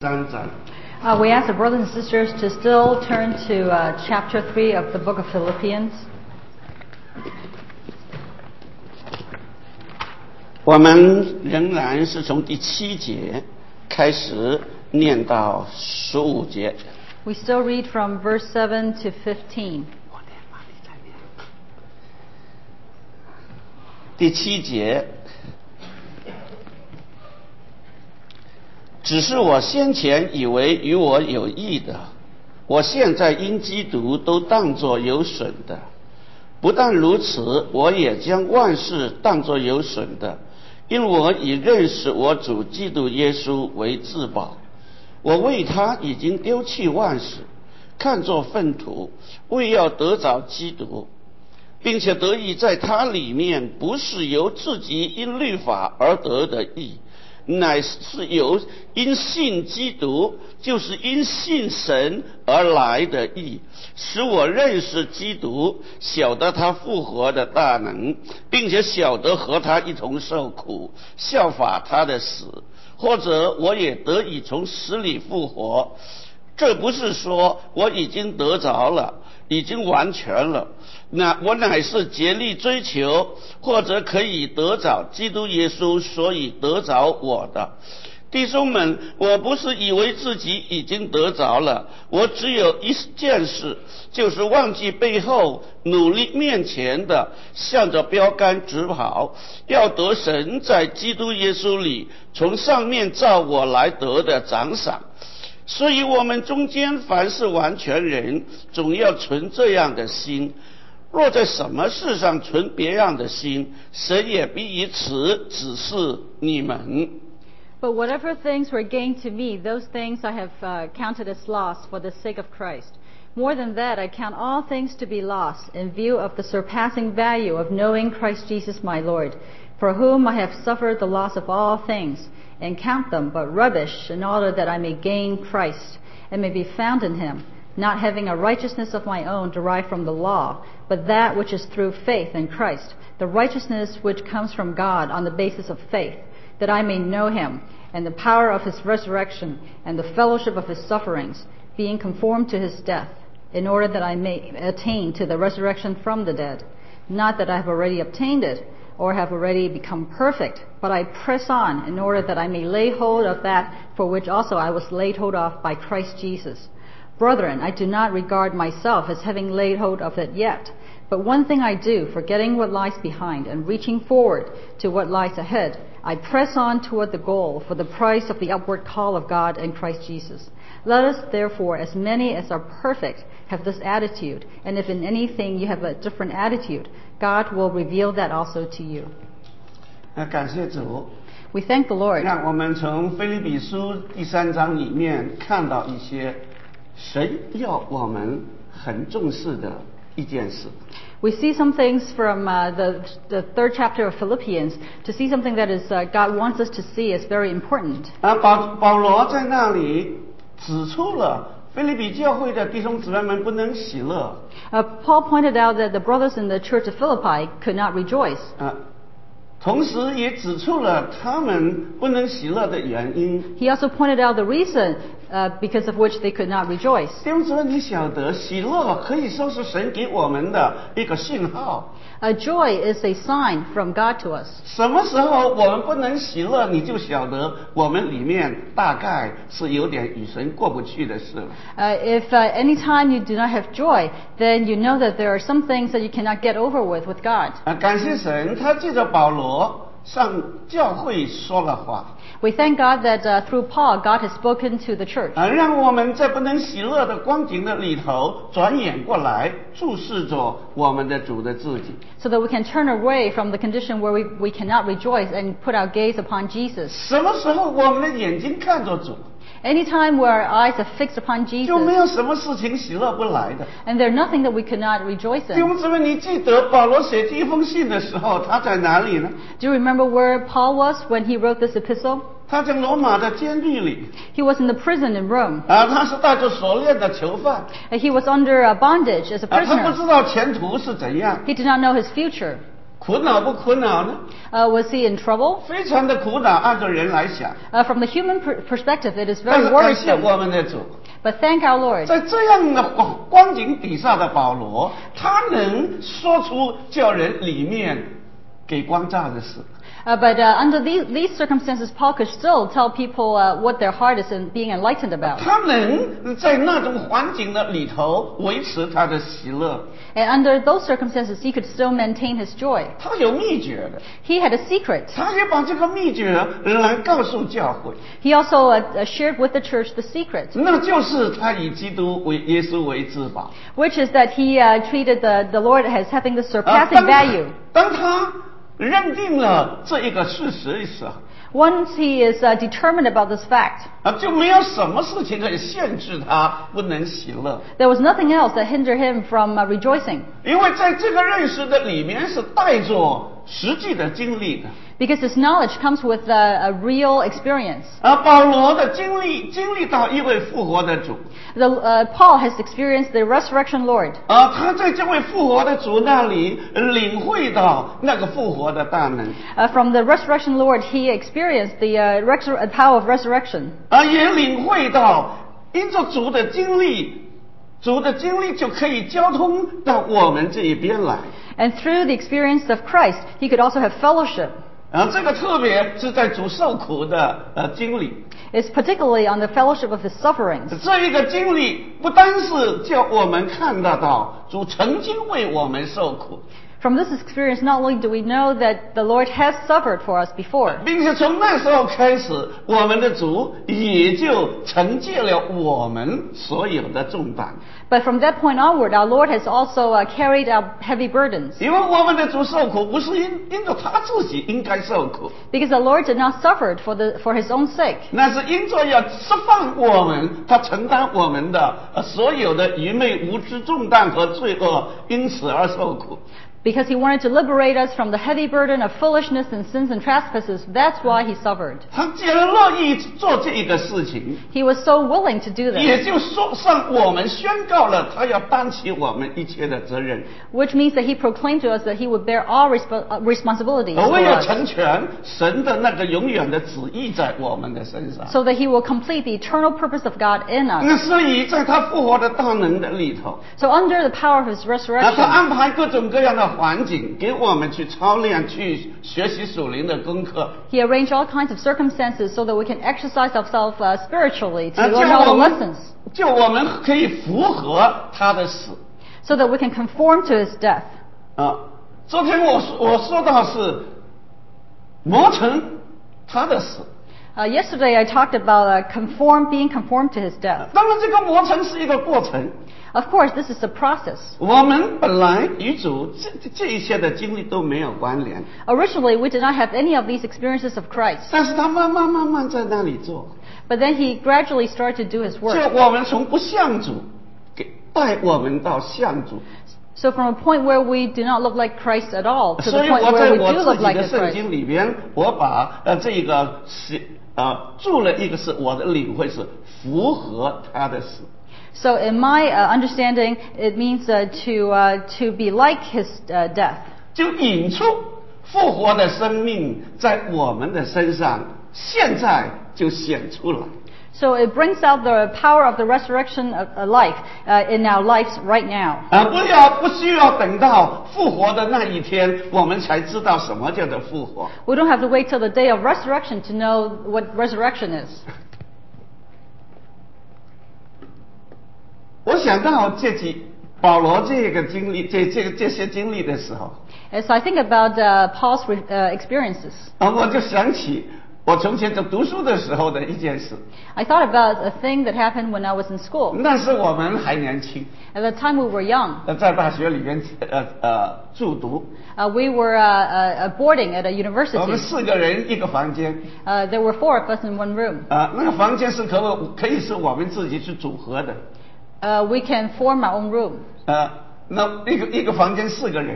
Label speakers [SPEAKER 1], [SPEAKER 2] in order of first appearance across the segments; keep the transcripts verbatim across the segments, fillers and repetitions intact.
[SPEAKER 1] 三章。
[SPEAKER 2] Uh, we ask the brothers and sisters to still turn to uh, chapter three of the book of Philippians.
[SPEAKER 1] 我们仍然是从第七节开始念到十五节。
[SPEAKER 2] We still read from verse seven to fifteen.
[SPEAKER 1] 第七节，只是我先前以为与我有益的，我现在因基督都当作有损的。不但如此，我也将万事当作有损的，因我以认识我主基督耶稣为至宝。我为他已经丢弃万事，看作粪土，为要得着基督，并且得以在他里面，不是由自己因律法而得的义，乃是由因信基督，就是因信神而来的义，使我认识基督，晓得他复活的大能，并且晓得和他一同受苦，效法他的死，或者我也得以从死里复活。这不是说我已经得着了，已经完全了，那我乃是竭力追求，或者可以得着基督耶稣，所以得着我的。弟兄们，我不是以为自己已经得着了，我只有一件事，就是忘记背后，努力面前的，向着标杆直跑，要得神在基督耶稣里从上面照我来得的奖赏。所以我们中间凡是完全人，总要存这样的心。若在什么事上存别样的心，神也必以此指示你们。
[SPEAKER 2] But whatever things were gained to me, those things I have uh, counted as loss for the sake of Christ. More than that, I count all things to be lost in view of the surpassing value of knowing Christ Jesus my Lord, for whom I have suffered the loss of all things, and count them but rubbish, in order that I may gain Christ, and may be found in him, not having a righteousness of my own derived from the law, but that which is through faith in Christ, the righteousness which comes from God on the basis of faith, that I may know him, and the power of his resurrection, and the fellowship of his sufferings, being conformed to his death, in order that I may attain to the resurrection from the dead. Not that I have already obtained it, or have already become perfect, but I press on in order that I may lay hold of that for which also I was laid hold of by Christ Jesus. Brethren, I do not regard myself as having laid hold of it yet, but one thing I do, forgetting what lies behind and reaching forward to what lies ahead, I press on toward the goal for the prize of the upward call of God in Christ Jesus. Let us therefore, as many as are perfect, have this attitude, and if in anything you have a different attitude, God will reveal that also to you.
[SPEAKER 1] 感谢主。
[SPEAKER 2] We thank the Lord.
[SPEAKER 1] 让我们从腓立比书第三章里面看到一些神要我们很重视的一件事。
[SPEAKER 2] We see some things from uh, the, the third chapter of Philippians to see something that is uh, God wants us to see as very important.
[SPEAKER 1] 啊，保保罗在那里指出了腓立比教会的弟兄姊妹们不能喜乐。
[SPEAKER 2] Uh, Paul pointed out that the brothers in the church of Philippi could not rejoice.
[SPEAKER 1] 啊，同时也指出了他们不能喜乐的原因。
[SPEAKER 2] He also pointed out the reason uh, because of which they could not rejoice.
[SPEAKER 1] 弟兄姊妹，你晓得喜乐可以说是神给我们的一个信号。
[SPEAKER 2] Uh, joy is a sign from God to us.
[SPEAKER 1] 什么时候我们不能喜乐，你就晓得我们里面大概是有点与神过不去的事了。
[SPEAKER 2] Uh, if uh, any time you do not have joy, then you know that there are some things that you cannot get over with with God.
[SPEAKER 1] 啊，感谢神，他借着保罗向教会说了话。
[SPEAKER 2] We thank God that uh, through Paul, God has spoken to the church.
[SPEAKER 1] 啊，让我们在不能喜乐的光景的里头，转眼过来注视着我们的主的自己。
[SPEAKER 2] So that we can turn away from the condition where we, we cannot rejoice and put our gaze upon Jesus.
[SPEAKER 1] 什么时候我们的眼睛看着主，
[SPEAKER 2] Anytime where our eyes are fixed upon
[SPEAKER 1] 就没
[SPEAKER 2] Jesus,
[SPEAKER 1] 有什么事情喜乐不来的。
[SPEAKER 2] and there's nothing that we could not rejoice
[SPEAKER 1] 弟
[SPEAKER 2] in.
[SPEAKER 1] 兄姊妹，你记得保罗写第一封信的时候，他在哪里呢？
[SPEAKER 2] Do you remember where Paul was when he wrote this epistle?
[SPEAKER 1] 他在罗马的监狱里。
[SPEAKER 2] He was in the prison in Rome.
[SPEAKER 1] 啊，他是带着锁链的囚犯。
[SPEAKER 2] He was under uh, bondage as a
[SPEAKER 1] 啊，他不
[SPEAKER 2] prisoner.
[SPEAKER 1] 知道前途是怎样。
[SPEAKER 2] He did not know his future.
[SPEAKER 1] 苦恼不苦恼呢？
[SPEAKER 2] Uh, was he in trouble?
[SPEAKER 1] 非常的苦恼，按照人来想。
[SPEAKER 2] Uh, from the human per- perspective, it is
[SPEAKER 1] 但
[SPEAKER 2] very
[SPEAKER 1] 是感谢
[SPEAKER 2] worrisome.
[SPEAKER 1] 我们的主，
[SPEAKER 2] But thank our Lord.
[SPEAKER 1] 在这样的光景底下的保罗，他能说出叫人里面给光照的事。
[SPEAKER 2] Uh, but uh, under these, these circumstances, Paul could still tell people uh, what their heart is in being enlightened about.
[SPEAKER 1] 他能在那种环境的里头维持他的喜乐，
[SPEAKER 2] And under those circumstances, he could still maintain his joy.
[SPEAKER 1] 他有秘诀的，
[SPEAKER 2] He had a secret.
[SPEAKER 1] 他也把这个秘诀来告诉教会，
[SPEAKER 2] He also uh, uh, shared with the church the secret,
[SPEAKER 1] 那就是他以基督为耶稣为至宝。
[SPEAKER 2] which is that he uh, treated the, the Lord as having the
[SPEAKER 1] 啊
[SPEAKER 2] surpassing
[SPEAKER 1] 当
[SPEAKER 2] value.
[SPEAKER 1] 当他认定了这一个事实的时候，
[SPEAKER 2] Once he is uh, determined about this fact,
[SPEAKER 1] 啊，就没有什么事情可以限制他不能喜乐，
[SPEAKER 2] there was nothing else that hindered him from uh, rejoicing,
[SPEAKER 1] 因为在这个认识的里面是带着实际的经历的。
[SPEAKER 2] because his knowledge comes with uh, a real experience.
[SPEAKER 1] 而保罗的经历经历到一位复活的主，
[SPEAKER 2] The, uh, Paul has experienced the resurrection Lord.
[SPEAKER 1] 啊，他在这位复活的主那里领会到那个复活的大能，
[SPEAKER 2] Uh, from the resurrection Lord, he experienced the uh, resur- power of resurrection.
[SPEAKER 1] 啊，也领会到因着主的经历，主的经历就可以交通到我们这一边来。
[SPEAKER 2] And through the experience of Christ, he could also have fellowship.
[SPEAKER 1] 啊，这个特别是在主受苦的呃经历，
[SPEAKER 2] It's particularly on the fellowship of his sufferings.
[SPEAKER 1] 这一个经历不单是叫我们看得到主曾经为我们受苦，
[SPEAKER 2] From this experience, not only do we know that the Lord has suffered for us before,
[SPEAKER 1] 并且从那时候开始，我们的主也就承接了我们所有的重担。
[SPEAKER 2] but from that point onward, our Lord has also uh, carried our heavy burdens.
[SPEAKER 1] 因为我们的主受苦，不是因因着他自己应该受苦，
[SPEAKER 2] Because the Lord did not suffer for, the, for his own sake.
[SPEAKER 1] 那是因着要释放我们，他承担我们的呃所有的愚昧、无知、重担和罪恶，因此而受苦。
[SPEAKER 2] Because he wanted to liberate us from the heavy burden of foolishness and sins and trespasses. That's why he suffered.
[SPEAKER 1] 他既然乐意做这一个事情，
[SPEAKER 2] He was so willing to do this,
[SPEAKER 1] 也就说向我们宣告了他要担起我们一切的责任，
[SPEAKER 2] which means that he proclaimed to us that he would bear all resp- uh, responsibilities
[SPEAKER 1] 而
[SPEAKER 2] for
[SPEAKER 1] 为了
[SPEAKER 2] us,
[SPEAKER 1] 成全神的那个永远的旨意在我们的身上。
[SPEAKER 2] so that he will complete the eternal purpose of God in
[SPEAKER 1] 那
[SPEAKER 2] us.
[SPEAKER 1] 所以在他复活的大能的里头，
[SPEAKER 2] So under the power of his
[SPEAKER 1] 那他
[SPEAKER 2] resurrection,
[SPEAKER 1] 安排各种各样的环境给我们去操练、去学习属灵的功课，
[SPEAKER 2] he arranged all kinds of circumstances so that we can exercise ourselves uh, spiritually to
[SPEAKER 1] 啊，
[SPEAKER 2] learn
[SPEAKER 1] 叫
[SPEAKER 2] all
[SPEAKER 1] 我
[SPEAKER 2] the
[SPEAKER 1] 们
[SPEAKER 2] lessons,
[SPEAKER 1] 就我们可以符合他的死。
[SPEAKER 2] so that we can conform to his death.
[SPEAKER 1] 啊，昨天我说我说到是磨成他的死，
[SPEAKER 2] Uh, yesterday I talked about uh, conform, being conformed to his death.
[SPEAKER 1] 当然这个磨成是一个过程。
[SPEAKER 2] Of course, this is a process.
[SPEAKER 1] 我们本来与主这这一切的经历都没有关联，
[SPEAKER 2] Originally, we did not have any of these experiences of Christ.
[SPEAKER 1] 但是他慢慢慢慢在那里做，
[SPEAKER 2] But then he gradually started to do his
[SPEAKER 1] 就
[SPEAKER 2] work.
[SPEAKER 1] 我们从不像主，给带我们到像主。
[SPEAKER 2] So from a point where we do not look like Christ at all, to
[SPEAKER 1] 所
[SPEAKER 2] the
[SPEAKER 1] 以
[SPEAKER 2] point
[SPEAKER 1] 我在
[SPEAKER 2] where we
[SPEAKER 1] 我
[SPEAKER 2] do
[SPEAKER 1] 自
[SPEAKER 2] look
[SPEAKER 1] 己
[SPEAKER 2] like
[SPEAKER 1] 的
[SPEAKER 2] the
[SPEAKER 1] 圣
[SPEAKER 2] Christ.
[SPEAKER 1] 经里边，我把呃这个是呃注了一个是我的领会是符合他的死。
[SPEAKER 2] So in my uh, understanding, it means uh, to, uh, to be like his uh, death.
[SPEAKER 1] 就引出复活的生命在我们的身上，现在就显出来。
[SPEAKER 2] So it brings out the power of the resurrection of uh, life uh, in our lives right now.
[SPEAKER 1] 啊，不要不需要等到复活的那一天，我们才知道什么叫做复活。
[SPEAKER 2] We don't have to wait till the day of resurrection to know what resurrection is.
[SPEAKER 1] 我想到这几保罗这个经历，这这这些经历的时候，
[SPEAKER 2] As I think about uh, Paul's re- uh, experiences,
[SPEAKER 1] 啊，我就想起我从前在读书的时候的一件事。
[SPEAKER 2] I thought about a thing that happened when I was in school.
[SPEAKER 1] 那时我们还年轻，
[SPEAKER 2] At the time we were young.
[SPEAKER 1] 呃，在大学里边呃呃住读，
[SPEAKER 2] Uh, we were uh, uh, boarding at a
[SPEAKER 1] 我们
[SPEAKER 2] university.
[SPEAKER 1] 四个人一个房间，
[SPEAKER 2] Uh, there were four of us in one room.
[SPEAKER 1] 啊，那个房间是可可以是我们自己去组合的，
[SPEAKER 2] Uh, we can form our own room.
[SPEAKER 1] 呃，那一个一个房间四个人，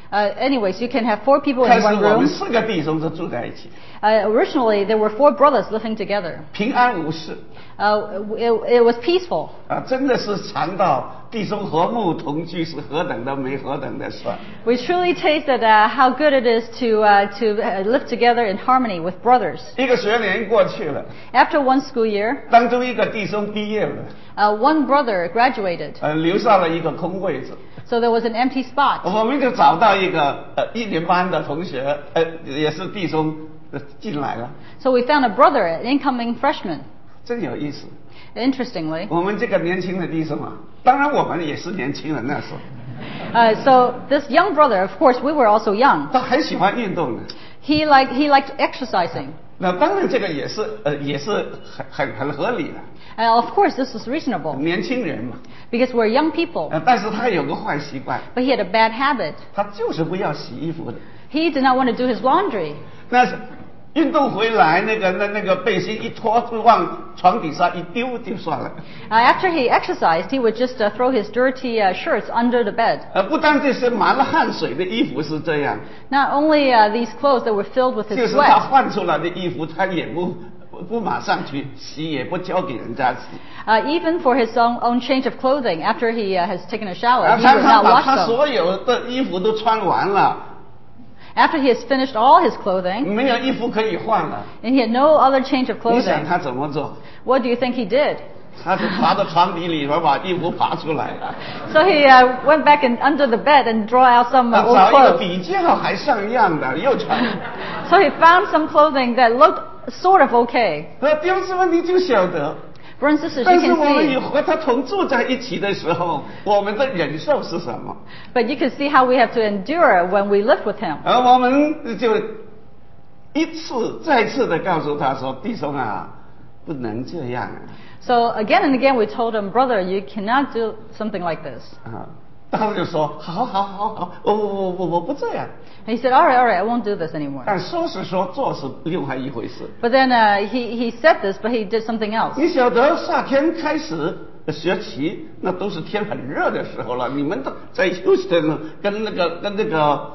[SPEAKER 2] Uh, anyways, you can have four people
[SPEAKER 1] 开
[SPEAKER 2] in
[SPEAKER 1] 始
[SPEAKER 2] one
[SPEAKER 1] 我们
[SPEAKER 2] room.
[SPEAKER 1] 四个弟兄就住在一起，
[SPEAKER 2] Uh, originally, there were four brothers living together.
[SPEAKER 1] 平安无事
[SPEAKER 2] Uh, it, it was peaceful.
[SPEAKER 1] 啊，真的是尝到弟兄和睦同居是何等的美，何等的帅。
[SPEAKER 2] We truly tasted uh, how good it is to uh, to uh, live together in harmony with brothers.
[SPEAKER 1] 一个学年过去了，
[SPEAKER 2] After one school year,
[SPEAKER 1] 当中一个弟兄毕业了，
[SPEAKER 2] uh, one brother graduated,
[SPEAKER 1] 呃，留下了一个空位子，
[SPEAKER 2] so there was an empty spot.
[SPEAKER 1] 我们就找到一个呃一年班的同学，呃，也是弟兄呃进来了，
[SPEAKER 2] So we found a brother, an incoming freshman.
[SPEAKER 1] 真有意思。
[SPEAKER 2] Interestingly,
[SPEAKER 1] 我们这个年轻的弟兄啊，当然我们也是年轻人那时候，
[SPEAKER 2] uh, so this young brother, of course, we were also young.
[SPEAKER 1] 他很喜欢运动的。
[SPEAKER 2] He liked he liked exercising,
[SPEAKER 1] 那当然这个也是呃也是很很很合理的，
[SPEAKER 2] and of course this is reasonable
[SPEAKER 1] 年轻人嘛。
[SPEAKER 2] because we're young people.
[SPEAKER 1] 呃，但是他有个坏习惯，
[SPEAKER 2] But he had a bad habit.
[SPEAKER 1] 他就是不要洗衣服的。
[SPEAKER 2] He did not want to do his laundry.
[SPEAKER 1] 那是运动回来，那个那那个背心一脱，往床底下一丢就算了。
[SPEAKER 2] Uh, after he exercised, he would just uh, throw his dirty uh, shirts under the bed.
[SPEAKER 1] 呃，不但这些满了汗水的衣服是这样，
[SPEAKER 2] Not only uh, these clothes that were filled with
[SPEAKER 1] 就
[SPEAKER 2] his
[SPEAKER 1] 是他
[SPEAKER 2] sweat,
[SPEAKER 1] 换出来的衣服，他也不不不马上去洗，也不交给人家洗，
[SPEAKER 2] uh, even for his own, own change of clothing, after he uh, has taken a shower,
[SPEAKER 1] 然后
[SPEAKER 2] he
[SPEAKER 1] 常
[SPEAKER 2] would
[SPEAKER 1] 常
[SPEAKER 2] not
[SPEAKER 1] 把
[SPEAKER 2] wash
[SPEAKER 1] 他
[SPEAKER 2] them.
[SPEAKER 1] 所有的衣服都穿完了，
[SPEAKER 2] After he has finished all his clothing,
[SPEAKER 1] 没有衣服可以换了。
[SPEAKER 2] and he had no other change of
[SPEAKER 1] 你想
[SPEAKER 2] clothing,
[SPEAKER 1] 他怎么做？
[SPEAKER 2] what do you think he did?
[SPEAKER 1] 他就爬到床底里边把衣服爬出来，
[SPEAKER 2] So he uh, went back and under the bed and draw out some uh,
[SPEAKER 1] 找
[SPEAKER 2] old
[SPEAKER 1] 一个
[SPEAKER 2] clothes.
[SPEAKER 1] 比较还像样的又穿。
[SPEAKER 2] So he found some clothing that looked sort of okay.
[SPEAKER 1] 那弟兄姊妹你就晓得，
[SPEAKER 2] Brothers and sisters,
[SPEAKER 1] 但
[SPEAKER 2] you
[SPEAKER 1] 是我
[SPEAKER 2] can
[SPEAKER 1] 们与
[SPEAKER 2] see,
[SPEAKER 1] 和他同住在一起的时候，我们的忍受是什么？
[SPEAKER 2] but you can see how we have to endure when we live with him.
[SPEAKER 1] 而我们就一次再次的告诉他说：“弟兄啊，不能这样啊！”
[SPEAKER 2] So again and again we told him, brother, you cannot do something like this.
[SPEAKER 1] 啊，他就说：“好好好好，我我我我我不这样。”
[SPEAKER 2] And he said, all right, all right, I won't do this anymore.
[SPEAKER 1] 但说是说，做是另外一回事。
[SPEAKER 2] But then uh, he, he said this, but he did something else.
[SPEAKER 1] 你晓得夏天开始学骑，那都是天很热的时候了。你们都在休斯顿跟那个跟那个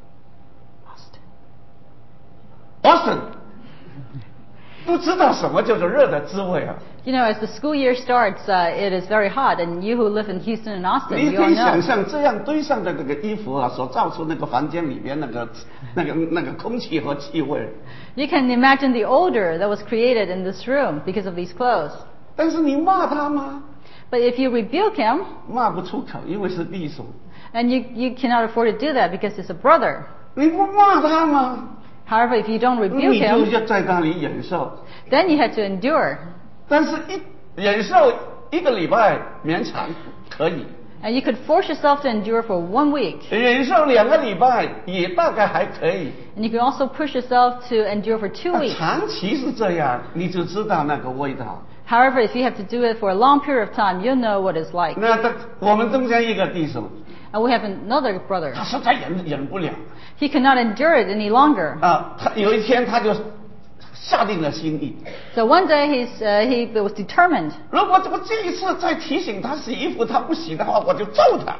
[SPEAKER 1] Boston 都知道什么叫做热的滋味啊！
[SPEAKER 2] You know, as the school year starts, uh, it is very hot, and you who live in Houston and Austin,
[SPEAKER 1] 你
[SPEAKER 2] you
[SPEAKER 1] 可
[SPEAKER 2] all
[SPEAKER 1] 以想
[SPEAKER 2] know.
[SPEAKER 1] 象这样堆上的这个衣服啊，所造出那个房间里边那个那个那个空气和气味。
[SPEAKER 2] You can imagine the odor that was created in this room because of these clothes.
[SPEAKER 1] 但是你骂他吗？
[SPEAKER 2] But if you rebuke him,
[SPEAKER 1] 骂不出口，因为是弟兄。
[SPEAKER 2] and you, you cannot afford to do that because he's a brother.
[SPEAKER 1] 你不骂他吗？
[SPEAKER 2] However, if you don't
[SPEAKER 1] 你
[SPEAKER 2] rebuke
[SPEAKER 1] 就
[SPEAKER 2] him,
[SPEAKER 1] 要在那里忍受。
[SPEAKER 2] then you have to endure.
[SPEAKER 1] 但是一忍受一个礼拜勉强可以，
[SPEAKER 2] And you could force yourself to endure for one week.
[SPEAKER 1] 忍受两个礼拜也大概还可以。
[SPEAKER 2] And you can also push yourself to endure for two
[SPEAKER 1] 那
[SPEAKER 2] weeks.
[SPEAKER 1] 长期是这样，你就知道那个味道。
[SPEAKER 2] However, if you have to do it for a long period of time, you'll know what it's like.
[SPEAKER 1] 那他我们中间一个弟兄，
[SPEAKER 2] And we have another brother.
[SPEAKER 1] 他实在忍忍不了
[SPEAKER 2] He cannot endure it any longer.
[SPEAKER 1] 啊，他有一天他就下定了心意，
[SPEAKER 2] So one day he's, uh, he was determined
[SPEAKER 1] 如果我这一次再提醒他洗衣服，他不洗的话，我就揍他。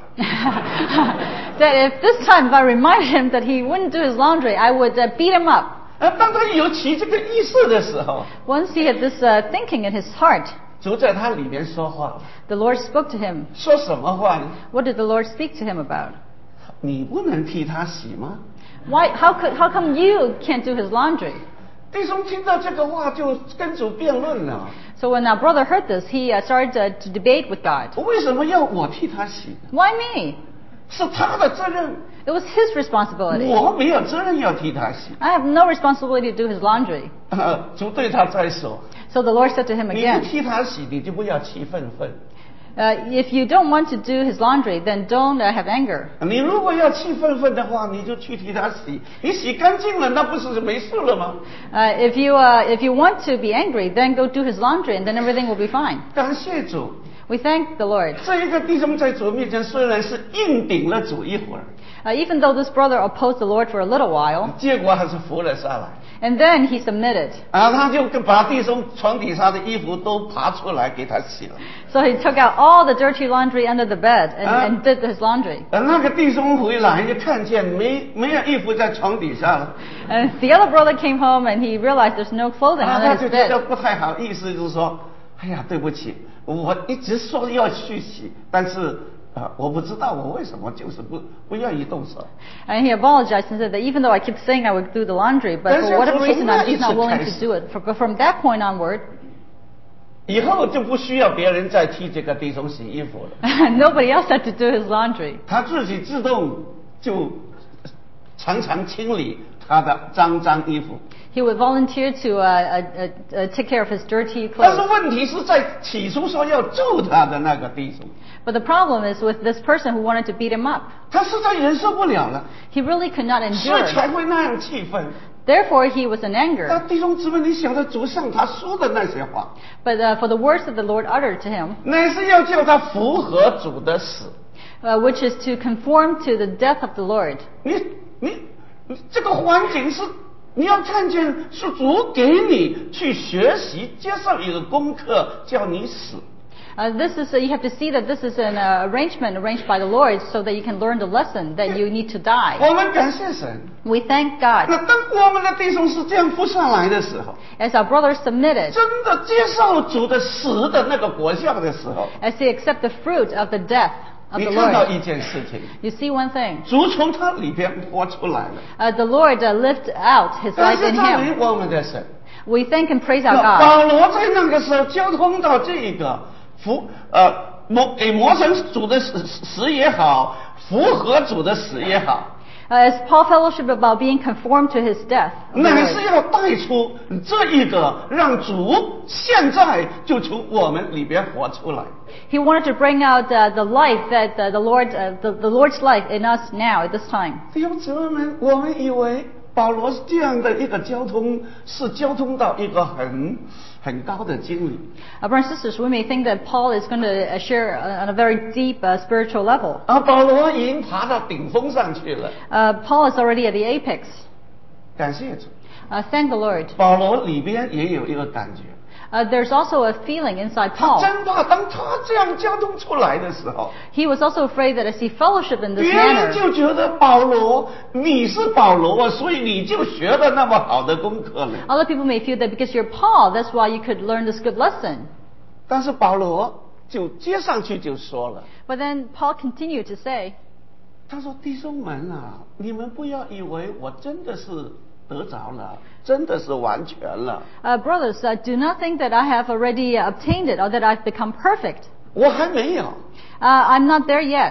[SPEAKER 2] that if this time if I reminded him that he wouldn't do his laundry, I would uh, beat him up.
[SPEAKER 1] 而当他有起这个意识的时候，
[SPEAKER 2] Once he had this uh, thinking in his heart,
[SPEAKER 1] 主在他里面说话，
[SPEAKER 2] the Lord spoke to him.
[SPEAKER 1] 说什么话呢？
[SPEAKER 2] What did the Lord speak to him about?
[SPEAKER 1] 你不能替他洗吗？
[SPEAKER 2] Why, how, could, how come you can't do his laundry?
[SPEAKER 1] 弟兄听到这个话就跟主辩论了，
[SPEAKER 2] So when our brother heard this, he uh, started to, to debate with God.
[SPEAKER 1] 为什么要我替他洗？
[SPEAKER 2] Why me?
[SPEAKER 1] 是他的责任，
[SPEAKER 2] It was his responsibility.
[SPEAKER 1] 我没有责任要替他洗。
[SPEAKER 2] I have no responsibility to do his laundry.
[SPEAKER 1] 呃，主对他再说，
[SPEAKER 2] So the Lord said to him
[SPEAKER 1] 你不
[SPEAKER 2] again,
[SPEAKER 1] 替他洗，你就不要气愤愤。
[SPEAKER 2] uh, if you don't want to do his laundry, then don't uh, have anger.
[SPEAKER 1] 你如果要气愤愤的话，你就去替他洗，你洗干净了，那不是没事了吗？
[SPEAKER 2] Uh, if, you, uh, if you want to be angry, then go do his laundry, and then everything will be fine.
[SPEAKER 1] 感谢主，
[SPEAKER 2] We thank the Lord.
[SPEAKER 1] 这一个弟兄在主面前虽然是硬顶了主一会儿，
[SPEAKER 2] Uh, even though this brother opposed the Lord for a little while,
[SPEAKER 1] 结果还是服了下来。
[SPEAKER 2] and then he submitted.
[SPEAKER 1] 啊，他就把弟兄床底下的衣服都爬出来给他洗了。
[SPEAKER 2] So he took out all the dirty laundry under the bed and,
[SPEAKER 1] Uh,
[SPEAKER 2] and did his laundry.
[SPEAKER 1] 呃，那个弟兄回来就看见没没有衣服在床底下了，
[SPEAKER 2] And the other brother came home and he realized there's no clothing
[SPEAKER 1] 啊，他
[SPEAKER 2] under
[SPEAKER 1] 就
[SPEAKER 2] his
[SPEAKER 1] 觉得
[SPEAKER 2] bed.
[SPEAKER 1] 不太好意思，就是说，哎呀，对不起，我一直说要去洗，但是啊，我不知道我为什么就是不不愿意动手。
[SPEAKER 2] And he apologized and said that even though I keep saying I would do the laundry, but for whatever reason I'm just not willing to do it. For, but from that point onward,
[SPEAKER 1] 以后就不需要别人再替这个弟兄洗衣服了，
[SPEAKER 2] nobody else had to do his laundry.
[SPEAKER 1] 他自己自动就常常清理他的脏脏衣服。
[SPEAKER 2] He would volunteer to uh, uh, uh, uh, take care of his dirty
[SPEAKER 1] 但是
[SPEAKER 2] clothes.
[SPEAKER 1] 问题是在起初说要揍他的那个弟兄，
[SPEAKER 2] But the problem is with this person who wanted to beat him up.
[SPEAKER 1] 他实在忍受不了了，
[SPEAKER 2] He really could not
[SPEAKER 1] 所以
[SPEAKER 2] endure.
[SPEAKER 1] 才会那样气愤。
[SPEAKER 2] Therefore, he was in
[SPEAKER 1] 那
[SPEAKER 2] anger.
[SPEAKER 1] 弟兄姊妹，你晓得主向他说的那些话，
[SPEAKER 2] But uh, for the words that the Lord uttered to him,
[SPEAKER 1] 乃是要叫他符合主的死。
[SPEAKER 2] uh, which is to conform to the death of the Lord.
[SPEAKER 1] 你你你这个环境是你要看见是主给你去学习，接受一个功课，叫你死。
[SPEAKER 2] Uh, this is uh, you have to see that this is an uh, arrangement arranged by the Lord so that you can learn the lesson that you need to die.
[SPEAKER 1] 我们感谢神。
[SPEAKER 2] We thank God
[SPEAKER 1] 那当我们的弟兄是这样不上来的时候，
[SPEAKER 2] as our brothers submitted,
[SPEAKER 1] 真的接受主的死的那个果效的时候，
[SPEAKER 2] as they accept the fruit of the death of
[SPEAKER 1] 你
[SPEAKER 2] the
[SPEAKER 1] 看到
[SPEAKER 2] Lord.
[SPEAKER 1] 一件事情，
[SPEAKER 2] You see one thing.
[SPEAKER 1] 主从他里边活出来了。
[SPEAKER 2] Uh, the Lord uh, lived out His
[SPEAKER 1] 感
[SPEAKER 2] life
[SPEAKER 1] 谢
[SPEAKER 2] in
[SPEAKER 1] 赞美
[SPEAKER 2] Him.
[SPEAKER 1] 我们的神。
[SPEAKER 2] We thank and praise
[SPEAKER 1] 那
[SPEAKER 2] our God.
[SPEAKER 1] 保罗在那个时候交通到这个服呃磨给磨成主的死死也好，符合主的死也好，
[SPEAKER 2] Uh, as Paul fellowship about being conformed to His death, of the
[SPEAKER 1] 乃是
[SPEAKER 2] Lord,
[SPEAKER 1] 要带出这一个让主现在就从我们里边活出来。
[SPEAKER 2] He wanted to bring out uh, the life that uh, the Lord, uh, the, the Lord's life in us now at this time.
[SPEAKER 1] 弟兄姊妹们，我们以为保罗这样的一个交通是交通到一个很很高的经历。
[SPEAKER 2] Uh, brothers and sisters, we may think that Paul is going to uh, share uh, on a very deep uh, spiritual level.
[SPEAKER 1] 而保罗已经爬到顶峰上去了，
[SPEAKER 2] Uh, Paul is already at the apex.
[SPEAKER 1] 感谢主。
[SPEAKER 2] Uh, thank the Lord.
[SPEAKER 1] 保罗里边也有一个感觉，
[SPEAKER 2] Uh, there's also a feeling inside
[SPEAKER 1] 他
[SPEAKER 2] Paul.
[SPEAKER 1] 真怕当他这样交通出来的时候，
[SPEAKER 2] He was also afraid that as he fellowshiped in this
[SPEAKER 1] 别人
[SPEAKER 2] manner,
[SPEAKER 1] 就觉得保罗你是保罗啊，所以你就学了那么好的功课了。
[SPEAKER 2] other people may feel that because you're Paul, that's why you could learn this good lesson.
[SPEAKER 1] 但是保罗就接上去就说了，
[SPEAKER 2] But then Paul continued to say,
[SPEAKER 1] 他说：“弟兄们啊，你们不要以为我真的是得着了，真的是完全了，
[SPEAKER 2] uh, brothers, uh, do not think that I have already uh, obtained it or that I've become perfect.
[SPEAKER 1] 我还没有。”
[SPEAKER 2] Uh, I'm not there yet.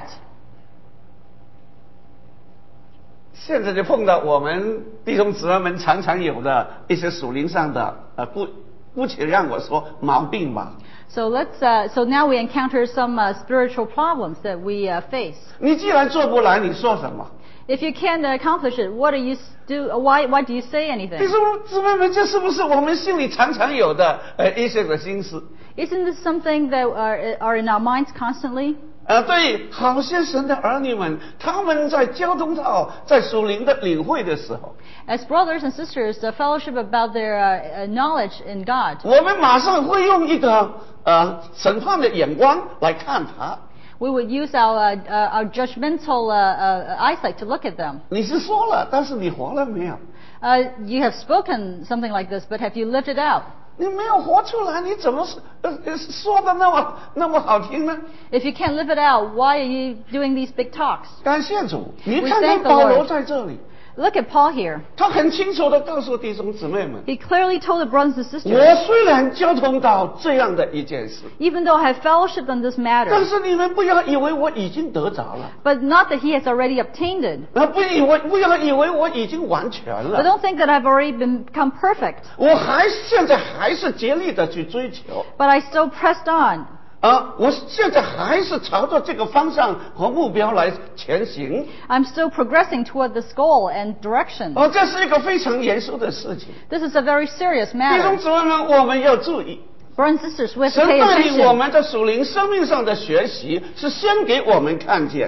[SPEAKER 1] 现在就碰到我们弟兄姊妹们常常有的一些属灵上的呃，姑姑且让我说毛病吧。
[SPEAKER 2] So let's. Uh, so now we encounter some uh, spiritual problems that we uh, face.
[SPEAKER 1] 你既然做不来，你说什么？
[SPEAKER 2] If you can't accomplish it, what do you s- do? uh, Why? Why do you say
[SPEAKER 1] 弟
[SPEAKER 2] anything?
[SPEAKER 1] 兄姊妹们，这是不是我们心里常常有的呃一些个心思？
[SPEAKER 2] Isn't this something that are, are in our minds constantly?
[SPEAKER 1] 呃，对，好些神的儿女们，他们在交通到在属灵的领会的时候，
[SPEAKER 2] As brothers and sisters, the fellowship about their uh, uh, knowledge in God,
[SPEAKER 1] 我们马上会用一个呃审判的眼光来看他。
[SPEAKER 2] we would use our uh, uh, our judgmental uh, uh, eyesight to look at them.
[SPEAKER 1] 你是说了，但是你活了没有？
[SPEAKER 2] Uh, you have spoken something like this, but have you lived it out?
[SPEAKER 1] 你没有活出来，你怎么是呃呃说的那么那么好听呢？
[SPEAKER 2] If you can't live it out, why are you doing these big talks?
[SPEAKER 1] 感谢主，你
[SPEAKER 2] We
[SPEAKER 1] 看看
[SPEAKER 2] thank the
[SPEAKER 1] 保罗
[SPEAKER 2] Lord.
[SPEAKER 1] 在这里，
[SPEAKER 2] Look at Paul here.
[SPEAKER 1] 他很清楚的告诉弟兄姊妹们，
[SPEAKER 2] He clearly told the brothers and
[SPEAKER 1] 我
[SPEAKER 2] sisters,
[SPEAKER 1] 虽然交通到这样的一件事，
[SPEAKER 2] even though I have fellowship on this
[SPEAKER 1] 但
[SPEAKER 2] matter,
[SPEAKER 1] 是你们不要以为我已经得着了，
[SPEAKER 2] but not that he has already obtained it.
[SPEAKER 1] 啊，不以为不要以为我已经完全
[SPEAKER 2] But
[SPEAKER 1] 了，
[SPEAKER 2] don't think that I've already been, become perfect.
[SPEAKER 1] 我还现在还是竭力的去追求。
[SPEAKER 2] But I still pressed on.
[SPEAKER 1] 啊，我现在还是朝着这个方向和目标来前行。
[SPEAKER 2] I'm still progressing toward this goal and direction.
[SPEAKER 1] 哦，这是一个非常严肃的事情。
[SPEAKER 2] This is a very serious
[SPEAKER 1] 弟兄
[SPEAKER 2] matter.
[SPEAKER 1] 姊妹们，我们要注意，
[SPEAKER 2] Brothers and sisters, we have to
[SPEAKER 1] 神
[SPEAKER 2] pay
[SPEAKER 1] 带领我
[SPEAKER 2] attention.
[SPEAKER 1] 们的属灵生命上的学习，是先给我们看见，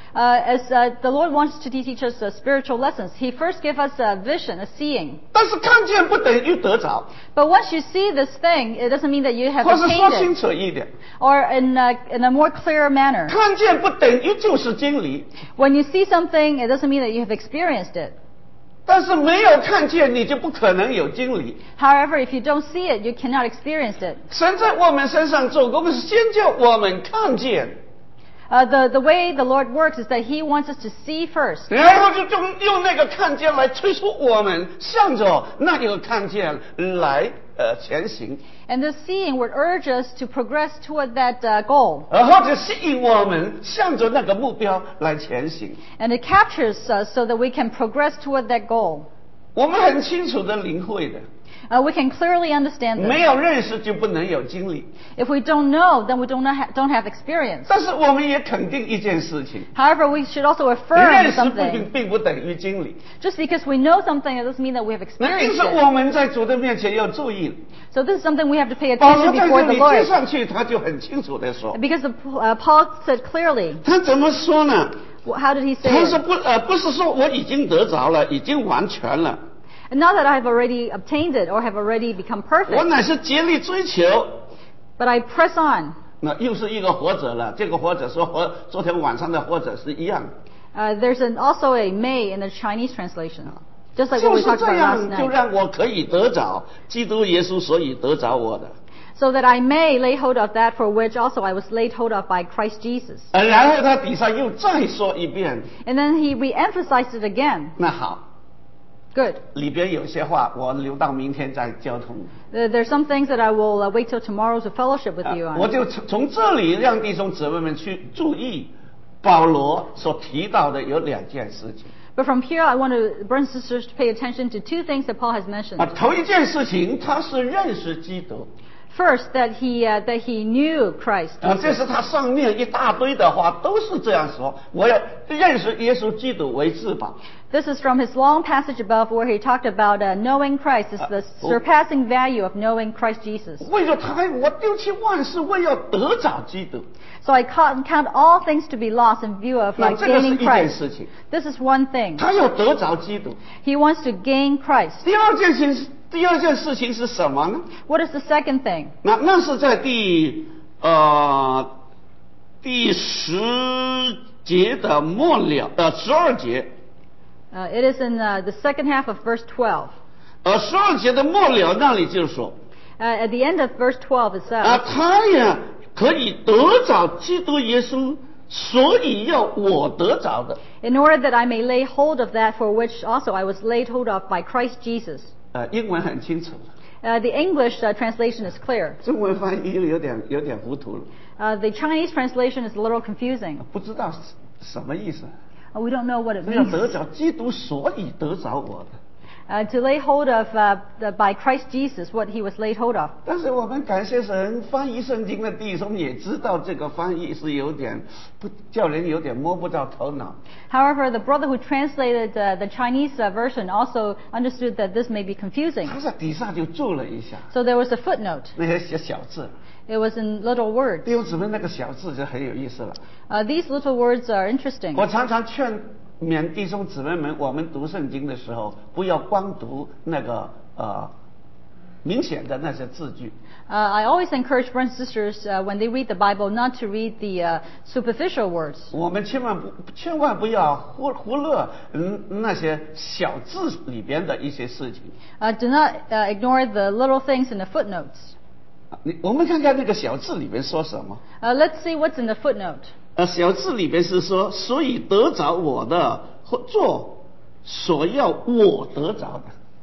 [SPEAKER 2] Uh, as uh, the Lord wants to teach us uh, spiritual lessons, He first gives us a vision, a seeing.
[SPEAKER 1] 但是看见不等于得着，
[SPEAKER 2] But once you see this thing, it doesn't mean that you have
[SPEAKER 1] 或是说清
[SPEAKER 2] obtained it.
[SPEAKER 1] 楚一点，
[SPEAKER 2] Or in a, in a more clear manner.
[SPEAKER 1] 看见不等于就是经历，
[SPEAKER 2] When you see something, it doesn't mean that you have experienced it.
[SPEAKER 1] 但是没有看见你就不可能有经历。
[SPEAKER 2] However, if you don't see it, you cannot experience it.
[SPEAKER 1] 神在我们身上做工是先叫我们看见，
[SPEAKER 2] Uh, the, the way the Lord works is that He wants us to see first.
[SPEAKER 1] 然后就用用那个看见来催促我们向着那个看见来呃前行，
[SPEAKER 2] And this seeing would urge us to progress toward that uh, goal.
[SPEAKER 1] 呃或者吸引我们向着那个目标来前行。
[SPEAKER 2] And it captures us so that we can progress toward that goal.
[SPEAKER 1] 我们很清楚的领会的，
[SPEAKER 2] Uh, we can clearly understand
[SPEAKER 1] 没
[SPEAKER 2] this.
[SPEAKER 1] 有认识就不能有经历。
[SPEAKER 2] If we don't know, then we don't, not ha- don't have experience.
[SPEAKER 1] 但是我们也肯定一件事情，
[SPEAKER 2] However, we should also affirm
[SPEAKER 1] 认识不并
[SPEAKER 2] something.
[SPEAKER 1] 并不等于经历。
[SPEAKER 2] Just because we know something, it doesn't mean that we have
[SPEAKER 1] 那因
[SPEAKER 2] experienced
[SPEAKER 1] 此
[SPEAKER 2] it.
[SPEAKER 1] 我们在主的面前要注意。
[SPEAKER 2] So this is something we have to pay
[SPEAKER 1] 保罗
[SPEAKER 2] attention
[SPEAKER 1] 在
[SPEAKER 2] before
[SPEAKER 1] 这
[SPEAKER 2] the
[SPEAKER 1] 里接
[SPEAKER 2] Lord.
[SPEAKER 1] 上去，他就很清楚的说，
[SPEAKER 2] Because the, uh, Paul said clearly.
[SPEAKER 1] 他怎么说呢？
[SPEAKER 2] Wh- How did he say
[SPEAKER 1] 他说
[SPEAKER 2] it?
[SPEAKER 1] 不呃不是说我已经得着了，已经完全了，
[SPEAKER 2] And not that I have already obtained it or have already become
[SPEAKER 1] 我
[SPEAKER 2] perfect,
[SPEAKER 1] 乃是竭力追求。
[SPEAKER 2] but I press on.
[SPEAKER 1] 那又是一个活者了，这个活者说和昨天晚上的活者是一样的。
[SPEAKER 2] Uh, there's an, also a may in the Chinese translation, just like
[SPEAKER 1] 就
[SPEAKER 2] what we
[SPEAKER 1] 是
[SPEAKER 2] talked
[SPEAKER 1] 这
[SPEAKER 2] about
[SPEAKER 1] 样
[SPEAKER 2] last
[SPEAKER 1] 就
[SPEAKER 2] night.
[SPEAKER 1] 让我可以得着基督耶稣所以得着我的。
[SPEAKER 2] So that I may lay hold of that for which also I was laid hold of by Christ Jesus.
[SPEAKER 1] 呃，然后他底下又再说一遍。
[SPEAKER 2] And then he re-emphasized it again.
[SPEAKER 1] 那好，
[SPEAKER 2] Good.
[SPEAKER 1] 里边有些话我留到明天再交通。
[SPEAKER 2] There- There's some things that I will uh, wait till tomorrow to fellowship with
[SPEAKER 1] 呃
[SPEAKER 2] you
[SPEAKER 1] 我
[SPEAKER 2] on.
[SPEAKER 1] 就从从这里让弟兄姊妹们去注意保罗所提到的有两件事情。
[SPEAKER 2] But from here, I want to, brothers and sisters, to pay attention to two things that Paul has mentioned.
[SPEAKER 1] 啊，头一件事情他是认识基督。
[SPEAKER 2] First, that he uh, that he knew Christ.
[SPEAKER 1] 啊，这是他上面一大堆的话，都是这样说。我要认识耶稣基督为至宝。
[SPEAKER 2] This is from his long passage above where he talked about uh, knowing Christ is the surpassing value of knowing Christ Jesus.
[SPEAKER 1] 为了他，我丢弃万事，为要得着基督。
[SPEAKER 2] So I count, count all things to be lost in view of
[SPEAKER 1] 那
[SPEAKER 2] like
[SPEAKER 1] 这个是
[SPEAKER 2] gaining
[SPEAKER 1] 一件
[SPEAKER 2] Christ.
[SPEAKER 1] 事情，
[SPEAKER 2] This is one thing.
[SPEAKER 1] 他要得着基督。
[SPEAKER 2] He wants to gain Christ.
[SPEAKER 1] 第二件事，第二件事情是什么呢？
[SPEAKER 2] What is the second thing?
[SPEAKER 1] 那那是在第呃第十节的末了，呃十二节，
[SPEAKER 2] Uh, it is in uh, the second half of verse twelve.
[SPEAKER 1] 呃十二节的末了那里就说，
[SPEAKER 2] Uh, at the end of verse twelve, it
[SPEAKER 1] 啊、
[SPEAKER 2] says,
[SPEAKER 1] 他呀可以得着基督耶稣，所以要我得着的。
[SPEAKER 2] in order that I may lay hold of that for which also I was laid hold of by Christ Jesus.
[SPEAKER 1] 呃，英文很清楚，
[SPEAKER 2] Uh, the English uh, translation is clear.
[SPEAKER 1] 中文翻译有点有点糊涂了，
[SPEAKER 2] Uh, the Chinese translation is a little confusing.
[SPEAKER 1] 不知道是什么意思。
[SPEAKER 2] Uh, we don't know what it
[SPEAKER 1] 要
[SPEAKER 2] means.
[SPEAKER 1] 得着基督，所以得着我的。
[SPEAKER 2] Uh, to lay hold of uh, the, by Christ Jesus what he was laid hold of.
[SPEAKER 1] 但是我们感谢神，翻译圣经的弟兄也知道这个翻译是有点不叫人有点摸不着头脑。
[SPEAKER 2] However, the brother who translated uh, the Chinese uh, version also understood that this may be confusing.
[SPEAKER 1] 他在底下就注了一下
[SPEAKER 2] So there was a footnote.
[SPEAKER 1] 那些小小字，
[SPEAKER 2] It was in little words.
[SPEAKER 1] 弟兄姊妹那个小字就很有意思了。
[SPEAKER 2] Uh, these little words are interesting.
[SPEAKER 1] 我常常劝勉弟兄姊妹们，我们读圣经的时候，不要光读那个呃明显的那些字句。
[SPEAKER 2] Uh, I always encourage brothers and sisters uh, when they read the Bible not to read the uh, superficial words.
[SPEAKER 1] 我们千万不千万不要忽忽略嗯那些小字里边的一些事情。
[SPEAKER 2] Uh, do not uh, ignore the little things in the footnotes.
[SPEAKER 1] 你我们看看那个小字里边说什么？
[SPEAKER 2] Uh, let's see what's in the footnote.
[SPEAKER 1] 呃，小字里边是说，所以得着我的或做所要我得着的。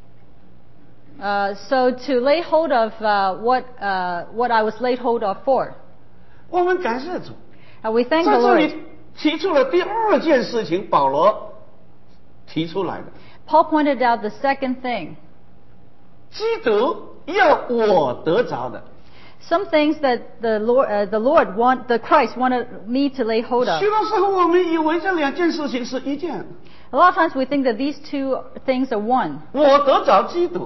[SPEAKER 2] Uh, so to lay hold of uh, what uh, what I was laid hold of for.
[SPEAKER 1] 我们感谢主，
[SPEAKER 2] Uh, we thank
[SPEAKER 1] 在
[SPEAKER 2] the
[SPEAKER 1] 这
[SPEAKER 2] Lord.
[SPEAKER 1] 里提出了第二件事情，保罗提出来的，
[SPEAKER 2] Paul pointed out the second thing.
[SPEAKER 1] 基督要我得着的。
[SPEAKER 2] Some things that the Lord, uh, the Lord want, the Christ wanted me to lay hold of.
[SPEAKER 1] 许多时候我们以为这两件事情是一件，
[SPEAKER 2] A lot of times we think that these two things are one.
[SPEAKER 1] 我得着基督，
[SPEAKER 2] Uh,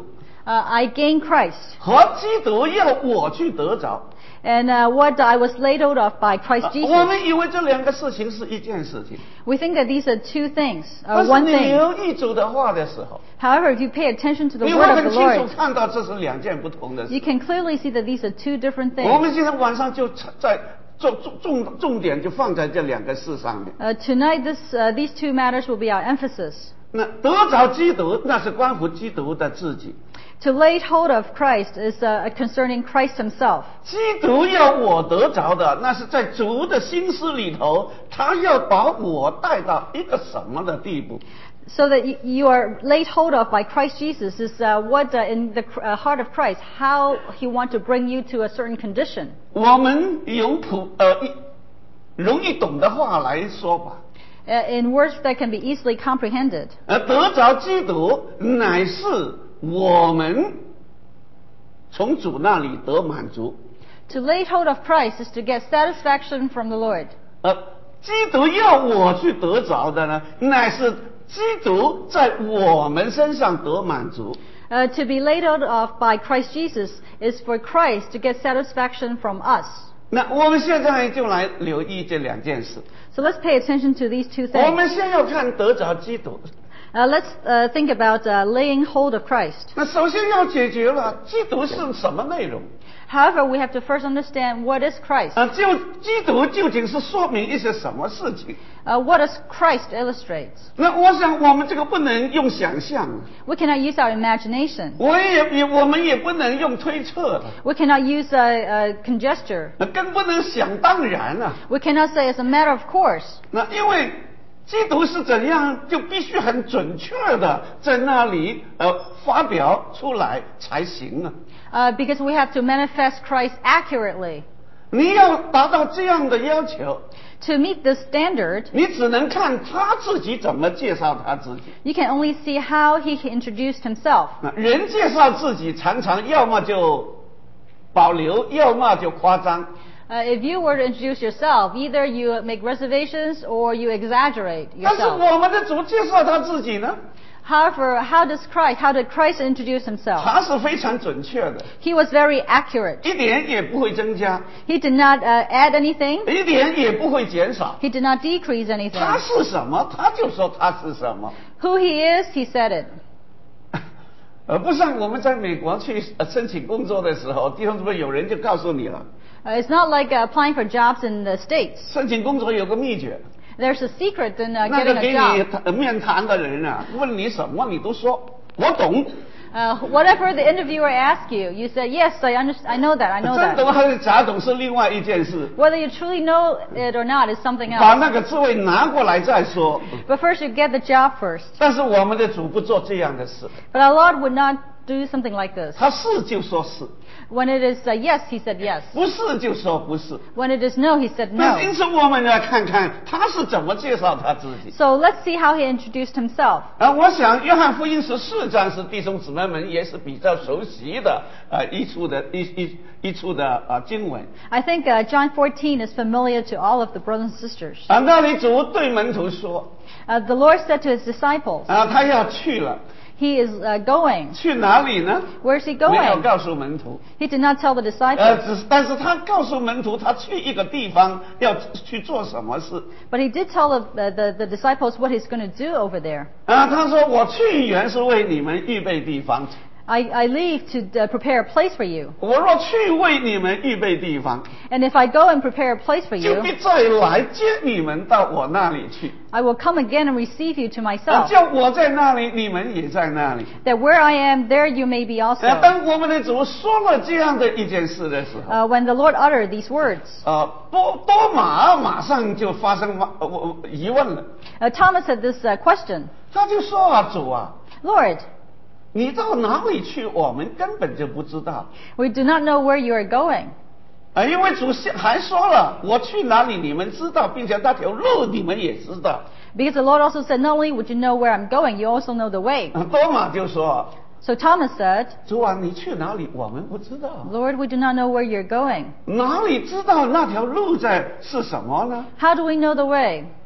[SPEAKER 2] Uh, I gain Christ.
[SPEAKER 1] 和基督要我去得着。
[SPEAKER 2] And uh, what I was laid hold of by Christ
[SPEAKER 1] 我
[SPEAKER 2] Jesus.
[SPEAKER 1] 们以为这两个事情是一件事情，
[SPEAKER 2] We think that these are two things,
[SPEAKER 1] 但
[SPEAKER 2] uh,
[SPEAKER 1] 是
[SPEAKER 2] one
[SPEAKER 1] 你
[SPEAKER 2] thing.
[SPEAKER 1] 留意主的话的时候，
[SPEAKER 2] However, if you pay attention to the
[SPEAKER 1] 你
[SPEAKER 2] word
[SPEAKER 1] 会
[SPEAKER 2] of
[SPEAKER 1] 很
[SPEAKER 2] the
[SPEAKER 1] 清楚
[SPEAKER 2] Lord,
[SPEAKER 1] 看到这是两件不同的事。
[SPEAKER 2] you can clearly see that these are two different
[SPEAKER 1] 我
[SPEAKER 2] things.
[SPEAKER 1] 们今天晚上就在重重重重点就放在这两个事上面。
[SPEAKER 2] Uh, tonight, this, uh, these two matters will be our emphasis.
[SPEAKER 1] 那得着基督，那是关乎基督的自己。
[SPEAKER 2] To lay hold of Christ is uh, concerning Christ himself.
[SPEAKER 1] 基督要我得着的，那是在主的心思里头，他要把我带到一个什么的地步？
[SPEAKER 2] So that you, you are laid hold of by Christ Jesus is uh, what uh, in the uh, heart of Christ, how he wants to bring you to a certain condition.
[SPEAKER 1] 我们用普呃一容易懂的话来说吧，
[SPEAKER 2] Uh, in words that can be easily comprehended.
[SPEAKER 1] 呃，得着基督乃是我们从主那里得满足。
[SPEAKER 2] To lay hold of Christ is to get satisfaction from the Lord.
[SPEAKER 1] 呃，基督要我去得着的呢，乃是基督在我们身上得满足。
[SPEAKER 2] Uh, to be laid hold of by Christ Jesus is for Christ to get satisfaction from us.
[SPEAKER 1] 那我们现在就来留意这两件事。
[SPEAKER 2] So let's pay attention to these two
[SPEAKER 1] 我
[SPEAKER 2] things.
[SPEAKER 1] 们先要看得着基督。
[SPEAKER 2] Uh, let's uh, think about uh, laying hold of Christ.
[SPEAKER 1] 那首先要解决了基督是什么内容？
[SPEAKER 2] However, we have to first understand what is Christ.
[SPEAKER 1] 啊，就基督究竟是说明一些什么事情？
[SPEAKER 2] Uh, what does Christ illustrate?
[SPEAKER 1] 那我想我们这个不能用想象，
[SPEAKER 2] We cannot use our imagination.
[SPEAKER 1] 我也也我们也不能用推测，
[SPEAKER 2] We cannot use uh, uh, conjecture.
[SPEAKER 1] 那更不能想当然啊。
[SPEAKER 2] We cannot say as a matter of course.
[SPEAKER 1] 那因为基督是怎样，就必须很准确的在那里呃发表出来才行啊。
[SPEAKER 2] Uh, because we have to manifest Christ accurately.
[SPEAKER 1] 你要达到这样的要求，
[SPEAKER 2] To meet this standard,
[SPEAKER 1] 你只能看他自己怎么介绍他自己。
[SPEAKER 2] you can only see how he introduced himself.
[SPEAKER 1] 那人介绍自己常常要么就保留，要么就夸张。
[SPEAKER 2] Uh, if you were to introduce yourself, either you make reservations or you exaggerate
[SPEAKER 1] 但是
[SPEAKER 2] yourself.
[SPEAKER 1] 我们的主介绍他自己呢，
[SPEAKER 2] However, how does Christ, how did Christ introduce himself?
[SPEAKER 1] 他是非常准确的，
[SPEAKER 2] He was very accurate.
[SPEAKER 1] 一点也不会增加，
[SPEAKER 2] He did not uh, add anything.
[SPEAKER 1] 一点也不会减少。
[SPEAKER 2] He did not decrease
[SPEAKER 1] 他
[SPEAKER 2] anything.
[SPEAKER 1] 是什么，他就说他是什么。
[SPEAKER 2] Who he is, he said it.
[SPEAKER 1] 而不像我们在美国去呃申请工作的时候，弟兄姊妹有人就告诉你了，
[SPEAKER 2] Uh, it's not like uh, applying for jobs in the States.
[SPEAKER 1] 申请工作有个秘诀，
[SPEAKER 2] There's a secret in uh,
[SPEAKER 1] 那个
[SPEAKER 2] getting
[SPEAKER 1] 给
[SPEAKER 2] a
[SPEAKER 1] 你
[SPEAKER 2] job.
[SPEAKER 1] 谈面谈的人啊，问你什么你都说我懂，
[SPEAKER 2] Uh, whatever the interviewer asks you, you say, yes, I understand, I know that, I know
[SPEAKER 1] 真懂
[SPEAKER 2] that.
[SPEAKER 1] 还是假懂是另外一件事，
[SPEAKER 2] Whether you truly know it or not is something
[SPEAKER 1] 把
[SPEAKER 2] else.
[SPEAKER 1] 那个智慧拿过来再说。
[SPEAKER 2] But first you get the job first.
[SPEAKER 1] 但是我们的主不做这样的事，
[SPEAKER 2] But our Lord would not do something like this.
[SPEAKER 1] 他是就说是，
[SPEAKER 2] When it is uh, yes, he said yes.
[SPEAKER 1] 不是就说不是。
[SPEAKER 2] When it is no, he said
[SPEAKER 1] 那因
[SPEAKER 2] no.
[SPEAKER 1] 此我们来看看他是怎么介绍他自己。
[SPEAKER 2] So let's see how he introduced himself.
[SPEAKER 1] 啊，我想约翰福音十四章是弟兄姊妹们也是比较熟悉的啊一处的一一一处的啊经文
[SPEAKER 2] I think uh, John fourteen is familiar to all of the brothers and sisters.
[SPEAKER 1] 啊，那里主对门徒说
[SPEAKER 2] Uh, the Lord said to his disciples,
[SPEAKER 1] 啊，他要去了，
[SPEAKER 2] he is uh, going.
[SPEAKER 1] 去哪里呢？
[SPEAKER 2] Where's he
[SPEAKER 1] 没有
[SPEAKER 2] going?
[SPEAKER 1] 告诉门徒，
[SPEAKER 2] He did not tell the
[SPEAKER 1] 呃，
[SPEAKER 2] disciples.
[SPEAKER 1] 只是但是他告诉门徒，他去一个地方要去做什么事
[SPEAKER 2] But he did tell the, the, the disciples what he's going to do over there.
[SPEAKER 1] 啊？他说我去原是为你们预备地方，
[SPEAKER 2] I, I leave to uh, prepare a place for you.
[SPEAKER 1] 我若去为你们预备地方，
[SPEAKER 2] And if I go and prepare a place for
[SPEAKER 1] 就
[SPEAKER 2] you,
[SPEAKER 1] 必再来接你们到我那里去。
[SPEAKER 2] I will come again and receive you to
[SPEAKER 1] 啊，
[SPEAKER 2] myself.
[SPEAKER 1] 叫我在那里，你们也在那里。
[SPEAKER 2] That where I am, there you may be
[SPEAKER 1] 啊，
[SPEAKER 2] also.
[SPEAKER 1] 当我们的主说了这样的一件事的时候，
[SPEAKER 2] Uh, when the Lord uttered these words,
[SPEAKER 1] 啊，多多马马上就发生呃我疑问了，
[SPEAKER 2] uh, Thomas had this uh, question.
[SPEAKER 1] 他就说啊，主啊，
[SPEAKER 2] Lord,
[SPEAKER 1] 你到哪里去？我们根本就不知道。
[SPEAKER 2] we do not know where you are going.
[SPEAKER 1] 啊，因为主还说了，我去哪里你们知道，并且那条路你们也知道。
[SPEAKER 2] Because the Lord also said, not only would you know where I'm going, you also know the way.
[SPEAKER 1] 啊，多马就说，
[SPEAKER 2] So Thomas said,
[SPEAKER 1] 主啊，你去哪里？我们不知道。
[SPEAKER 2] Lord, we do not know where you're going.
[SPEAKER 1] 哪里知道那条路在是什么呢？
[SPEAKER 2] How do we know the way?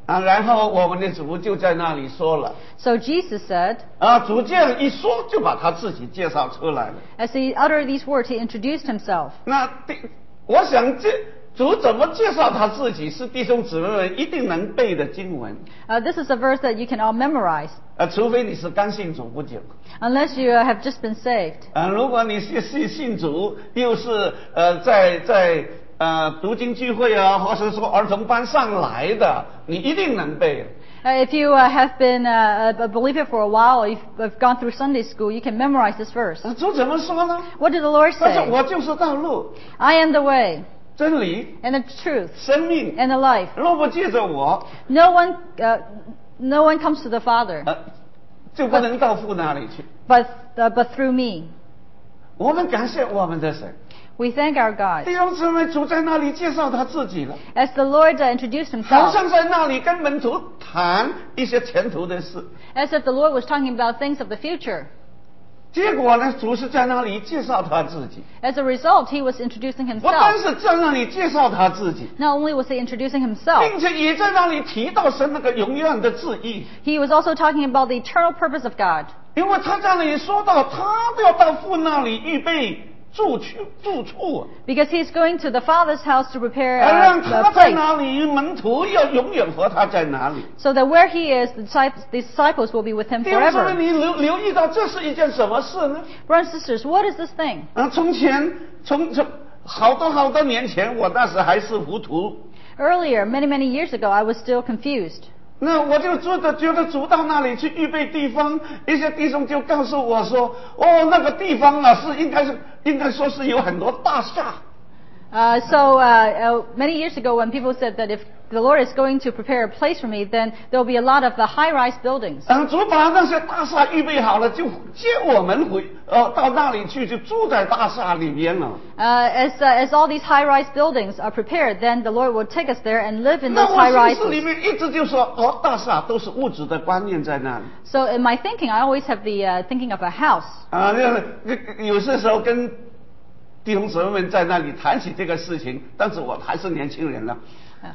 [SPEAKER 1] 啊，然后我们的主就在那里说了。
[SPEAKER 2] So Jesus said,
[SPEAKER 1] 啊，主这样一说，就把他自己介绍出来了。
[SPEAKER 2] as he uttered these words, he introduced himself.
[SPEAKER 1] 那第，我想这主怎么介绍他自己，是弟兄姊妹们一定能背的经文。
[SPEAKER 2] Uh, this is a verse that you can all memorize,
[SPEAKER 1] 啊，除非你是刚信主不久。
[SPEAKER 2] unless you uh, have just been saved.
[SPEAKER 1] 啊，如果你是是信主，又是呃在在呃读经聚会啊，或者说儿童班上来的，你一定能背。
[SPEAKER 2] Uh, if you uh, have been uh, a believer for a while, or you've have gone through Sunday school, you can memorize this verse.
[SPEAKER 1] 啊，主怎么说呢？
[SPEAKER 2] What did the Lord
[SPEAKER 1] 他说
[SPEAKER 2] say?
[SPEAKER 1] 我就是道路、
[SPEAKER 2] I am the way,
[SPEAKER 1] 真理、
[SPEAKER 2] and the truth,
[SPEAKER 1] 生命。
[SPEAKER 2] and the life.
[SPEAKER 1] 若不借着我，
[SPEAKER 2] No one, uh, no one comes to the Father,
[SPEAKER 1] 呃，就不能到父那里去。
[SPEAKER 2] but uh, but through me.
[SPEAKER 1] 我们感谢我们的神。
[SPEAKER 2] We thank our God.
[SPEAKER 1] 弟兄姊妹，主在那里介绍他自己了，
[SPEAKER 2] As the Lord uh, introduced
[SPEAKER 1] 好
[SPEAKER 2] himself,
[SPEAKER 1] 像在那里跟门徒谈一些前途的事。
[SPEAKER 2] as if the Lord was talking about things of the future.
[SPEAKER 1] 结果呢，主是在那里介绍他自己。
[SPEAKER 2] As a result, he was introducing
[SPEAKER 1] 不单
[SPEAKER 2] himself.
[SPEAKER 1] 是在那里介绍他自己，
[SPEAKER 2] Not only was he introducing himself,
[SPEAKER 1] 并且也在那里提到神那个永远的旨意。
[SPEAKER 2] he was also talking about the eternal purpose of God.
[SPEAKER 1] 因为他在那里说到，他要到父那里预备住处住处，
[SPEAKER 2] Because he's going to the Father's house to prepare
[SPEAKER 1] 而
[SPEAKER 2] uh,
[SPEAKER 1] 让
[SPEAKER 2] the
[SPEAKER 1] 他在
[SPEAKER 2] place,
[SPEAKER 1] 哪里，门徒要永远和他在哪里。
[SPEAKER 2] so that where he is, the disciples, the disciples will be with him
[SPEAKER 1] 弟兄姊妹，
[SPEAKER 2] forever.
[SPEAKER 1] 你留留意到这是一件什么事呢？
[SPEAKER 2] Brothers and sisters, what is this thing?
[SPEAKER 1] 啊，从前从从好多好多年前，我那时还是糊涂，
[SPEAKER 2] Earlier, many, many years ago, I was still confused.
[SPEAKER 1] 那我就觉得觉得主到那里去预备地方，一些弟兄就告诉我说，哦，那个地方啊是应该是应该说是有很多大厦。
[SPEAKER 2] Uh, so uh, uh, many years ago, when people said that if the Lord is going to prepare a place for me, then there will be a lot of the high-rise buildings.
[SPEAKER 1] 嗯，主把那些大厦预备好了，就接我们回呃到那里去，就住在大厦里面了。
[SPEAKER 2] Uh, as uh, as all these high-rise buildings are prepared, then the Lord will take us there and live in
[SPEAKER 1] 那
[SPEAKER 2] those
[SPEAKER 1] 我
[SPEAKER 2] high
[SPEAKER 1] 心思里
[SPEAKER 2] rises.
[SPEAKER 1] 面一直就说，哦，大厦都是物质的观念在那里。
[SPEAKER 2] So in my thinking, I always have the uh, thinking of a house.
[SPEAKER 1] 啊，那那有些时候跟弟兄姊妹们在那里谈起这个事情，但是我还是年轻人了。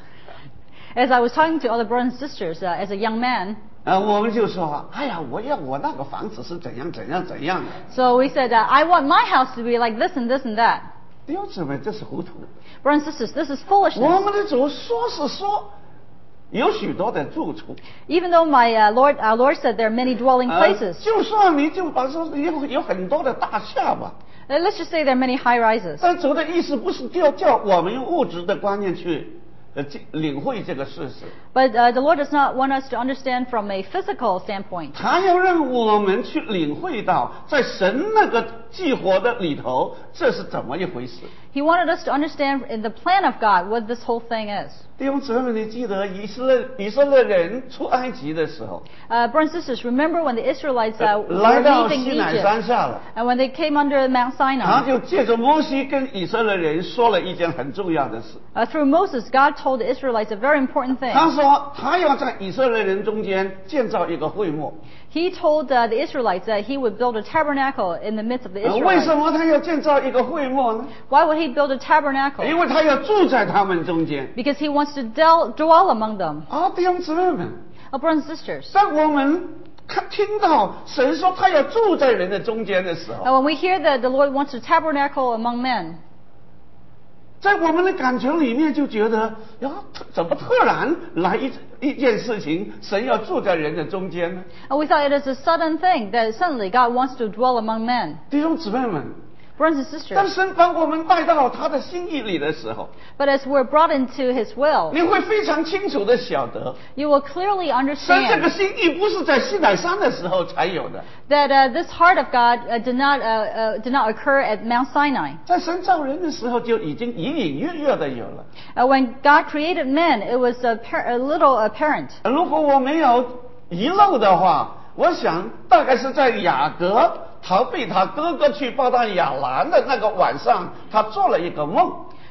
[SPEAKER 2] As I was talking to other brothers and sisters, uh, as a young man,
[SPEAKER 1] 啊，我们就说，哎呀，我要我那个房子是怎样怎样怎样的。
[SPEAKER 2] so we said, uh, I want my house to be like this and this and that.
[SPEAKER 1] 弟兄姊妹，这是糊涂。
[SPEAKER 2] Brothers and sisters, this is
[SPEAKER 1] 我
[SPEAKER 2] foolishness.
[SPEAKER 1] 们的主说是说，有许多的住处。
[SPEAKER 2] Even though my uh, Lord, our Lord said there are many dwelling
[SPEAKER 1] 呃
[SPEAKER 2] places.
[SPEAKER 1] 就算你就把说有有很多的大厦吧，
[SPEAKER 2] Uh, let's just say there are many high rises.
[SPEAKER 1] 但主的意思不是叫叫我们用物质的观念去呃这领会这个事实，
[SPEAKER 2] But uh, the Lord does not want us to understand from a physical standpoint.
[SPEAKER 1] 他要让我们去领会到，在神那个计划的里头，这是怎么一回事。
[SPEAKER 2] He wanted us to understand in the plan of God what this whole thing is.
[SPEAKER 1] 弟兄姊妹，你记得以色列以色列人出埃及的时候，
[SPEAKER 2] Uh, brothers and sisters, remember when the Israelites uh,
[SPEAKER 1] 来
[SPEAKER 2] were
[SPEAKER 1] 到
[SPEAKER 2] leaving
[SPEAKER 1] 西乃山
[SPEAKER 2] Egypt,
[SPEAKER 1] 下了，
[SPEAKER 2] and when they came under Mount
[SPEAKER 1] 他
[SPEAKER 2] Sinai,
[SPEAKER 1] 就借着摩西跟以色列人说了一件很重要的事。
[SPEAKER 2] uh, through Moses, God told the Israelites a very important thing.
[SPEAKER 1] 他说他要在以色列人中间建造一个会幕。
[SPEAKER 2] He told uh, the Israelites that he would build a tabernacle in the midst of the
[SPEAKER 1] 呃为什
[SPEAKER 2] Israelites.
[SPEAKER 1] 么他要建造一个会幕呢？
[SPEAKER 2] Why would he build a tabernacle?
[SPEAKER 1] 因为他要住在他们中间。
[SPEAKER 2] Because he wants to del- dwell among them.
[SPEAKER 1] 啊，弟兄姊妹们，
[SPEAKER 2] Oh, brothers and sisters,
[SPEAKER 1] 当我们看听到神说他要住在人的中间的时候，
[SPEAKER 2] uh, when we hear that the Lord wants to tabernacle among men,
[SPEAKER 1] 在我们的感觉里面就觉得，呀，怎么突然来一一件事情，神要住在人的中间呢？
[SPEAKER 2] uh, we thought it is a sudden thing that suddenly God wants to dwell among men.
[SPEAKER 1] 弟兄姊妹们，
[SPEAKER 2] Brothers and
[SPEAKER 1] 当
[SPEAKER 2] sisters,
[SPEAKER 1] 神把我们带到他的心意里的时候，
[SPEAKER 2] but as we're brought into His will,
[SPEAKER 1] 你会非常清楚的晓得，
[SPEAKER 2] you will clearly
[SPEAKER 1] 神这个
[SPEAKER 2] understand
[SPEAKER 1] 心意不是在西乃山的时候才有的，
[SPEAKER 2] that uh, this heart of God uh, did not uh, uh, did not occur at Mount Sinai.
[SPEAKER 1] 在神造人的时候就已经隐隐约约的有了。
[SPEAKER 2] Uh, when God created men, it was a, par- a little apparent.
[SPEAKER 1] 如果我没有遗漏的话，我想大概是在雅各逃避他哥哥去报答亚兰的那个晚上，他做了一个梦。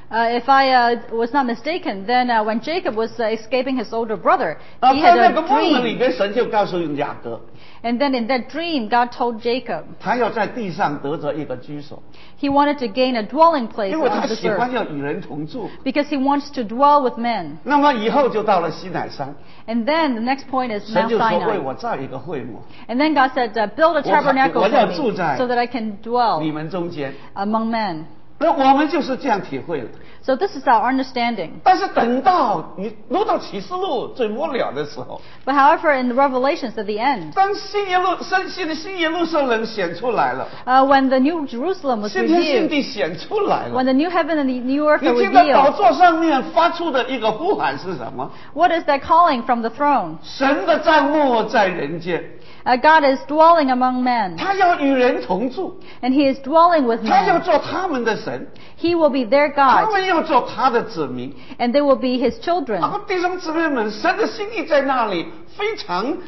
[SPEAKER 2] Uh, if I uh, was not mistaken, then uh, when Jacob was uh, escaping his older brother,
[SPEAKER 1] 啊，
[SPEAKER 2] he
[SPEAKER 1] 在
[SPEAKER 2] had
[SPEAKER 1] 那
[SPEAKER 2] a
[SPEAKER 1] 个梦的里
[SPEAKER 2] dream.
[SPEAKER 1] 边，神就告诉雅各，
[SPEAKER 2] And then in that dream, God told Jacob
[SPEAKER 1] 他要在地上得着一个居所，
[SPEAKER 2] he wanted to gain a dwelling place
[SPEAKER 1] 因为他
[SPEAKER 2] on this
[SPEAKER 1] 喜欢
[SPEAKER 2] earth
[SPEAKER 1] 要与人同住。
[SPEAKER 2] because he wants to dwell with men.
[SPEAKER 1] 那么以后就到了西乃山，
[SPEAKER 2] And then the next point is
[SPEAKER 1] 神
[SPEAKER 2] Mount
[SPEAKER 1] 就说为
[SPEAKER 2] Sinai.
[SPEAKER 1] 我造一个会幕，
[SPEAKER 2] And then God said, uh, build a tabernacle
[SPEAKER 1] 我
[SPEAKER 2] for
[SPEAKER 1] 要
[SPEAKER 2] me
[SPEAKER 1] 住在
[SPEAKER 2] so that I can
[SPEAKER 1] 你
[SPEAKER 2] dwell
[SPEAKER 1] 们中间。
[SPEAKER 2] among men.
[SPEAKER 1] 那我们就是这样体会的。
[SPEAKER 2] So this is our understanding.
[SPEAKER 1] 但是等到你读到启示录最末了的时候，
[SPEAKER 2] But however, in the Revelations at the end,
[SPEAKER 1] 当新耶路新新的新耶路撒冷显出来了，
[SPEAKER 2] uh, when the New Jerusalem was
[SPEAKER 1] 新天新
[SPEAKER 2] revealed,
[SPEAKER 1] 地显出来了
[SPEAKER 2] when，the new heaven and the new earth
[SPEAKER 1] 你
[SPEAKER 2] are
[SPEAKER 1] 听到宝
[SPEAKER 2] revealed,
[SPEAKER 1] 座上面发出的一个呼喊是什么？
[SPEAKER 2] what is that calling from the throne?
[SPEAKER 1] 神的帐幕在人间，
[SPEAKER 2] Uh, God is dwelling among men,
[SPEAKER 1] 他要与人同住，
[SPEAKER 2] and He is dwelling with
[SPEAKER 1] 他要
[SPEAKER 2] men.
[SPEAKER 1] 做他们的神，
[SPEAKER 2] He will be their
[SPEAKER 1] 他
[SPEAKER 2] God,
[SPEAKER 1] 们要做他的子民。
[SPEAKER 2] and they will be His children.
[SPEAKER 1] 好，弟兄姊妹们，神的心意在那里，非常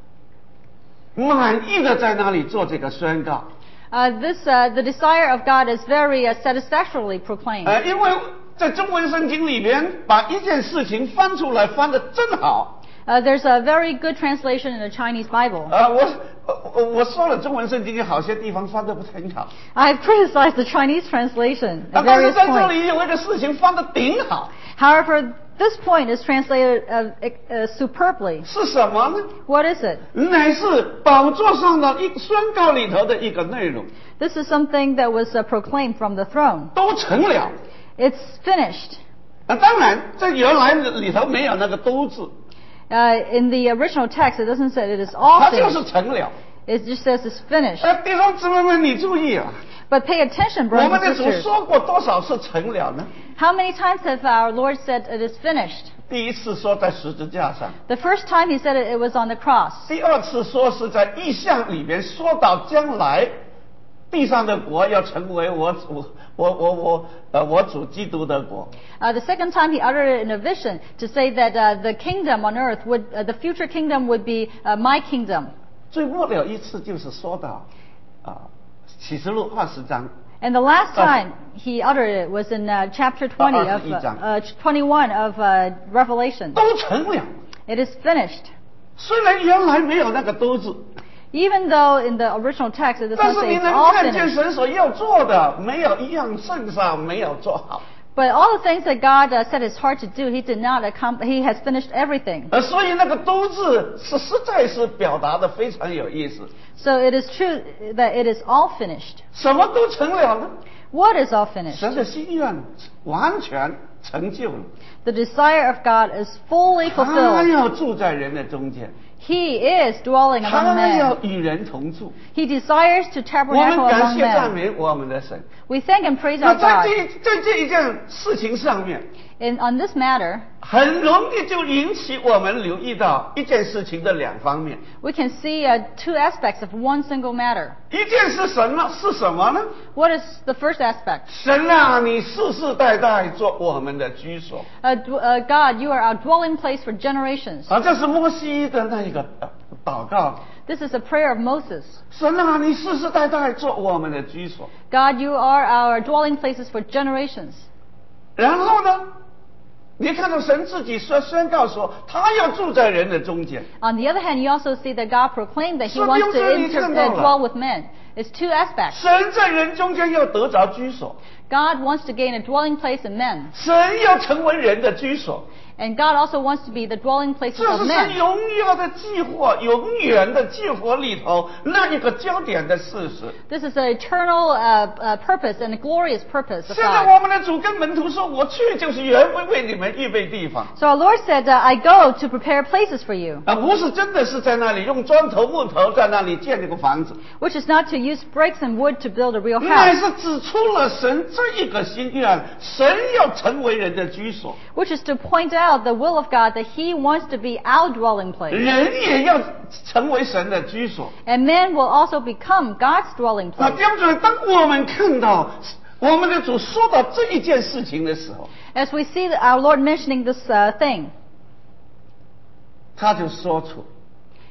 [SPEAKER 1] 满意的在那里做这个宣告。
[SPEAKER 2] Uh, this, uh, the desire of God is very uh, satisfactorily proclaimed.
[SPEAKER 1] 呃，因为在中文圣经里边，把一件事情翻出来翻得真好。
[SPEAKER 2] Uh, there's a very good translation in the Chinese Bible.
[SPEAKER 1] 啊，我我我说了，中文圣经有好些地方翻得不是很好。
[SPEAKER 2] I have criticized the Chinese translation
[SPEAKER 1] 啊，
[SPEAKER 2] at
[SPEAKER 1] 但是
[SPEAKER 2] various
[SPEAKER 1] 在这
[SPEAKER 2] points.
[SPEAKER 1] 里有一个事情翻得顶好，
[SPEAKER 2] However, this point is translated uh, uh, superbly.
[SPEAKER 1] 是什么呢？
[SPEAKER 2] What is it?
[SPEAKER 1] 乃是宝座上的一宣告里头的一个内容，
[SPEAKER 2] This is something that was uh, proclaimed from the throne.
[SPEAKER 1] 都成了。
[SPEAKER 2] It's finished.
[SPEAKER 1] 啊，当然在原来里头没有那个都字，
[SPEAKER 2] Uh, in the original text, it doesn't say it is all
[SPEAKER 1] 它就是
[SPEAKER 2] finished.
[SPEAKER 1] 成了。
[SPEAKER 2] It just says it's finished.
[SPEAKER 1] 呃，弟兄姊妹们，你注意啊，
[SPEAKER 2] But pay attention,
[SPEAKER 1] 我
[SPEAKER 2] brothers
[SPEAKER 1] 们
[SPEAKER 2] and
[SPEAKER 1] 的主
[SPEAKER 2] sisters.
[SPEAKER 1] 说过多少次成了呢？
[SPEAKER 2] How many times have our Lord said it is finished?
[SPEAKER 1] 第一次说在十字架上，
[SPEAKER 2] The first time He said it, it was on the cross.
[SPEAKER 1] 第二次说是在异象里面说到将来地上的国要成为我主我我我呃我主基督的国。
[SPEAKER 2] Uh, the second time He uttered it in a vision to say that uh, the kingdom on earth would, uh, the future kingdom would be uh, my kingdom.
[SPEAKER 1] 最末了一次就是说到啊启示录二十章，
[SPEAKER 2] And the last time He uttered it was in uh, chapter twenty of, uh, uh, twenty-one of uh, Revelation.
[SPEAKER 1] 都成了。
[SPEAKER 2] It is finished.
[SPEAKER 1] 虽然原来没有那个都字，
[SPEAKER 2] Even though in the original text it does
[SPEAKER 1] 但
[SPEAKER 2] not
[SPEAKER 1] 是
[SPEAKER 2] say
[SPEAKER 1] 你
[SPEAKER 2] it's
[SPEAKER 1] 能
[SPEAKER 2] all
[SPEAKER 1] 看见
[SPEAKER 2] finished.
[SPEAKER 1] 神所要做的，没有一样圣上没有做好。
[SPEAKER 2] But all the things that God uh, set His heart to do, He did not accomplish. He has finished everything.
[SPEAKER 1] 呃，所以那个都字是实在是表达的非常有意思。
[SPEAKER 2] So it is true that it is all finished.
[SPEAKER 1] 什么都成了呢？
[SPEAKER 2] What is all finished?
[SPEAKER 1] 神的心愿完全成就了，
[SPEAKER 2] The desire of God is fully
[SPEAKER 1] 他
[SPEAKER 2] fulfilled.
[SPEAKER 1] 要住在人的中间，
[SPEAKER 2] He is dwelling among
[SPEAKER 1] 他要
[SPEAKER 2] men.
[SPEAKER 1] 与人同住。
[SPEAKER 2] He desires to
[SPEAKER 1] 我们
[SPEAKER 2] tabernacle
[SPEAKER 1] 感
[SPEAKER 2] among
[SPEAKER 1] 谢赞
[SPEAKER 2] men.
[SPEAKER 1] 美我们的神。
[SPEAKER 2] We thank and praise
[SPEAKER 1] 那
[SPEAKER 2] our
[SPEAKER 1] 在
[SPEAKER 2] God.
[SPEAKER 1] 这在这一件事情上面，
[SPEAKER 2] In, on this matter,
[SPEAKER 1] 很容易就引起我们留意到一件事情的两方面。
[SPEAKER 2] we can see uh, two aspects of one single matter.
[SPEAKER 1] 一件是什么？是什么呢？
[SPEAKER 2] What is the first aspect?
[SPEAKER 1] 神啊，你世世代代做我们的居所。
[SPEAKER 2] Uh, d- uh, God, you are our dwelling place for generations.
[SPEAKER 1] 啊，这是摩西的那一个呃祷告。
[SPEAKER 2] This is a prayer of Moses.
[SPEAKER 1] 神啊，你世世代代做我们的居所。
[SPEAKER 2] God, you are our dwelling places for generations.
[SPEAKER 1] 然后呢，你看到神自己说宣告说，他要住在人的中间。
[SPEAKER 2] On the other hand, you also see that God proclaimed that He
[SPEAKER 1] 是
[SPEAKER 2] wants
[SPEAKER 1] 不
[SPEAKER 2] to
[SPEAKER 1] 是你
[SPEAKER 2] inter-
[SPEAKER 1] 看到
[SPEAKER 2] uh,
[SPEAKER 1] 了？
[SPEAKER 2] dwell with men. It's two aspects.
[SPEAKER 1] 神在人中间要得着居所，
[SPEAKER 2] God wants to gain a dwelling place in men.
[SPEAKER 1] 神要成为人的居所，
[SPEAKER 2] And God also wants to be the dwelling places
[SPEAKER 1] 这
[SPEAKER 2] of
[SPEAKER 1] 是神
[SPEAKER 2] men.
[SPEAKER 1] 永远的计划，永远的计划里头那一个焦点的事实。
[SPEAKER 2] This is an eternal uh, uh, purpose and a glorious purpose of
[SPEAKER 1] 现在
[SPEAKER 2] God.
[SPEAKER 1] 我们的主跟门徒说：“我去就是原为为你们预备地方。”
[SPEAKER 2] So our Lord said, uh, I go to prepare places for you,
[SPEAKER 1] 啊，不是真的是在那里用砖头木头在那里建这个房子，
[SPEAKER 2] which is not to use bricks and wood to build a real
[SPEAKER 1] 乃
[SPEAKER 2] house,
[SPEAKER 1] 是指出了神这一个心愿，神要成为人的居所，
[SPEAKER 2] which is to point out the will of God that He wants to be our dwelling place.
[SPEAKER 1] 人也要成为神的居所。
[SPEAKER 2] And man will also become God's dwelling
[SPEAKER 1] 那
[SPEAKER 2] place.
[SPEAKER 1] 弟兄姊妹，当我们看到我们的主说到这一件事情的时候，
[SPEAKER 2] As we see that our Lord mentioning this uh, thing,
[SPEAKER 1] 他就说出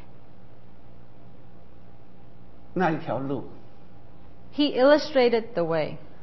[SPEAKER 1] 那一条路，
[SPEAKER 2] He illustrated the way.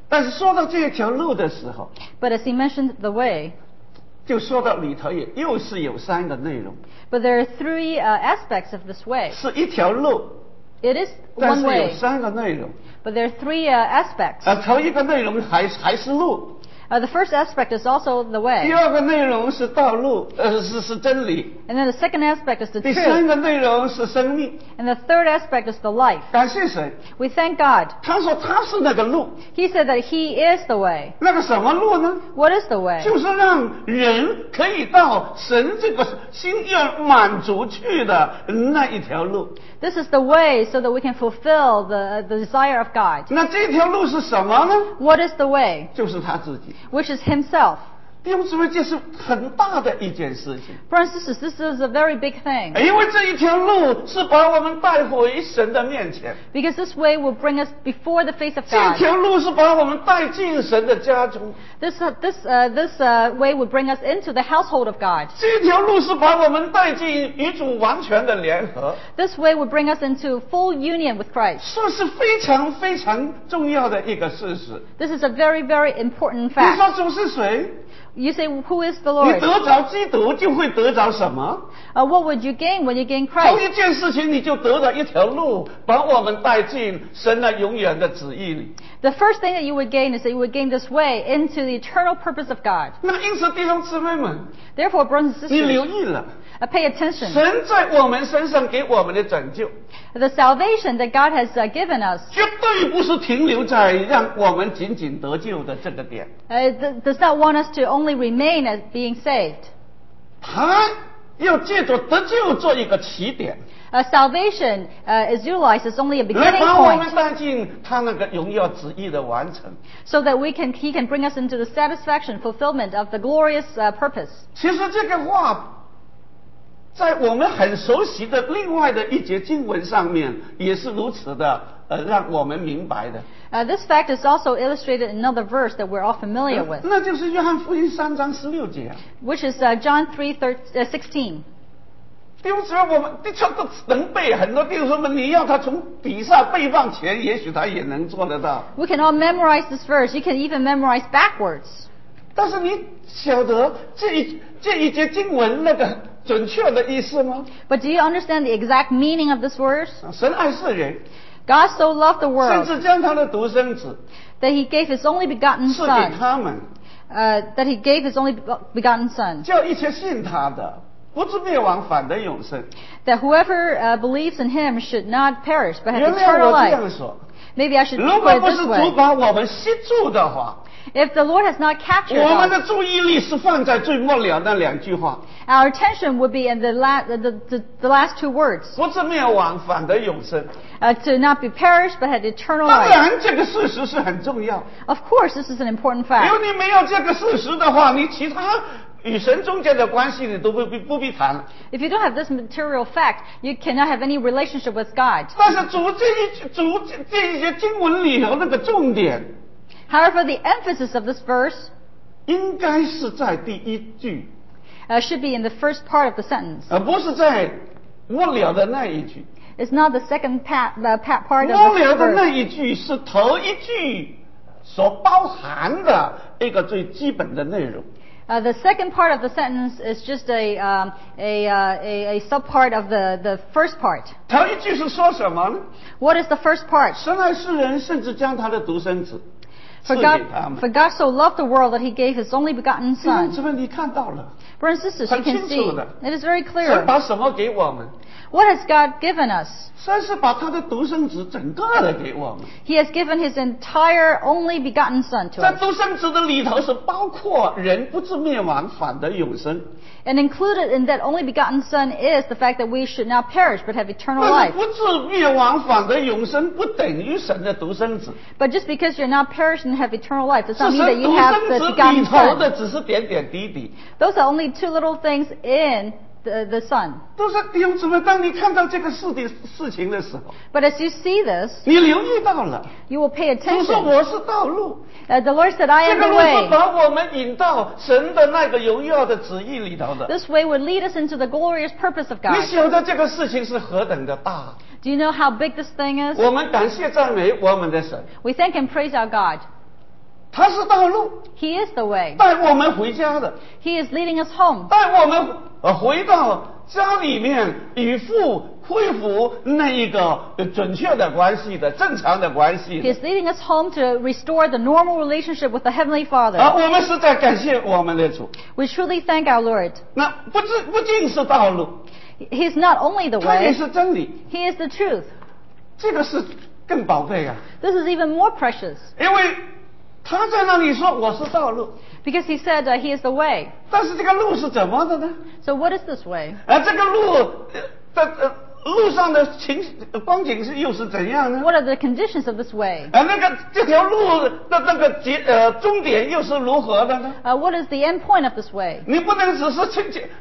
[SPEAKER 1] 但是说到这条路的时候，
[SPEAKER 2] But as he mentioned the way,
[SPEAKER 1] 就说到里头也又是有三个内容，
[SPEAKER 2] but there are three uh, aspects of this way.
[SPEAKER 1] 是一条路，
[SPEAKER 2] It is
[SPEAKER 1] 但
[SPEAKER 2] one
[SPEAKER 1] 是有
[SPEAKER 2] way,
[SPEAKER 1] 三个内容。
[SPEAKER 2] but there are three uh, aspects.
[SPEAKER 1] 啊，头一个内容还还是路，
[SPEAKER 2] Uh, the first aspect is also the
[SPEAKER 1] 第
[SPEAKER 2] way,
[SPEAKER 1] 二个内容是道路，呃，是是真理，
[SPEAKER 2] and then the second aspect is the
[SPEAKER 1] 第三
[SPEAKER 2] truth,
[SPEAKER 1] 个内容是生命。
[SPEAKER 2] and the third aspect is the life.
[SPEAKER 1] 感谢神，
[SPEAKER 2] We thank God.
[SPEAKER 1] 他说他是那个路，
[SPEAKER 2] He said that He is the way.
[SPEAKER 1] 那个什么路呢？
[SPEAKER 2] What is the way?
[SPEAKER 1] 就是让人可以到神这个心愿满足去的那一条路。
[SPEAKER 2] This is the way so that we can fulfill the, the desire of God.
[SPEAKER 1] 那这条路是什么呢？
[SPEAKER 2] What is the way?
[SPEAKER 1] 就是他自己。
[SPEAKER 2] Which is Himself.
[SPEAKER 1] 弟兄姊妹，这是很大的一件事情，
[SPEAKER 2] Brothers and sisters, this is a very big thing.
[SPEAKER 1] 因为这一条路是把我们带回神的面前，
[SPEAKER 2] Because this way will bring us before the face of
[SPEAKER 1] 这
[SPEAKER 2] God.
[SPEAKER 1] 条路是把我们带进神的家中，
[SPEAKER 2] This, uh, this, uh, this uh, way will bring us into the household of God.
[SPEAKER 1] 这条路是把我们带进与主完全的联合，
[SPEAKER 2] This way will bring us into full union with Christ.
[SPEAKER 1] 这是非常非常重要的一个事实。
[SPEAKER 2] This is a very, very important
[SPEAKER 1] 你
[SPEAKER 2] fact.
[SPEAKER 1] 说主是谁？
[SPEAKER 2] You say, who is the
[SPEAKER 1] 你
[SPEAKER 2] Lord?
[SPEAKER 1] 得着基督就会得着什么？
[SPEAKER 2] Uh, what would you gain when you gain
[SPEAKER 1] 同
[SPEAKER 2] Christ?
[SPEAKER 1] 一件事情，你就得到一条路，把我们带进神的永远的旨意里。
[SPEAKER 2] The first thing that you would gain is that you would gain this way into the eternal purpose of God.
[SPEAKER 1] 那因此，弟兄姊妹们，
[SPEAKER 2] Therefore, brothers and
[SPEAKER 1] 你留
[SPEAKER 2] sisters,
[SPEAKER 1] 意了，
[SPEAKER 2] uh, pay attention.
[SPEAKER 1] 神在我们身上给我们的拯救，
[SPEAKER 2] The salvation that God has uh, given us
[SPEAKER 1] 绝对不是停留在让我们仅仅得救的这个点，
[SPEAKER 2] uh, th- does not want us to only remain as being saved.
[SPEAKER 1] 他要借着得救做一个起点，
[SPEAKER 2] Uh, salvation uh, is utilized as only a
[SPEAKER 1] 来
[SPEAKER 2] beginning
[SPEAKER 1] 把我们
[SPEAKER 2] point,
[SPEAKER 1] 带进他那个荣耀旨意的完成。
[SPEAKER 2] so that we can He can bring us into the satisfaction, fulfillment of the glorious uh, purpose.
[SPEAKER 1] 其实这个话，在我们很熟悉的另外的一节经文上面，也是如此的，呃，让我们明白的。
[SPEAKER 2] Uh, this fact is also illustrated in another verse that we're all familiar with,
[SPEAKER 1] 那就是约翰福音三章十六节啊。
[SPEAKER 2] which is uh, John three sixteen.
[SPEAKER 1] 弟兄姊妹，我们的确都能背，很多弟兄们，你要他从底下背往前，也许他也能做得到。
[SPEAKER 2] We can all memorize this verse. You can even memorize backwards.
[SPEAKER 1] 但是你晓得这一这一节经文那个准确的意思吗？
[SPEAKER 2] But do you understand the exact meaning of this verse?
[SPEAKER 1] 神爱世人，
[SPEAKER 2] God so loved the
[SPEAKER 1] 甚
[SPEAKER 2] world
[SPEAKER 1] 至将他的独生子
[SPEAKER 2] that He gave His only begotten
[SPEAKER 1] 赐给
[SPEAKER 2] Son.
[SPEAKER 1] 他们，
[SPEAKER 2] Uh, that He gave His only begotten Son.
[SPEAKER 1] 叫一切信他的，不至灭亡，反得永生。
[SPEAKER 2] That whoever uh, believes in Him should not perish but have
[SPEAKER 1] 原谅
[SPEAKER 2] eternal
[SPEAKER 1] 我这
[SPEAKER 2] life.
[SPEAKER 1] 样说，
[SPEAKER 2] Maybe I should
[SPEAKER 1] 如
[SPEAKER 2] put
[SPEAKER 1] 果
[SPEAKER 2] it
[SPEAKER 1] 不是
[SPEAKER 2] this
[SPEAKER 1] 主
[SPEAKER 2] way.
[SPEAKER 1] 把我们吸住的话，
[SPEAKER 2] If the Lord has not captured
[SPEAKER 1] 我们
[SPEAKER 2] us,
[SPEAKER 1] 的注意力是放在最末了那两句话，
[SPEAKER 2] our attention would be in the, la- the, the, the last two words.
[SPEAKER 1] 不至灭亡，反得永生。
[SPEAKER 2] Uh, to not be perished but have eternal
[SPEAKER 1] 当
[SPEAKER 2] life.
[SPEAKER 1] 然，这个事实是很重要。
[SPEAKER 2] Of course, this is an important
[SPEAKER 1] 如
[SPEAKER 2] fact.
[SPEAKER 1] 果你没有这个事实的话，你其他与神中间的关系你都不必不必谈了。
[SPEAKER 2] If you don't have this material fact, you cannot have any relationship with God.
[SPEAKER 1] 但是主这一主这这一些经文里头那个重点，
[SPEAKER 2] However, the emphasis of this verse
[SPEAKER 1] 应该是在第一句，
[SPEAKER 2] uh, should be in the first part of the sentence.
[SPEAKER 1] 而不是在末了的那一句。
[SPEAKER 2] It's not the second pa- uh, pa- part of
[SPEAKER 1] 末
[SPEAKER 2] the
[SPEAKER 1] 了的
[SPEAKER 2] verse.
[SPEAKER 1] 那一句是头一句所包含的一个最基本的内容。
[SPEAKER 2] Uh, the second part of the sentence is just a, um, a, uh, a, a subpart of the, the first part.
[SPEAKER 1] 头一句是说什么呢？
[SPEAKER 2] What is the first part?
[SPEAKER 1] 神爱世人，甚至将他的独生子
[SPEAKER 2] For
[SPEAKER 1] 赐
[SPEAKER 2] God,
[SPEAKER 1] 给他们。
[SPEAKER 2] for God so loved the world that He gave His only begotten
[SPEAKER 1] 弟兄
[SPEAKER 2] Son.
[SPEAKER 1] 姊妹，你看到了，
[SPEAKER 2] Brothers and sisters, you
[SPEAKER 1] 很
[SPEAKER 2] can
[SPEAKER 1] 清
[SPEAKER 2] see.
[SPEAKER 1] 楚的。
[SPEAKER 2] It is very
[SPEAKER 1] 神
[SPEAKER 2] clear.
[SPEAKER 1] 把什么给我们？
[SPEAKER 2] What has God given us?
[SPEAKER 1] 神是把他的独生子整个的给我们。
[SPEAKER 2] He has given His entire only begotten Son to
[SPEAKER 1] 在
[SPEAKER 2] us.
[SPEAKER 1] 独生子的里头是包括人不至灭亡，反得永生。
[SPEAKER 2] And included in that only begotten Son is the fact that we should not perish but have eternal
[SPEAKER 1] 但是
[SPEAKER 2] life.
[SPEAKER 1] 不至灭亡，反得永生，不等于神的独生子。
[SPEAKER 2] But just because you're not perished and have eternal life does
[SPEAKER 1] 是
[SPEAKER 2] not mean that
[SPEAKER 1] 神
[SPEAKER 2] you
[SPEAKER 1] 独
[SPEAKER 2] have
[SPEAKER 1] 生
[SPEAKER 2] the
[SPEAKER 1] 子里
[SPEAKER 2] begotten
[SPEAKER 1] 头的
[SPEAKER 2] Son.
[SPEAKER 1] 只是点点滴滴。
[SPEAKER 2] Those are only two little things in the, the Son.
[SPEAKER 1] 都是弟兄姊妹，当你看到这个事的事情的时候，
[SPEAKER 2] But as you see this,
[SPEAKER 1] 你留意到了，
[SPEAKER 2] you will pay
[SPEAKER 1] 主说
[SPEAKER 2] attention.
[SPEAKER 1] 我是道路，
[SPEAKER 2] Uh, the Lord said, I
[SPEAKER 1] 这
[SPEAKER 2] am
[SPEAKER 1] 个
[SPEAKER 2] the
[SPEAKER 1] 路是
[SPEAKER 2] way.
[SPEAKER 1] 把我们引到神的那个荣耀的旨意里头的。
[SPEAKER 2] This way would lead us into the glorious purpose of
[SPEAKER 1] 你
[SPEAKER 2] God.
[SPEAKER 1] 晓得这个事情是何等的大？
[SPEAKER 2] Do you know how big this thing is?
[SPEAKER 1] 我们感谢赞美我们的神，
[SPEAKER 2] We thank and praise our God.
[SPEAKER 1] 他是道路，
[SPEAKER 2] He is the way.
[SPEAKER 1] 带我们回家的，
[SPEAKER 2] He is leading us home.
[SPEAKER 1] 带我们呃回到家里面与父恢复那一个呃准确的关系的正常的关系
[SPEAKER 2] He
[SPEAKER 1] 的
[SPEAKER 2] is leading us home to restore the normal relationship with the Heavenly Father.
[SPEAKER 1] 啊，我们是在感谢我们的主。
[SPEAKER 2] We truly thank our Lord.
[SPEAKER 1] 那不只不仅是道路，
[SPEAKER 2] He is not only the
[SPEAKER 1] 他也
[SPEAKER 2] way,
[SPEAKER 1] 是真理，
[SPEAKER 2] He is the truth.
[SPEAKER 1] 这个是更宝贝啊，
[SPEAKER 2] This is even more precious
[SPEAKER 1] 因为他在那里说我是道路，
[SPEAKER 2] because He said uh, He is the way.
[SPEAKER 1] 但是这个路是怎么的呢？
[SPEAKER 2] So what is this way?
[SPEAKER 1] 啊，这个路呃的呃路上的情呃光景是又是怎样呢？
[SPEAKER 2] What are the conditions of this way?
[SPEAKER 1] 啊，那个这条路的那个结呃终点又是如何的呢？
[SPEAKER 2] Uh, what is the end point of this way?
[SPEAKER 1] 你不能只是简简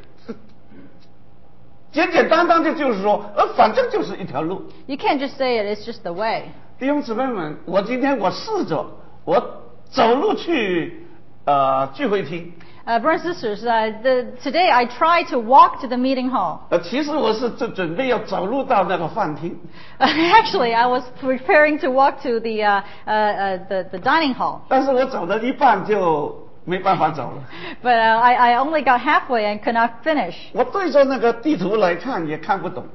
[SPEAKER 1] 简简单单的，就是说，呃，反正就是一条路。
[SPEAKER 2] You can't just say it, it's just the way.
[SPEAKER 1] 弟兄姊妹们，我今天我试着我走路去呃聚会厅，
[SPEAKER 2] Uh, brothers and sisters, uh, the, today I tried to walk to the meeting hall.
[SPEAKER 1] 呃，其实我是准准备要走路到那个饭厅，
[SPEAKER 2] Actually, I was preparing to walk to the, uh, uh, uh, the, the dining hall.
[SPEAKER 1] 但是我走到一半就没办法走了。
[SPEAKER 2] But uh, I, I only got halfway and could not finish.
[SPEAKER 1] 我对着那个地图来看也看不懂，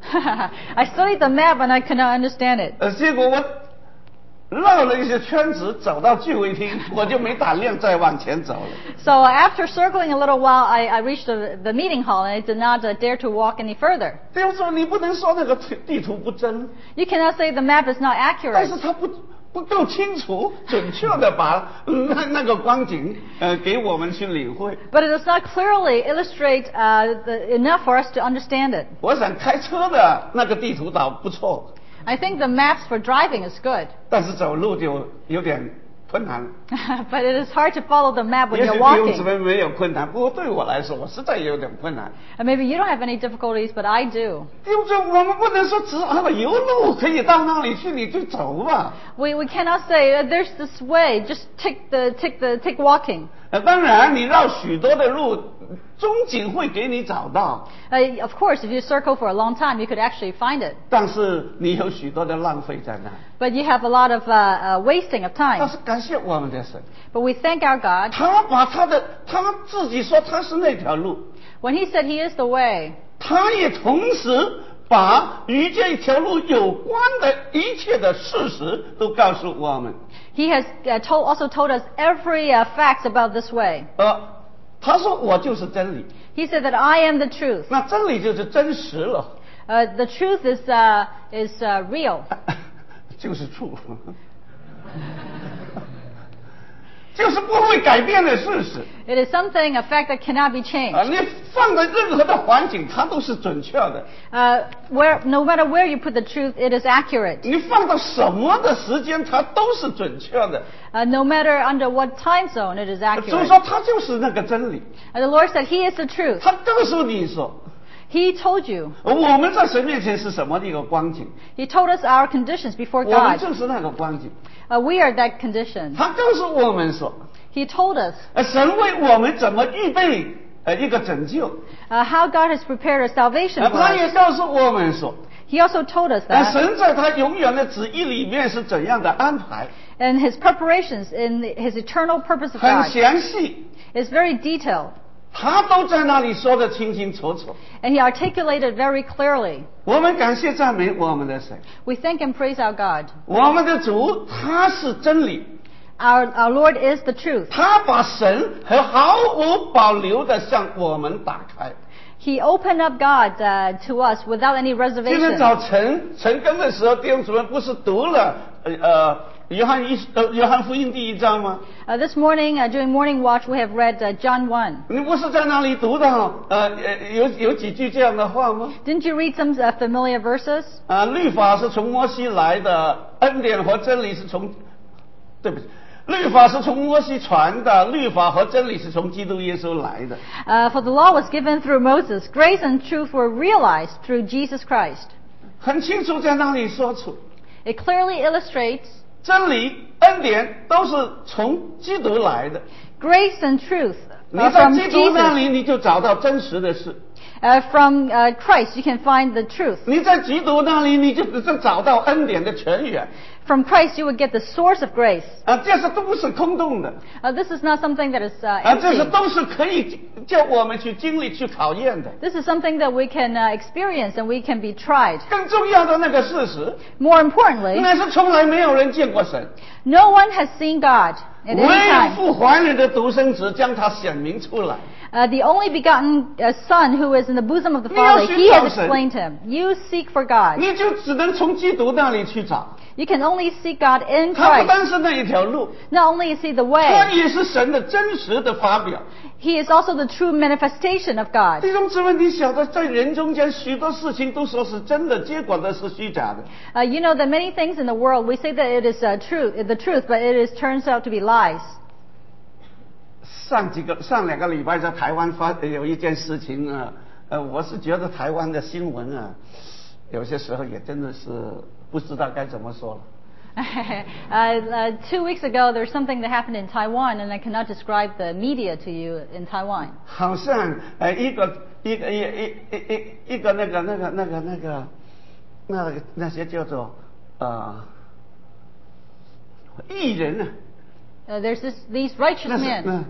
[SPEAKER 2] I studied the map and I could not understand it.
[SPEAKER 1] 呃，结果我绕了一些圈子走到聚会厅，我就没胆量再往前走了。
[SPEAKER 2] So uh, after circling a little while, I, I reached the, the meeting hall and I did not uh, dare to walk any further.
[SPEAKER 1] 弟兄说，你不能说那个地图不真，
[SPEAKER 2] You cannot say the map is not
[SPEAKER 1] 但
[SPEAKER 2] accurate.
[SPEAKER 1] 是它不不够清楚、准确的把嗯那那个光景呃给我们去领会。
[SPEAKER 2] But it does not clearly illustrate uh, the, enough for us to understand it.
[SPEAKER 1] 我想开车的那个地图倒不错，
[SPEAKER 2] I think the maps for driving is good.
[SPEAKER 1] 但是走路就有点困难了。
[SPEAKER 2] But it is hard to follow the map when
[SPEAKER 1] 也许
[SPEAKER 2] you're
[SPEAKER 1] 弟兄姊
[SPEAKER 2] walking.
[SPEAKER 1] 妹没有困难，不过对我来说，我实在有点困难。
[SPEAKER 2] And maybe you don't have any difficulties, but I do.
[SPEAKER 1] 弟兄姊妹，我们不能说只啊有路可以到那里去，你就走吧。
[SPEAKER 2] We, we cannot say uh, there's this way, just take the, take the, take walking.
[SPEAKER 1] 呃，当然你绕许多的路，终究会给你找到，
[SPEAKER 2] Uh, of course, if you circle for a long time, you could actually find it.
[SPEAKER 1] 但是你有许多的浪费在那。
[SPEAKER 2] But you have a lot of uh, uh, wasting of
[SPEAKER 1] 但
[SPEAKER 2] time.
[SPEAKER 1] 是感谢我们的神，
[SPEAKER 2] But we thank our God.
[SPEAKER 1] 他把他的他自己说他是那条路，
[SPEAKER 2] When He said He is the way,
[SPEAKER 1] 他也同时把与这条路有关的一切的事实都告诉我们。
[SPEAKER 2] He has uh, told, also told us every uh, fact about this way.
[SPEAKER 1] 呃，他说我就是真理，
[SPEAKER 2] He said that I am the truth.
[SPEAKER 1] 那真理就是真实了，
[SPEAKER 2] Uh, the truth is, uh, is uh, real.
[SPEAKER 1] 就是处，就是不会改变的事实。
[SPEAKER 2] It is something, a fact that cannot be
[SPEAKER 1] 啊，
[SPEAKER 2] changed.
[SPEAKER 1] 你放在任何的环境，它都是准确的。
[SPEAKER 2] Uh, where, no matter where you put the truth, it is accurate.
[SPEAKER 1] 你放到什么的时间，它都是准确的。
[SPEAKER 2] Uh, no matter under what time zone, it is
[SPEAKER 1] 所以
[SPEAKER 2] accurate.
[SPEAKER 1] 说，它就是那个真理。
[SPEAKER 2] And the Lord said He is the truth.
[SPEAKER 1] 他告诉你说，
[SPEAKER 2] He told you.
[SPEAKER 1] 我们在神面前是什么的一个光景？
[SPEAKER 2] He told us our conditions before
[SPEAKER 1] 我们
[SPEAKER 2] God.
[SPEAKER 1] 就是那个光景。
[SPEAKER 2] Uh, we are that condition.
[SPEAKER 1] 他告诉我们说，
[SPEAKER 2] He told us
[SPEAKER 1] 呃，神为我们怎么预备呃一个拯救，
[SPEAKER 2] uh, how God has prepared a salvation
[SPEAKER 1] 呃，
[SPEAKER 2] for
[SPEAKER 1] 他
[SPEAKER 2] us.
[SPEAKER 1] 也告诉我们说，
[SPEAKER 2] He also told us
[SPEAKER 1] 呃，
[SPEAKER 2] that.
[SPEAKER 1] 神在他永远的旨意里面是怎样的安排，
[SPEAKER 2] And His preparations in His eternal purpose of
[SPEAKER 1] 很
[SPEAKER 2] God
[SPEAKER 1] 详细，
[SPEAKER 2] is very detailed.
[SPEAKER 1] 他都在那里说得清清楚楚。
[SPEAKER 2] And He articulated very clearly.
[SPEAKER 1] 我们感谢赞美我们的神，
[SPEAKER 2] We thank and praise our God.
[SPEAKER 1] 我们的主他是真理，
[SPEAKER 2] Our, our Lord is the truth.
[SPEAKER 1] 他把神和毫无保留的向我们打开。
[SPEAKER 2] He opened up God uh, to us without any
[SPEAKER 1] 今天
[SPEAKER 2] reservation.
[SPEAKER 1] 早晨晨更的时候，弟兄姊妹不是读了呃呃约翰一呃约翰福音第一章吗？
[SPEAKER 2] Uh, this morning, uh, during morning watch, we have read uh, John one.
[SPEAKER 1] 你不是在那里读到呃呃有有几句这样的话吗？
[SPEAKER 2] Didn't you read some uh, familiar verses?
[SPEAKER 1] 啊，律法是从摩西来的，恩典和真理是从，对不起，律法是从摩西传的，律法和真理是从基督耶稣来的。
[SPEAKER 2] Uh, for the law was given through Moses. Grace and truth were realized through Jesus Christ.
[SPEAKER 1] 很清楚在那里说出，
[SPEAKER 2] It clearly illustrates
[SPEAKER 1] 真理、恩典都是从基督来的。
[SPEAKER 2] grace and truth
[SPEAKER 1] 你
[SPEAKER 2] are
[SPEAKER 1] 在
[SPEAKER 2] from
[SPEAKER 1] 基督那
[SPEAKER 2] Jesus.
[SPEAKER 1] 里，你就找到真实的事。
[SPEAKER 2] Uh, from uh, Christ, you can find the truth.
[SPEAKER 1] 你在基督那里，你就只是找到恩典的泉源。
[SPEAKER 2] From Christ, you would get the source of grace.
[SPEAKER 1] 啊，这是都是空洞的。
[SPEAKER 2] Uh, this is not something that is uh,
[SPEAKER 1] 啊，这是
[SPEAKER 2] empty.
[SPEAKER 1] 都是可以叫我们去经历、去考验的。
[SPEAKER 2] This is something that we can uh, experience and we can be tried.
[SPEAKER 1] 更重要的那个事实，
[SPEAKER 2] More importantly,
[SPEAKER 1] 那是从来没有人见过神，
[SPEAKER 2] no one has seen God at
[SPEAKER 1] 唯
[SPEAKER 2] any
[SPEAKER 1] 有
[SPEAKER 2] time.
[SPEAKER 1] 父怀里的独生子将他显明出来。
[SPEAKER 2] Uh, the only begotten uh, Son who is in the bosom of the
[SPEAKER 1] 你要
[SPEAKER 2] Father,
[SPEAKER 1] 寻
[SPEAKER 2] He
[SPEAKER 1] 找
[SPEAKER 2] has
[SPEAKER 1] 神。
[SPEAKER 2] explained Him. You seek for God.
[SPEAKER 1] 你就只能从基督那里去找。
[SPEAKER 2] You can only seek God in
[SPEAKER 1] 他不
[SPEAKER 2] Christ.
[SPEAKER 1] 单是那一条路，
[SPEAKER 2] Not only is He the
[SPEAKER 1] 他
[SPEAKER 2] way,
[SPEAKER 1] 也是神的真实的发表。
[SPEAKER 2] He is also the true manifestation of God.
[SPEAKER 1] 弟兄姊妹，你晓得，在人中间许多事情都说是真的，结果都是虚假的。
[SPEAKER 2] Uh, you know that many things in the world, we say that it is uh, true, the truth, but it is turns out to be lies.
[SPEAKER 1] 上几个上两个礼拜在台湾发有一件事情啊，呃，我是觉得台湾的新闻啊，有些时候也真的是不知道该怎么说了。
[SPEAKER 2] uh, uh, two weeks ago, there's something that happened in Taiwan, and I cannot describe the media to you in Taiwan.
[SPEAKER 1] 好像呃一个一个一一一一一个那个那个那个那个那个那些叫做呃艺人啊，
[SPEAKER 2] Uh, there's this, these righteous
[SPEAKER 1] 那是
[SPEAKER 2] men.
[SPEAKER 1] 嗯，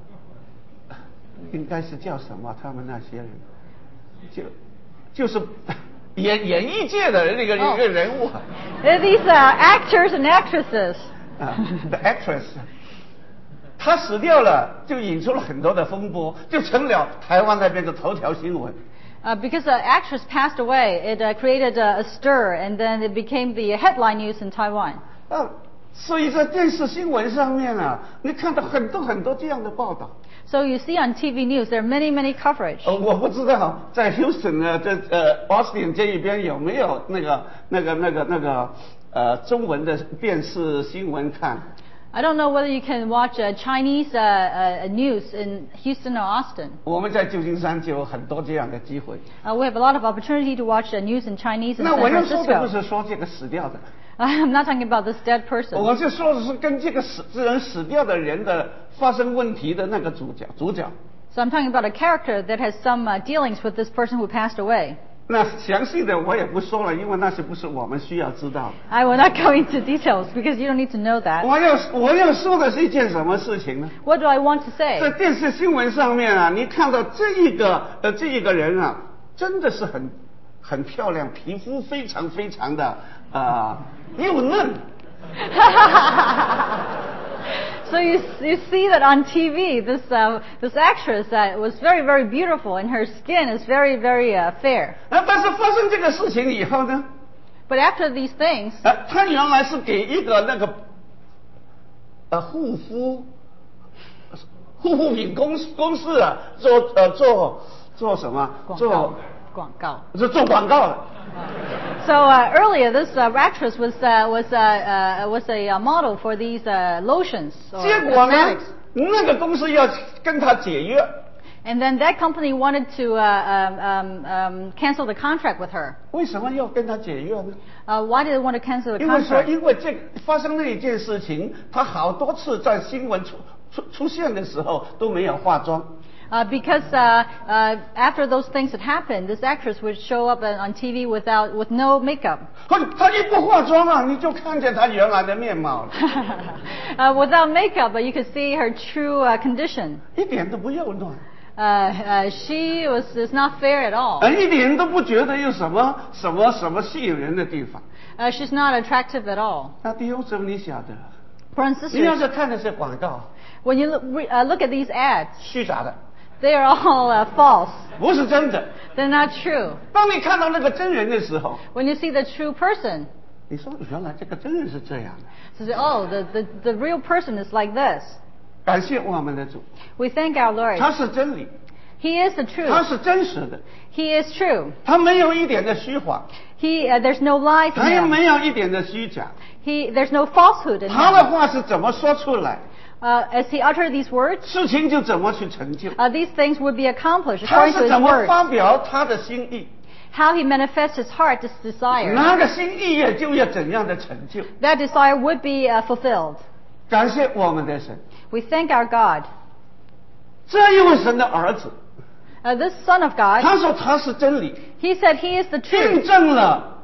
[SPEAKER 1] 应该是叫什么？他们那些人就就是演演艺界的那个一
[SPEAKER 2] 哦
[SPEAKER 1] 个人物啊。
[SPEAKER 2] They're these uh, actors and actresses.
[SPEAKER 1] 啊 ，the actress， 她死掉了，就引出了很多的风波，就成了台湾那边的头条新闻。
[SPEAKER 2] Uh, because the actress passed away, it uh, created a, a stir, and then it became the headline news in Taiwan.
[SPEAKER 1] 啊，所以在电视新闻上面啊，你看到很多很多这样的报道。
[SPEAKER 2] So you see on T V news, there are many, many coverage.
[SPEAKER 1] 呃，我不知道在 Houston 呢，这呃 Austin 这一边有没有那个那个那个那个呃中文的电视新闻看。
[SPEAKER 2] I don't know whether you can watch uh, Chinese uh, uh, news in Houston or Austin.
[SPEAKER 1] 我们在旧金山就有很多这样的机会。
[SPEAKER 2] Uh, we have a lot of opportunity to watch uh, news in Chinese in
[SPEAKER 1] 那
[SPEAKER 2] San
[SPEAKER 1] 我要说的不
[SPEAKER 2] Francisco.
[SPEAKER 1] 是说这个死掉的，
[SPEAKER 2] I'm not talking about this dead person.
[SPEAKER 1] 我就说的是跟这个死这人死掉的人的发生问题的那个主角主角。
[SPEAKER 2] So I'm talking about a character that has some uh, dealings with this person who passed away.
[SPEAKER 1] 那详细的我也不说了，因为那些不是我们需要知道的。
[SPEAKER 2] I will not go into details because you don't need to know that.
[SPEAKER 1] 我要我要说的是一件什么事情呢？
[SPEAKER 2] What do I want to say?
[SPEAKER 1] 在电视新闻上面啊，你看到这一个呃这一个人啊，真的是很很漂亮，皮肤非常非常的啊、呃、幼嫩。
[SPEAKER 2] So you you see that on T V, this uh, this actress uh, was very very beautiful, and her skin is very very uh, fair.
[SPEAKER 1] 啊，但是发生这个事情以后呢，
[SPEAKER 2] But after these things,
[SPEAKER 1] 啊，他原来是给一个那个呃护肤护肤品公司公司啊做呃做做什么做
[SPEAKER 2] 广告.
[SPEAKER 1] 是做广告的。
[SPEAKER 2] So uh, earlier, this uh, actress was uh, was uh, uh, was a uh, model for these uh, lotions or
[SPEAKER 1] 结果呢
[SPEAKER 2] cosmetics.，
[SPEAKER 1] 那个公司要跟他解约。
[SPEAKER 2] And then that company wanted to uh, um, um, um, cancel the contract with her.
[SPEAKER 1] 为什么要跟他解约呢？
[SPEAKER 2] Uh, why did they want to cancel the
[SPEAKER 1] 因为说，
[SPEAKER 2] contract?
[SPEAKER 1] 因为这发生那一件事情，他好多次在新闻出出出现的时候都没有化妆。
[SPEAKER 2] Uh, because uh, uh, after those things had happened, this actress would show up on T V without with no makeup.
[SPEAKER 1] 或者他一不化妆啊，你就看见他原来的面貌了，
[SPEAKER 2] uh, without makeup, but you could see her true uh, condition.
[SPEAKER 1] 一点都不幼嫩，
[SPEAKER 2] Uh, uh, she was is not fair at all.
[SPEAKER 1] 呃，一点都不觉得有什么什么什么吸引人的地方。
[SPEAKER 2] Uh, she's not attractive at all.
[SPEAKER 1] 那弟兄姊妹，你晓得，
[SPEAKER 2] Brothers and
[SPEAKER 1] 你要
[SPEAKER 2] sisters,
[SPEAKER 1] 是看那些广告，
[SPEAKER 2] when you look, re- uh, look at these ads,
[SPEAKER 1] 虚假的，
[SPEAKER 2] they are all uh, false.
[SPEAKER 1] 不是真的。
[SPEAKER 2] They're not true.
[SPEAKER 1] 当你看到那个真人的时候，
[SPEAKER 2] When you see the true person,
[SPEAKER 1] 你说原来这个真人是这样的。
[SPEAKER 2] you say, oh, the, the, the real person is like this.
[SPEAKER 1] 感谢我们的主，
[SPEAKER 2] We thank our Lord.
[SPEAKER 1] 他是真理，
[SPEAKER 2] He is the
[SPEAKER 1] 他
[SPEAKER 2] truth.
[SPEAKER 1] 是真实的，
[SPEAKER 2] He is true.
[SPEAKER 1] 他没有一点的虚谎，
[SPEAKER 2] He, uh, there's no lies in
[SPEAKER 1] 他也
[SPEAKER 2] him.
[SPEAKER 1] 没有一点的虚假。
[SPEAKER 2] He, there's no falsehood in
[SPEAKER 1] 他的
[SPEAKER 2] him.
[SPEAKER 1] 话是怎么说出来，
[SPEAKER 2] Uh, as he uttered these words,
[SPEAKER 1] 事情就怎么去成就。
[SPEAKER 2] uh, these things would be accomplished
[SPEAKER 1] 他
[SPEAKER 2] according to
[SPEAKER 1] 是
[SPEAKER 2] his
[SPEAKER 1] 怎么
[SPEAKER 2] words.
[SPEAKER 1] 发表他的心意，
[SPEAKER 2] How he manifests his heart, this desire.
[SPEAKER 1] 那个心意也就要怎样的成就。
[SPEAKER 2] That desire would be uh, fulfilled.
[SPEAKER 1] 感谢我们的神，
[SPEAKER 2] We thank our God.
[SPEAKER 1] 这一位神的儿子，
[SPEAKER 2] Uh, this Son of God,
[SPEAKER 1] 他说他是真理，
[SPEAKER 2] he said he is the
[SPEAKER 1] 印
[SPEAKER 2] truth.
[SPEAKER 1] 证了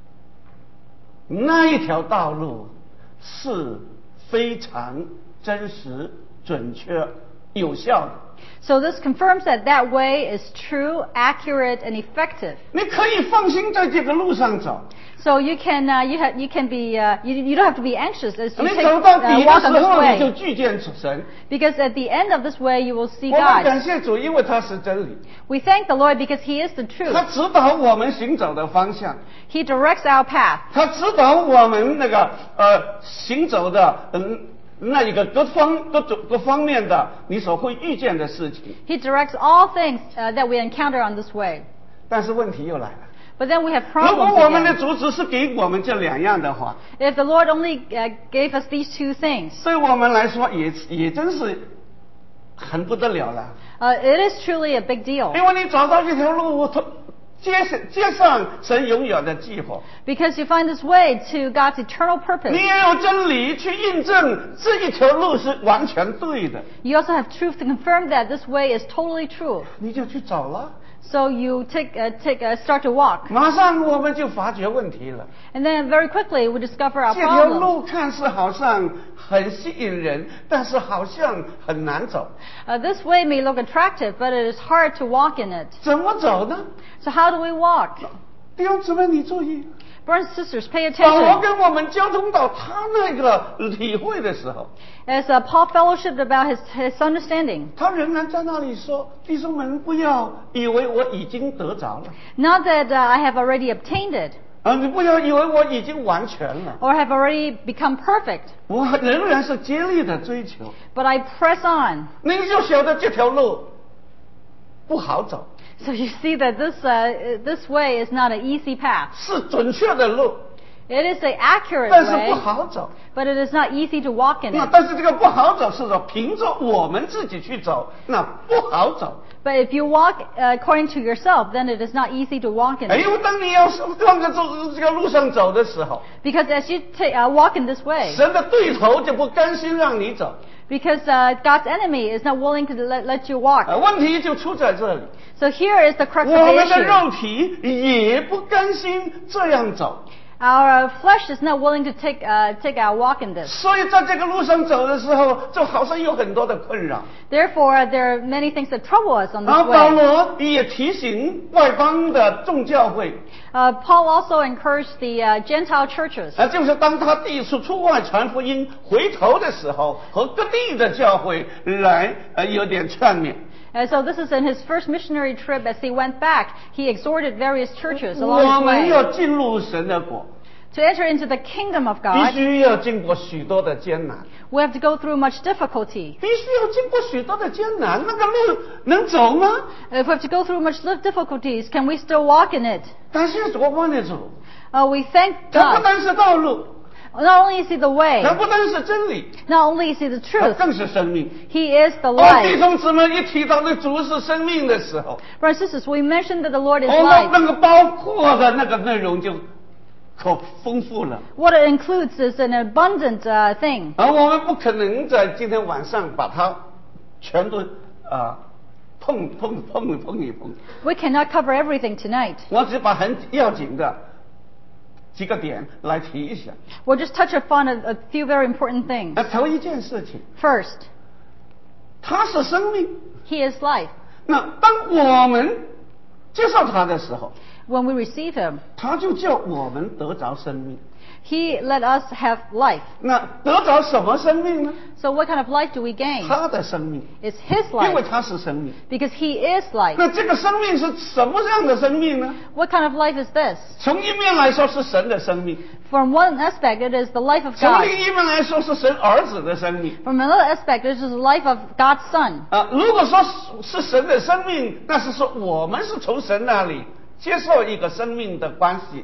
[SPEAKER 1] 那一条道路是非常真实、准确、有效的。
[SPEAKER 2] So this confirms that that way is true, accurate, and effective.
[SPEAKER 1] 你可以放心在这个路上走，
[SPEAKER 2] So you can uh, you have you can be uh, you you don't have to be anxious as you
[SPEAKER 1] 你
[SPEAKER 2] take
[SPEAKER 1] 走到
[SPEAKER 2] uh,
[SPEAKER 1] 底的
[SPEAKER 2] walk
[SPEAKER 1] 时
[SPEAKER 2] on this
[SPEAKER 1] 候，你就
[SPEAKER 2] way,
[SPEAKER 1] 遇见神。
[SPEAKER 2] because at the end of this way you will see
[SPEAKER 1] 我们
[SPEAKER 2] God.
[SPEAKER 1] 感谢主，因为他是真理，
[SPEAKER 2] We thank the Lord because He is the
[SPEAKER 1] 他
[SPEAKER 2] truth.
[SPEAKER 1] 指导我们行走的方向，
[SPEAKER 2] He directs our path.
[SPEAKER 1] 他指导我们那个呃行走的嗯那一个各方各种各方面的你所会遇见的事情。
[SPEAKER 2] He directs all things uh, that we encounter on this way.
[SPEAKER 1] 但是问题又来了，
[SPEAKER 2] But then we have
[SPEAKER 1] 如果
[SPEAKER 2] problems
[SPEAKER 1] 我们的
[SPEAKER 2] again.
[SPEAKER 1] 主只是给我们这两样的话，
[SPEAKER 2] If the Lord only uh, gave us these two things,
[SPEAKER 1] 对我们来说也也真是很不得了了。
[SPEAKER 2] uh, it is truly a big deal.
[SPEAKER 1] 因为你找到这条路，接上接上神永远的计划。
[SPEAKER 2] Because you find this way to God's eternal purpose.
[SPEAKER 1] 你也有真理去印证这一条路是完全对的，
[SPEAKER 2] You also have truth to confirm that this way is totally true.
[SPEAKER 1] 你就去走了。
[SPEAKER 2] So you take, uh, take, uh, start to walk.
[SPEAKER 1] 马上我们就发觉问题了。
[SPEAKER 2] And then very quickly we discover our
[SPEAKER 1] 这条
[SPEAKER 2] problems.
[SPEAKER 1] 路看似好像很吸引人，但是好像很难走。
[SPEAKER 2] Uh, this way may look attractive, but it is hard to walk in it.
[SPEAKER 1] 怎么走呢？
[SPEAKER 2] So how do we walk?
[SPEAKER 1] 弟兄姊妹，你注意，
[SPEAKER 2] Brothers and sisters, pay
[SPEAKER 1] 保罗
[SPEAKER 2] attention.
[SPEAKER 1] 跟我们交通到他那个体会的时候，
[SPEAKER 2] As uh, Paul fellowshiped about his, his understanding,
[SPEAKER 1] 他仍然在那里说：“弟兄们，不要以为我已经得着了，
[SPEAKER 2] not that uh, I have already obtained it
[SPEAKER 1] 啊，你不要以为我已经完全了，
[SPEAKER 2] or have already become perfect,
[SPEAKER 1] 我仍然是竭力的追求。
[SPEAKER 2] but I press on.
[SPEAKER 1] 你就晓得这条路不好走，
[SPEAKER 2] So you see that this, uh, this way is not an easy path.
[SPEAKER 1] 是准确的路，
[SPEAKER 2] It is an accurate
[SPEAKER 1] 但是不
[SPEAKER 2] way,
[SPEAKER 1] 好走。
[SPEAKER 2] but it is not easy to walk in
[SPEAKER 1] 那
[SPEAKER 2] it.
[SPEAKER 1] 但是这个不好走是说凭着我们自己去走，那不好走。
[SPEAKER 2] But if you walk uh, according to yourself, then it is not easy to walk in
[SPEAKER 1] 哎
[SPEAKER 2] it.
[SPEAKER 1] 呦，当你要是往着走这个路上走的时候，
[SPEAKER 2] Because as you ta- uh, walk in this way,
[SPEAKER 1] 神的对头就不甘心让你走，
[SPEAKER 2] because uh, God's enemy is not willing to let, let you walk.
[SPEAKER 1] 呃，问题就出在这里。
[SPEAKER 2] So here is the crux
[SPEAKER 1] 我
[SPEAKER 2] of the
[SPEAKER 1] 们的
[SPEAKER 2] issue.
[SPEAKER 1] 肉体也不甘心这样走，
[SPEAKER 2] Our uh, flesh is not willing to take, uh, take our walk in this.
[SPEAKER 1] 所以在这个路上走的时候，就好像有很多的困扰。
[SPEAKER 2] Therefore, uh, there are many things that trouble us on
[SPEAKER 1] 然后
[SPEAKER 2] this
[SPEAKER 1] 保
[SPEAKER 2] way.
[SPEAKER 1] 罗也提醒外邦的众教会，
[SPEAKER 2] Uh, Paul also encouraged the uh, Gentile churches.
[SPEAKER 1] 啊，就是当他第一次出外传福音回头的时候，和各地的教会来呃有点劝勉。
[SPEAKER 2] And so this is in his first missionary trip. As he went back, he exhorted various churches
[SPEAKER 1] 我
[SPEAKER 2] along his
[SPEAKER 1] 们
[SPEAKER 2] way
[SPEAKER 1] 要进入神的国，
[SPEAKER 2] to enter into the kingdom of
[SPEAKER 1] 必
[SPEAKER 2] God.
[SPEAKER 1] 须要经过许多的艰难，
[SPEAKER 2] We have to go through much difficulty.
[SPEAKER 1] 必须要经过许多的艰难，那个路能走吗？
[SPEAKER 2] If we have to go through much li- difficulties, can we still walk in it?
[SPEAKER 1] 感谢主，我的主，
[SPEAKER 2] Uh, we thank
[SPEAKER 1] 它不
[SPEAKER 2] God.
[SPEAKER 1] 单是道路，
[SPEAKER 2] Not only is He the way,
[SPEAKER 1] 它不单是真理，
[SPEAKER 2] not only is He the
[SPEAKER 1] 它
[SPEAKER 2] truth,
[SPEAKER 1] 更是生命。
[SPEAKER 2] He is the
[SPEAKER 1] 哦，弟
[SPEAKER 2] life.
[SPEAKER 1] 兄姊妹，一提到那主是生命的时候，
[SPEAKER 2] Brothers and sisters, we mentioned that the Lord is
[SPEAKER 1] 哦，那
[SPEAKER 2] life.
[SPEAKER 1] 那个包括的那个内容就可丰富了。
[SPEAKER 2] What it includes is an abundant uh, thing.
[SPEAKER 1] 而我们不可能在今天晚上把它全都啊、碰碰碰碰一碰。
[SPEAKER 2] We cannot cover everything tonight.
[SPEAKER 1] 我只把很要紧的几个点来提一下。
[SPEAKER 2] We'll just touch upon a, a few very important things.
[SPEAKER 1] 那头一件事情，
[SPEAKER 2] First,
[SPEAKER 1] 它是生命。
[SPEAKER 2] He is life.
[SPEAKER 1] 那当我们接受它的时候，
[SPEAKER 2] When we receive Him,
[SPEAKER 1] 它就叫我们得着生命。
[SPEAKER 2] He let us have life.
[SPEAKER 1] 那得着什么生命呢？
[SPEAKER 2] So what kind of life do we gain?
[SPEAKER 1] 他的生命，
[SPEAKER 2] It's His
[SPEAKER 1] 因为
[SPEAKER 2] life.
[SPEAKER 1] 他是生命。
[SPEAKER 2] Because He is life.
[SPEAKER 1] 那这个生命是什么样的生命呢？
[SPEAKER 2] What kind of life is this?
[SPEAKER 1] 从一面来说是神的生命，
[SPEAKER 2] From one aspect, it is the life of
[SPEAKER 1] 从
[SPEAKER 2] God.
[SPEAKER 1] 另一面来说是神儿子的生命。
[SPEAKER 2] From another aspect, it is the life of God's Son.
[SPEAKER 1] 啊，如果说是是神的生命，那是说我们是从神那里接受一个生命的关系。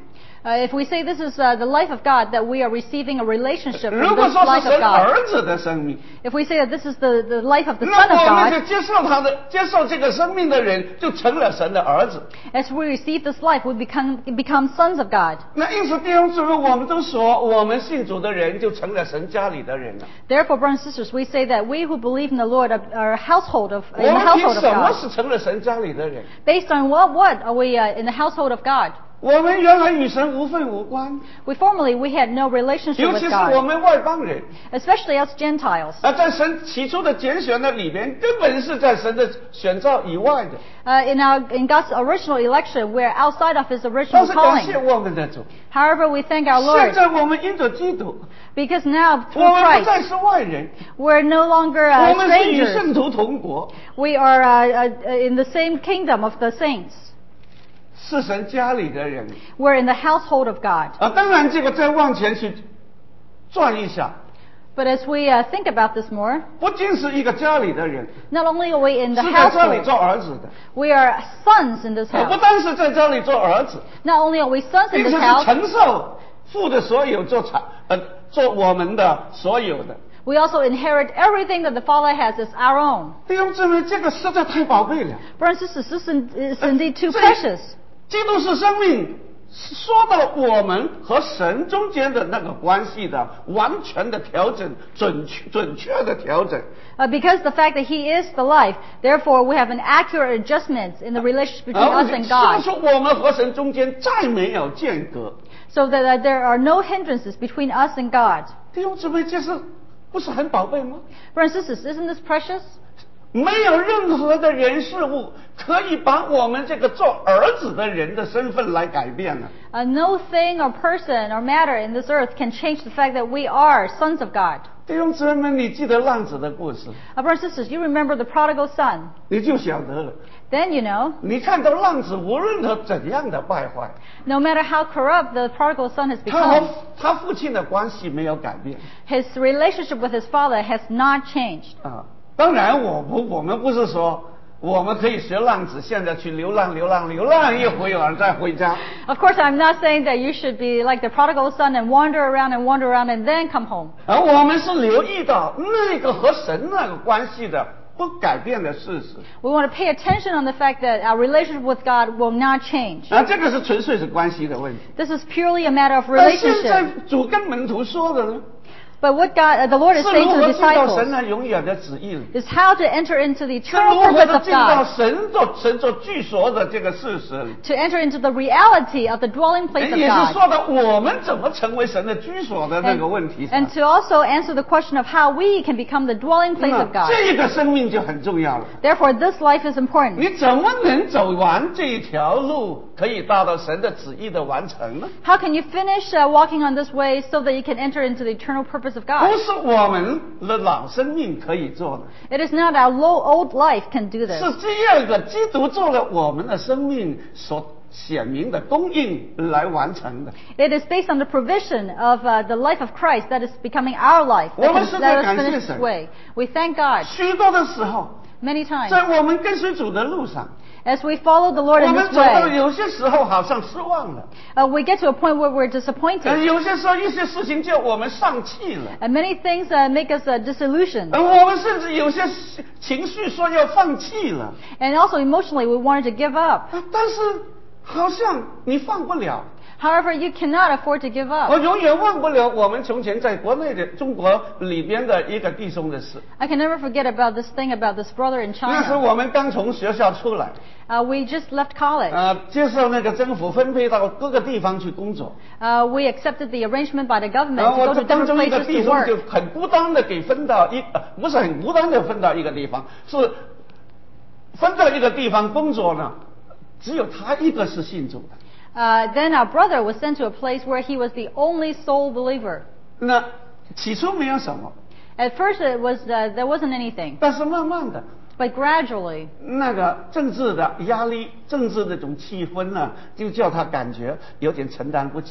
[SPEAKER 2] Uh, if we say this is uh, the life of God, that we are receiving a relationship
[SPEAKER 1] 如
[SPEAKER 2] from
[SPEAKER 1] 果
[SPEAKER 2] this
[SPEAKER 1] 说
[SPEAKER 2] life
[SPEAKER 1] 是
[SPEAKER 2] of
[SPEAKER 1] 神
[SPEAKER 2] God.
[SPEAKER 1] 儿子的生命，
[SPEAKER 2] If we say that this is the, the life of the
[SPEAKER 1] 那
[SPEAKER 2] Son of
[SPEAKER 1] 我们就
[SPEAKER 2] God,
[SPEAKER 1] 接受他的，接受这个生命的人，就成了神的儿子。
[SPEAKER 2] as we receive this life, we become, become sons of God.
[SPEAKER 1] 那因此弟兄姊妹，我们都说，我们信主的人就成了神家里的人了。
[SPEAKER 2] Therefore, brothers and sisters, we say that we who believe in the Lord are, are a household of,
[SPEAKER 1] 我
[SPEAKER 2] in the
[SPEAKER 1] 们凭
[SPEAKER 2] household of
[SPEAKER 1] 什么
[SPEAKER 2] God.
[SPEAKER 1] 是成了神家里的人？
[SPEAKER 2] Based on what, what are we uh, in the household of God?
[SPEAKER 1] 我们原来与神无份无关，
[SPEAKER 2] We formerly, we had no relationship
[SPEAKER 1] 尤
[SPEAKER 2] with
[SPEAKER 1] 其是我
[SPEAKER 2] God,
[SPEAKER 1] 们外邦人。
[SPEAKER 2] especially us Gentiles.
[SPEAKER 1] 啊，在神起初的拣选的里边，根本是在神的选召以外的。
[SPEAKER 2] Uh, in, our, in God's original election, we're outside of His
[SPEAKER 1] 但
[SPEAKER 2] original
[SPEAKER 1] 是感谢
[SPEAKER 2] calling.
[SPEAKER 1] 我们的主，
[SPEAKER 2] However, we thank our
[SPEAKER 1] 现
[SPEAKER 2] Lord,
[SPEAKER 1] 在我们因着基督，
[SPEAKER 2] because now,
[SPEAKER 1] 我
[SPEAKER 2] through
[SPEAKER 1] 们不再
[SPEAKER 2] Christ,
[SPEAKER 1] 是外人，
[SPEAKER 2] we're no longer
[SPEAKER 1] 我
[SPEAKER 2] uh,
[SPEAKER 1] 们是与
[SPEAKER 2] strangers.
[SPEAKER 1] 圣徒同国，
[SPEAKER 2] We are uh, uh, in the same kingdom of the saints.
[SPEAKER 1] 是神家里的人。
[SPEAKER 2] We're in the household of God.
[SPEAKER 1] 啊，当然这个再往前去转一下，
[SPEAKER 2] But as we uh, think about this more,
[SPEAKER 1] 不仅是一个家里的人，
[SPEAKER 2] not only are we in the
[SPEAKER 1] 是在家里
[SPEAKER 2] household,
[SPEAKER 1] 做儿子的，
[SPEAKER 2] we are sons in this
[SPEAKER 1] 啊，不
[SPEAKER 2] house.
[SPEAKER 1] 单是在家里做儿子，
[SPEAKER 2] Not only are we sons in
[SPEAKER 1] 并
[SPEAKER 2] this
[SPEAKER 1] 且是
[SPEAKER 2] house,
[SPEAKER 1] 承受父的所有做产，呃，做我们的所有的。
[SPEAKER 2] we also inherit everything that the Father has as our own.
[SPEAKER 1] 弟兄姊妹，这个实在太宝贝了。
[SPEAKER 2] Brothers and sisters, this is indeed too
[SPEAKER 1] 这
[SPEAKER 2] precious.
[SPEAKER 1] 基督是生命，说到我们和神中间的那个关系的完全的调整，准确准确的调整。
[SPEAKER 2] Uh, because the fact that He is the life, therefore we have an accurate adjustment in the relationship between
[SPEAKER 1] 而
[SPEAKER 2] us and
[SPEAKER 1] 说
[SPEAKER 2] God,
[SPEAKER 1] 出我们和神中间再没有间隔。
[SPEAKER 2] so that uh, there are no hindrances between us and God.
[SPEAKER 1] 弟兄姊妹，这是不是很宝贝吗？
[SPEAKER 2] Brothers and sisters, isn't this precious?
[SPEAKER 1] 没有任何的人事物可以把我们这个做儿子的人的身份来改变了。
[SPEAKER 2] Uh, no thing or person or matter in this earth can change the fact that we are sons of God.
[SPEAKER 1] 弟兄姊妹们，你记得浪子的故事，
[SPEAKER 2] Uh, brothers and sisters, you remember the prodigal son.
[SPEAKER 1] 你就晓得了。
[SPEAKER 2] Then you know,
[SPEAKER 1] 你看到浪子无论他怎样的败坏，
[SPEAKER 2] no matter how corrupt the prodigal son has
[SPEAKER 1] 他和
[SPEAKER 2] become,
[SPEAKER 1] 他父亲的关系没有改变
[SPEAKER 2] his relationship with his father has not changed.
[SPEAKER 1] 啊。当然，我不，我们不是说我们可以学浪子，现在去流浪、流浪、流浪一回完再回家。
[SPEAKER 2] Of course, I'm not saying that you should be like the prodigal son and wander around and wander around and then come home.
[SPEAKER 1] 而我们是留意到那个和神那个关系的不改变的事实
[SPEAKER 2] We want to pay attention on the fact that our relationship with God will not change.
[SPEAKER 1] 啊，这个是纯粹是关系的问题。
[SPEAKER 2] This is purely a matter of
[SPEAKER 1] 但现在
[SPEAKER 2] relationship.
[SPEAKER 1] 主跟门徒说的呢，
[SPEAKER 2] But what God, uh, the Lord is
[SPEAKER 1] 是
[SPEAKER 2] saying
[SPEAKER 1] 如
[SPEAKER 2] to
[SPEAKER 1] 何
[SPEAKER 2] the
[SPEAKER 1] 进到
[SPEAKER 2] disciples
[SPEAKER 1] 神那永远的旨意里，
[SPEAKER 2] is how to enter into the
[SPEAKER 1] 是
[SPEAKER 2] eternal
[SPEAKER 1] 如何
[SPEAKER 2] purpose
[SPEAKER 1] 的
[SPEAKER 2] of
[SPEAKER 1] 进到
[SPEAKER 2] God,
[SPEAKER 1] 神做神做居所的这个事实里。
[SPEAKER 2] to enter into the reality of the dwelling place of
[SPEAKER 1] 也是
[SPEAKER 2] God,
[SPEAKER 1] 说到我们怎么成为神的居所的那个问题
[SPEAKER 2] and,
[SPEAKER 1] 上
[SPEAKER 2] and to also answer the question of how we can become the dwelling place
[SPEAKER 1] 那
[SPEAKER 2] of God.
[SPEAKER 1] 这个生命就很重要了。
[SPEAKER 2] Therefore, this life is important.
[SPEAKER 1] 你怎么能走完这一条路，可以达到神的旨意的完成呢？
[SPEAKER 2] How can you finish uh, walking on this way so that you can enter into the eternal purpose of
[SPEAKER 1] 不
[SPEAKER 2] God?
[SPEAKER 1] 是我们的老生命可以做的，
[SPEAKER 2] It is not our low, old life can do
[SPEAKER 1] 是
[SPEAKER 2] this.
[SPEAKER 1] 这样的，基督做了我们的生命所显明的供应来完成的。
[SPEAKER 2] It is based on the provision of uh, the life of Christ that is becoming our life. That
[SPEAKER 1] 我们
[SPEAKER 2] can
[SPEAKER 1] 是在
[SPEAKER 2] let us
[SPEAKER 1] 感谢
[SPEAKER 2] finish
[SPEAKER 1] 神。
[SPEAKER 2] this way. We thank God
[SPEAKER 1] 许多的时候，
[SPEAKER 2] many times
[SPEAKER 1] 在我们跟随主的路上，
[SPEAKER 2] as we follow the Lord
[SPEAKER 1] 我
[SPEAKER 2] in
[SPEAKER 1] 们
[SPEAKER 2] this
[SPEAKER 1] 走到
[SPEAKER 2] way.
[SPEAKER 1] 有些时候好像失望了，
[SPEAKER 2] Uh, we get to a point where we're
[SPEAKER 1] 呃，
[SPEAKER 2] disappointed.
[SPEAKER 1] 有些时候一些事情叫我们丧气了。
[SPEAKER 2] And many things uh, make us uh, disillusioned.
[SPEAKER 1] 而我们甚至有些情绪说要放弃了，
[SPEAKER 2] And also emotionally, we wanted to give up.
[SPEAKER 1] 啊但是好像你放不了。
[SPEAKER 2] However, you cannot afford to give
[SPEAKER 1] 我
[SPEAKER 2] up.
[SPEAKER 1] 永远忘不了我们从前在国内的中国里边的一个弟兄的事。
[SPEAKER 2] I can never forget about this thing about this brother in
[SPEAKER 1] 那时
[SPEAKER 2] China.
[SPEAKER 1] 我们刚从学校出来，
[SPEAKER 2] Uh, we just left college.
[SPEAKER 1] 呃，接受那个政府分配到各个地方去工作。
[SPEAKER 2] Uh, we accepted the arrangement by the
[SPEAKER 1] 然
[SPEAKER 2] government
[SPEAKER 1] 后
[SPEAKER 2] to
[SPEAKER 1] 我
[SPEAKER 2] go
[SPEAKER 1] 这
[SPEAKER 2] to
[SPEAKER 1] 当
[SPEAKER 2] different
[SPEAKER 1] 中一个
[SPEAKER 2] places
[SPEAKER 1] 弟
[SPEAKER 2] to
[SPEAKER 1] 兄就
[SPEAKER 2] work.
[SPEAKER 1] 很孤单的给分到一，呃不是很孤单的分到一个地方，是分到一个地方工作呢，只有他一个是信主的。
[SPEAKER 2] Uh, then our brother was sent to a place where he was the only sole believer.
[SPEAKER 1] 那起初没有什么，
[SPEAKER 2] At first, it was uh, there wasn't anything,
[SPEAKER 1] 但是慢慢的，
[SPEAKER 2] but gradually,
[SPEAKER 1] 那个政治的压力、政治的这种气氛呢，就叫他感觉有点承担不起。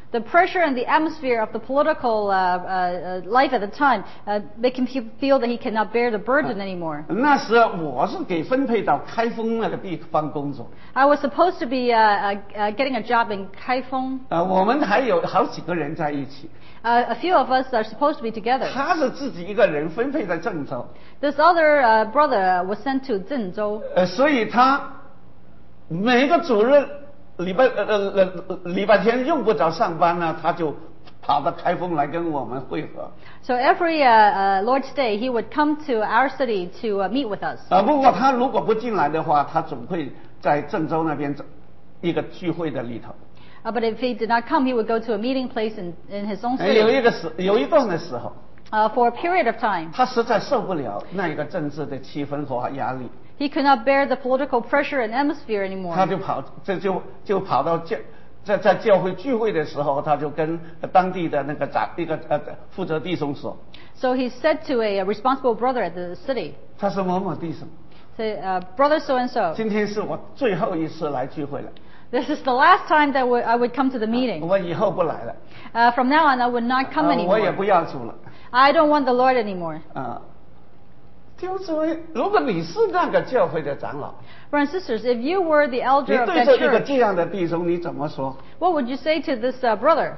[SPEAKER 2] The pressure and the atmosphere of the political uh, uh, life at the time uh, make him feel that he cannot bear the burden anymore.
[SPEAKER 1] 那时我是给分配到开封那个地方工作。
[SPEAKER 2] I was supposed to be uh, uh, getting a job in Kaifeng.
[SPEAKER 1] 呃，我们还有好几个人在一起。
[SPEAKER 2] Uh, a few of us are supposed to be together.
[SPEAKER 1] 他是自己一个人分配在郑州。
[SPEAKER 2] This other uh, brother was sent to Zhengzhou.
[SPEAKER 1] 呃，所以他每个主日礼拜呃呃呃礼拜天用不着上班呢，他就跑到开封来跟我们会合。
[SPEAKER 2] So every uh, uh, Lord's Day, he would come to our city to uh, meet with us.
[SPEAKER 1] 啊，不过他如果不进来的话，他总会在郑州那边一个聚会的里头。
[SPEAKER 2] Uh, but if he did not come, he would go to a meeting place in, in his own
[SPEAKER 1] 呃有
[SPEAKER 2] city
[SPEAKER 1] 一个时有一段的时候，
[SPEAKER 2] uh, for a period of time.
[SPEAKER 1] 他实在受不了那个政治的气氛和压力，
[SPEAKER 2] He could not bear the political pressure and atmosphere
[SPEAKER 1] 他
[SPEAKER 2] anymore.
[SPEAKER 1] 就跑，这就就跑到教在在教会聚会的时候，他就跟当地的那个长一个呃负责弟兄说，
[SPEAKER 2] So he said to a, a responsible brother at the city,
[SPEAKER 1] 他说某某弟兄，
[SPEAKER 2] say, uh, Brother so and so,
[SPEAKER 1] 今天是我最后一次来聚会了，
[SPEAKER 2] this is the last time that w- I would come to the meeting.
[SPEAKER 1] 我以后不来了，
[SPEAKER 2] Uh, from now on, I would not come
[SPEAKER 1] 啊我也
[SPEAKER 2] anymore.
[SPEAKER 1] 不要主了，
[SPEAKER 2] I don't want the Lord anymore.
[SPEAKER 1] 啊。弟兄姊妹，如果你是那个教会的长老，
[SPEAKER 2] Brothers and sisters, if you were the
[SPEAKER 1] 你
[SPEAKER 2] elder of
[SPEAKER 1] 对
[SPEAKER 2] that
[SPEAKER 1] 着一个
[SPEAKER 2] church,
[SPEAKER 1] 这样的弟兄，你怎么说？
[SPEAKER 2] what would you say to this uh, brother?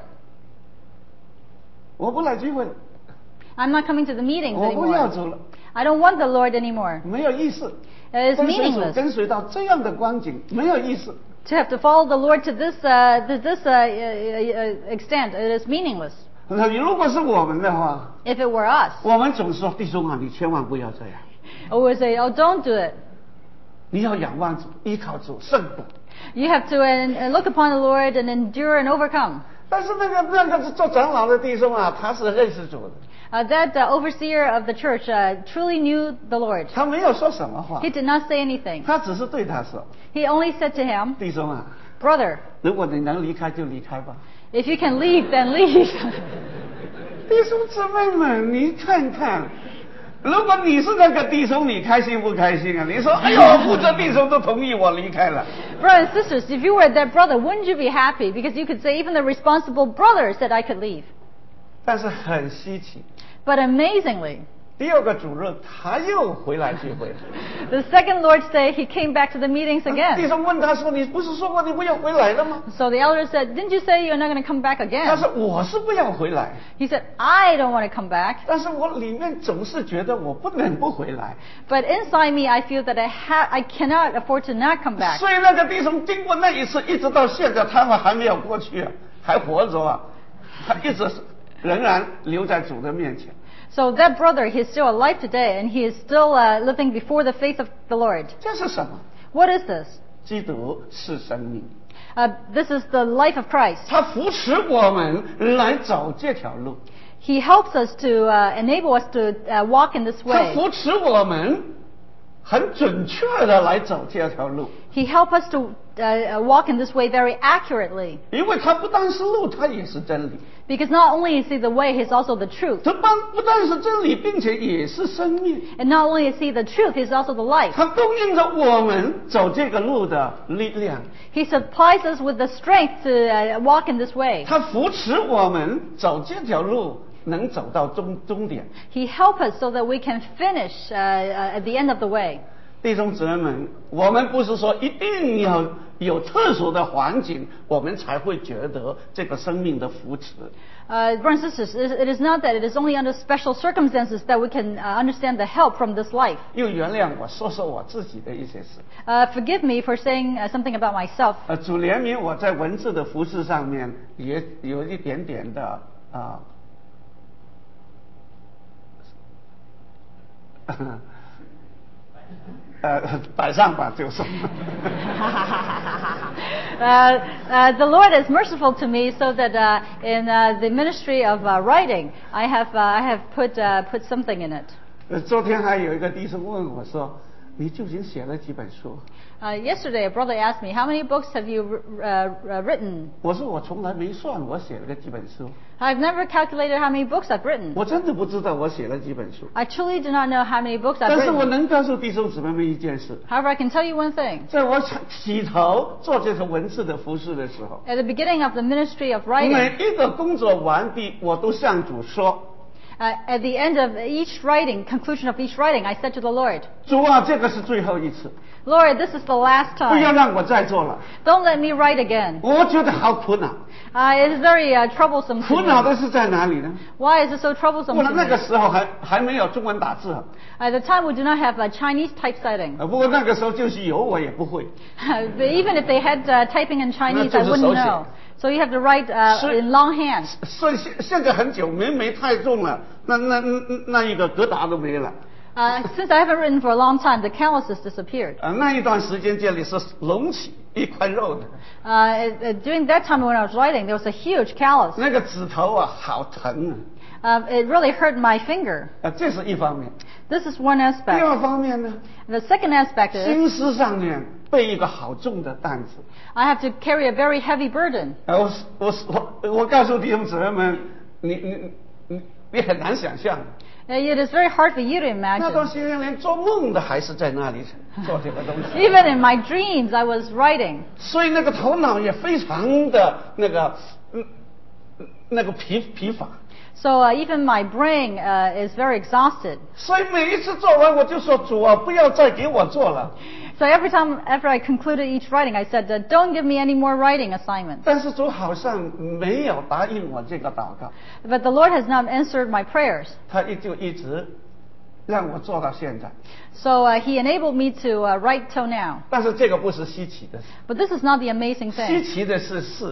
[SPEAKER 1] 我不来聚会了，
[SPEAKER 2] I'm not coming to the meetings
[SPEAKER 1] 我不要
[SPEAKER 2] anymore.
[SPEAKER 1] 主了，
[SPEAKER 2] I don't want the Lord anymore.
[SPEAKER 1] 没有意思。
[SPEAKER 2] It is
[SPEAKER 1] 跟随主
[SPEAKER 2] meaningless
[SPEAKER 1] 跟随到这样的光景，没有意思。
[SPEAKER 2] to have to follow the Lord to this uh, to this uh, uh, uh, extent. It is meaningless.
[SPEAKER 1] 那如果是我们的话，
[SPEAKER 2] If it were us,
[SPEAKER 1] 我们总说弟兄啊，你千万不要这样，
[SPEAKER 2] I would say, "Oh, don't do it.
[SPEAKER 1] 你要仰望主，依靠主，胜过。
[SPEAKER 2] You have to uh, look upon the Lord and endure and overcome."
[SPEAKER 1] 但是那个那个做长老的弟兄啊，他是认识主的，
[SPEAKER 2] Uh, that uh, overseer of the church uh, truly knew the Lord.
[SPEAKER 1] 他没有说什么话
[SPEAKER 2] He，did not say anything.
[SPEAKER 1] 他只是对他说：
[SPEAKER 2] He only said to him,
[SPEAKER 1] 弟兄啊，
[SPEAKER 2] "Brother,
[SPEAKER 1] 如果你能离开就离开吧。
[SPEAKER 2] if you can leave, then leave."
[SPEAKER 1] 弟兄姊妹们，你看看，如果你是那个弟兄，你开心不开心啊？你说，哎呦，负责弟兄都同意我离开了。
[SPEAKER 2] Brothers and sisters, if you were that brother, wouldn't you be happy? Because you could say even the responsible brother said I could leave.
[SPEAKER 1] 但是很稀奇，
[SPEAKER 2] But amazingly,
[SPEAKER 1] 第二个主日他又回来聚会了。
[SPEAKER 2] the second Lord's Day, he came back to the meetings
[SPEAKER 1] 弟
[SPEAKER 2] again.
[SPEAKER 1] 兄问他说：“你不是说过你不要回来了吗
[SPEAKER 2] So the elder said, "Didn't you say you're not going to come back？”
[SPEAKER 1] 他
[SPEAKER 2] again?
[SPEAKER 1] 说：“我是不要回来，
[SPEAKER 2] He said, "I don't want to come back."
[SPEAKER 1] 但是我里面总是觉得我不能不回来。
[SPEAKER 2] But inside me, I feel that I ha- I cannot afford to not come back.
[SPEAKER 1] 所以那个弟兄经过那一次，一直到现在，他们还没有过去啊，还活着啊，他一直仍然留在主的面前。
[SPEAKER 2] So that brother, he's still alive today, and he is still uh, living before the face of the Lord.
[SPEAKER 1] 这是什么？
[SPEAKER 2] What is this?
[SPEAKER 1] 基督是生命，
[SPEAKER 2] Uh, this is the life of Christ.
[SPEAKER 1] 他扶持我们来走这条路，
[SPEAKER 2] He helps us to uh, enable us to uh, walk in this
[SPEAKER 1] 他
[SPEAKER 2] way.
[SPEAKER 1] 扶持我们很准确的来走这条路，
[SPEAKER 2] He helps us to uh, walk in this way very accurately.
[SPEAKER 1] 因为他不但是路，他也是真理。
[SPEAKER 2] Because not only is he the way, he's also the truth.
[SPEAKER 1] 他不不但是真理，并且也是生命。
[SPEAKER 2] And not only is he the truth, he's also the life.
[SPEAKER 1] 他供应着我们走这个路的力量，
[SPEAKER 2] He supplies us with the strength to uh, walk in this way.
[SPEAKER 1] 他扶持我们走这条路，能走到终终点。
[SPEAKER 2] He helps us so that we can finish uh, uh, at the end of the way.
[SPEAKER 1] 弟兄姊妹们，我们不是说一定要有特殊的环境，我们才会觉得这个生命的扶持。
[SPEAKER 2] Uh, brothers and sisters, it it is not that it is only under special circumstances that we can uh, understand the help from this life.
[SPEAKER 1] 又原谅我说说我自己的一些事。
[SPEAKER 2] Uh, forgive me for saying uh, something about myself.
[SPEAKER 1] 呃，主怜悯我在文字的服饰上面也有一点点的啊。呃，摆上吧，就是。
[SPEAKER 2] uh, uh, the Lord is merciful to me, so that uh, in uh, the ministry of uh, writing, I have uh, I have put uh, put something in it.
[SPEAKER 1] 呃，昨天还有一个弟兄问我说：“ 你究竟写了几本书？
[SPEAKER 2] Uh, yesterday, a brother asked me, how many books have you uh, uh, written?
[SPEAKER 1] 我说我从来没算我写了个几本书，
[SPEAKER 2] I've never calculated how many books I've written.
[SPEAKER 1] 我真的不知道我写了几本书。
[SPEAKER 2] I truly do not know how many books I've
[SPEAKER 1] 但是我
[SPEAKER 2] written.
[SPEAKER 1] 能告诉弟兄姊妹们一件事，
[SPEAKER 2] However, I can tell you one thing.
[SPEAKER 1] 在我起头做这个文字的服事的时候，
[SPEAKER 2] At the beginning of the ministry of
[SPEAKER 1] 每
[SPEAKER 2] writing,
[SPEAKER 1] 一个工作完毕，我都向主说
[SPEAKER 2] uh, at the end of each writing, conclusion of each writing, I said to the Lord,
[SPEAKER 1] 主啊，这个是最后一次，
[SPEAKER 2] Lord, this is the last
[SPEAKER 1] 不要
[SPEAKER 2] time.
[SPEAKER 1] 让我再做了。
[SPEAKER 2] Don't let me write again.
[SPEAKER 1] 我觉得好苦恼，
[SPEAKER 2] Uh, it is very uh, troublesome
[SPEAKER 1] 苦
[SPEAKER 2] to
[SPEAKER 1] 恼
[SPEAKER 2] me.
[SPEAKER 1] 的是在哪里呢？
[SPEAKER 2] Why is it so troublesome
[SPEAKER 1] 我
[SPEAKER 2] to
[SPEAKER 1] 那个
[SPEAKER 2] me?
[SPEAKER 1] 时候还还没有中文打字，
[SPEAKER 2] At the time, we do not have a Chinese typesetting.
[SPEAKER 1] 呃，不过那个时候就是有我也不会。
[SPEAKER 2] But even if they had uh, typing in Chinese, I
[SPEAKER 1] 那就是手写。
[SPEAKER 2] wouldn't know. So you have to write uh,
[SPEAKER 1] 是-
[SPEAKER 2] in longhand.
[SPEAKER 1] 所以现现在很久没没太重了，那那那那一个疙瘩都没了。
[SPEAKER 2] Uh, since I haven't written for a long time, the calluses disappeared.
[SPEAKER 1] 啊，那一段时间这里是隆起一块肉的，
[SPEAKER 2] Uh, uh, during that time when I was writing, there was a huge callus.
[SPEAKER 1] 那个指头啊好疼啊！
[SPEAKER 2] Uh, it really hurt my finger.
[SPEAKER 1] 啊，这是一方面。
[SPEAKER 2] This is one
[SPEAKER 1] 第
[SPEAKER 2] aspect.
[SPEAKER 1] 二方面呢，
[SPEAKER 2] The second aspect is
[SPEAKER 1] 心思上面背一个好重的担子。
[SPEAKER 2] I have to carry a very heavy burden.
[SPEAKER 1] 啊，我我我我告诉弟兄姊妹们，你你你你很难想象。
[SPEAKER 2] Uh, It is very hard for you to
[SPEAKER 1] 那段
[SPEAKER 2] imagine.
[SPEAKER 1] 时间连做梦的还是在那里做这个东西，
[SPEAKER 2] Even in my dreams, I was writing.
[SPEAKER 1] 所以那个头脑也非常的那个嗯那个疲疲乏。
[SPEAKER 2] So uh, even my brain uh, is very exhausted.
[SPEAKER 1] 所以每一次做完我就说主啊，不要再给我做了。
[SPEAKER 2] So every time after I concluded each writing, I said, uh, don't give me any more writing assignments.
[SPEAKER 1] 但是主好像没有答应我这个祷告，
[SPEAKER 2] But the Lord has not answered my prayers.
[SPEAKER 1] 他一就一直让我做到现在。
[SPEAKER 2] So uh, He enabled me to uh, write till now.
[SPEAKER 1] 但是这个不是稀奇的事，
[SPEAKER 2] But this is not the amazing
[SPEAKER 1] 稀
[SPEAKER 2] thing.
[SPEAKER 1] 奇的是是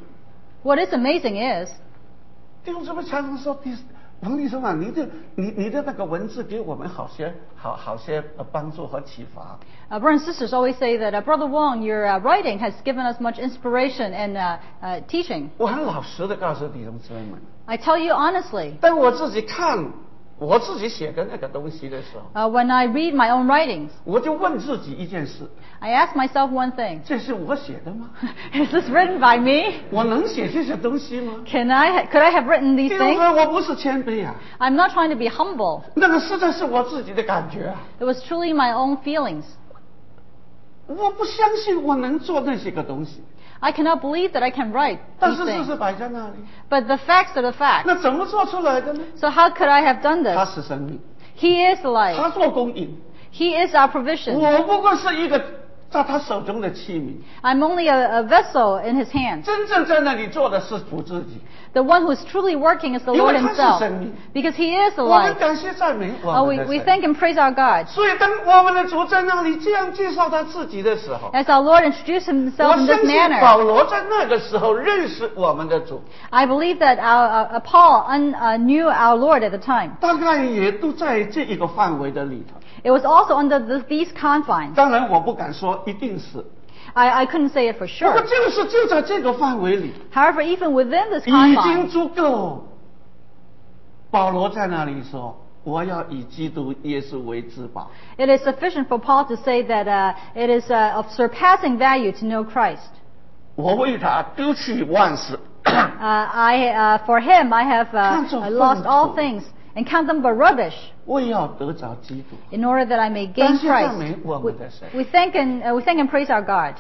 [SPEAKER 2] What is amazing is,
[SPEAKER 1] 弟兄姊妹常常说，弟王弟兄啊，你的你你的那个文字给我们好些好好些呃帮助和启发。
[SPEAKER 2] uh, brothers and sisters always say that, uh, Brother Wong, your uh, writing has given us much inspiration and uh, uh, teaching.
[SPEAKER 1] 我很老实的告诉弟兄姊妹们，
[SPEAKER 2] I tell you honestly,
[SPEAKER 1] 当我自己看我自己写的那个东西的时候，
[SPEAKER 2] uh, when I read my own writings,
[SPEAKER 1] 我就问自己一件事：
[SPEAKER 2] I ask myself one thing.
[SPEAKER 1] 这是我写的吗？
[SPEAKER 2] Is this written by me?
[SPEAKER 1] 我能写这些东西吗？
[SPEAKER 2] Can I, could I have written these
[SPEAKER 1] 弟兄
[SPEAKER 2] things?
[SPEAKER 1] 说，我不是谦卑啊，
[SPEAKER 2] I'm not trying to be humble.
[SPEAKER 1] 那个实在是我自己的感觉啊，
[SPEAKER 2] It was truly my own feelings.
[SPEAKER 1] 我不相信我能做那些个东西。
[SPEAKER 2] I cannot believe that I can write
[SPEAKER 1] 但
[SPEAKER 2] these
[SPEAKER 1] 是事
[SPEAKER 2] things.
[SPEAKER 1] 实摆在那里，
[SPEAKER 2] But the facts are the facts.
[SPEAKER 1] 那怎么做出来的呢？
[SPEAKER 2] So how could I have done
[SPEAKER 1] 他
[SPEAKER 2] this?
[SPEAKER 1] 是生命，
[SPEAKER 2] He is life.
[SPEAKER 1] 他做供应，
[SPEAKER 2] He is our provision.
[SPEAKER 1] 我不过是一个在他手中的器皿。
[SPEAKER 2] I'm only a, a vessel in His hands.
[SPEAKER 1] 真正在那里做的是主自己。
[SPEAKER 2] The one who is truly working is the
[SPEAKER 1] 因为
[SPEAKER 2] Lord
[SPEAKER 1] 他是
[SPEAKER 2] Himself.
[SPEAKER 1] 生命。
[SPEAKER 2] Because He is the
[SPEAKER 1] 我们
[SPEAKER 2] life.
[SPEAKER 1] 感谢赞美我
[SPEAKER 2] Oh,
[SPEAKER 1] 们
[SPEAKER 2] we,
[SPEAKER 1] 的
[SPEAKER 2] we
[SPEAKER 1] 神。
[SPEAKER 2] thank and praise our God.
[SPEAKER 1] 所以当我们的主在那里这样介绍他自己的时候，
[SPEAKER 2] As our Lord introduced Himself
[SPEAKER 1] 我
[SPEAKER 2] in
[SPEAKER 1] 相
[SPEAKER 2] this
[SPEAKER 1] 信保
[SPEAKER 2] manner,
[SPEAKER 1] 罗在那个时候认识我们的主，
[SPEAKER 2] I believe that our, uh, Paul un, uh, knew our Lord at the time.
[SPEAKER 1] 大概也都在这一个范围的里头。
[SPEAKER 2] It was also under the, these confines.
[SPEAKER 1] 当然，我不敢说一定是，
[SPEAKER 2] I, I couldn't say it for
[SPEAKER 1] 不过
[SPEAKER 2] sure.
[SPEAKER 1] 就是就在这个范围里，
[SPEAKER 2] However, even within this
[SPEAKER 1] 已经
[SPEAKER 2] confines,
[SPEAKER 1] 足够。保罗在那里说：“我要以基督耶稣为至宝。”
[SPEAKER 2] it is sufficient for Paul to say that uh, it is uh, of surpassing value to know Christ.
[SPEAKER 1] 我为他丢弃万事，
[SPEAKER 2] Uh, I, uh, for him, I have uh,
[SPEAKER 1] 看作
[SPEAKER 2] uh, lost all
[SPEAKER 1] 粪土。
[SPEAKER 2] things and count them but rubbish
[SPEAKER 1] 为要得着基督。
[SPEAKER 2] in order that I may
[SPEAKER 1] 感
[SPEAKER 2] gain
[SPEAKER 1] 谢赞
[SPEAKER 2] Christ.
[SPEAKER 1] 美我
[SPEAKER 2] We,
[SPEAKER 1] 们的神。
[SPEAKER 2] we thank and uh, we thank and praise our God.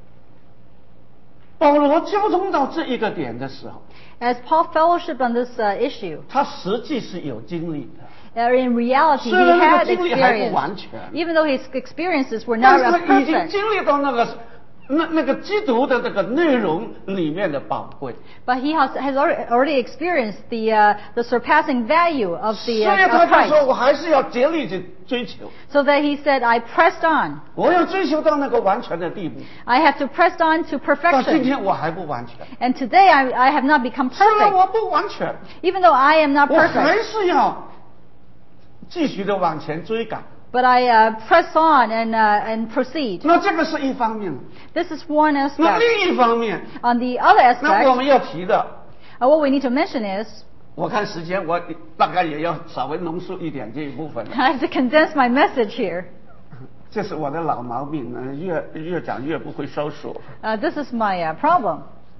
[SPEAKER 1] 保罗交通到这一个点的时候，
[SPEAKER 2] As Paul fellowshiped on this uh, issue,
[SPEAKER 1] 他实际是有经历的，
[SPEAKER 2] uh, in reality, he
[SPEAKER 1] 虽然那
[SPEAKER 2] had
[SPEAKER 1] 个经历还不
[SPEAKER 2] experience,
[SPEAKER 1] 完全，
[SPEAKER 2] even though his experiences were
[SPEAKER 1] 但
[SPEAKER 2] not
[SPEAKER 1] 是
[SPEAKER 2] uh,
[SPEAKER 1] 他已经
[SPEAKER 2] perfect.
[SPEAKER 1] 经历到那个那那个基督的这个内容里面的宝贵，
[SPEAKER 2] But he has, has already already experienced the, uh, the surpassing value of
[SPEAKER 1] 所
[SPEAKER 2] the
[SPEAKER 1] 以
[SPEAKER 2] uh,
[SPEAKER 1] 他
[SPEAKER 2] of
[SPEAKER 1] 就说
[SPEAKER 2] Christ.
[SPEAKER 1] 我还是要竭力去追求，
[SPEAKER 2] So that he said, I pressed on.
[SPEAKER 1] 我要追求到那个完全的地步。
[SPEAKER 2] I have to press on to
[SPEAKER 1] 到今
[SPEAKER 2] perfection.
[SPEAKER 1] 天我还不完全，
[SPEAKER 2] And today I, I have not become
[SPEAKER 1] 虽然
[SPEAKER 2] perfect.
[SPEAKER 1] 我不完全，
[SPEAKER 2] Even though I am not
[SPEAKER 1] 我还
[SPEAKER 2] perfect.
[SPEAKER 1] 是要继续的往前追赶。
[SPEAKER 2] But I uh, press on and, uh, and proceed.
[SPEAKER 1] 那这个是一方面，
[SPEAKER 2] This is one
[SPEAKER 1] 那
[SPEAKER 2] aspect.
[SPEAKER 1] 另一方面，
[SPEAKER 2] On the other
[SPEAKER 1] 那我
[SPEAKER 2] aspect,
[SPEAKER 1] 们要提的。
[SPEAKER 2] uh, what we need to mention is,
[SPEAKER 1] 我看时间，我大概也要稍微浓缩一点这一部分了。
[SPEAKER 2] I have to condense my message here.
[SPEAKER 1] 这是我的老毛病呢，越越讲越不会收手。
[SPEAKER 2] Uh, this is my uh, problem.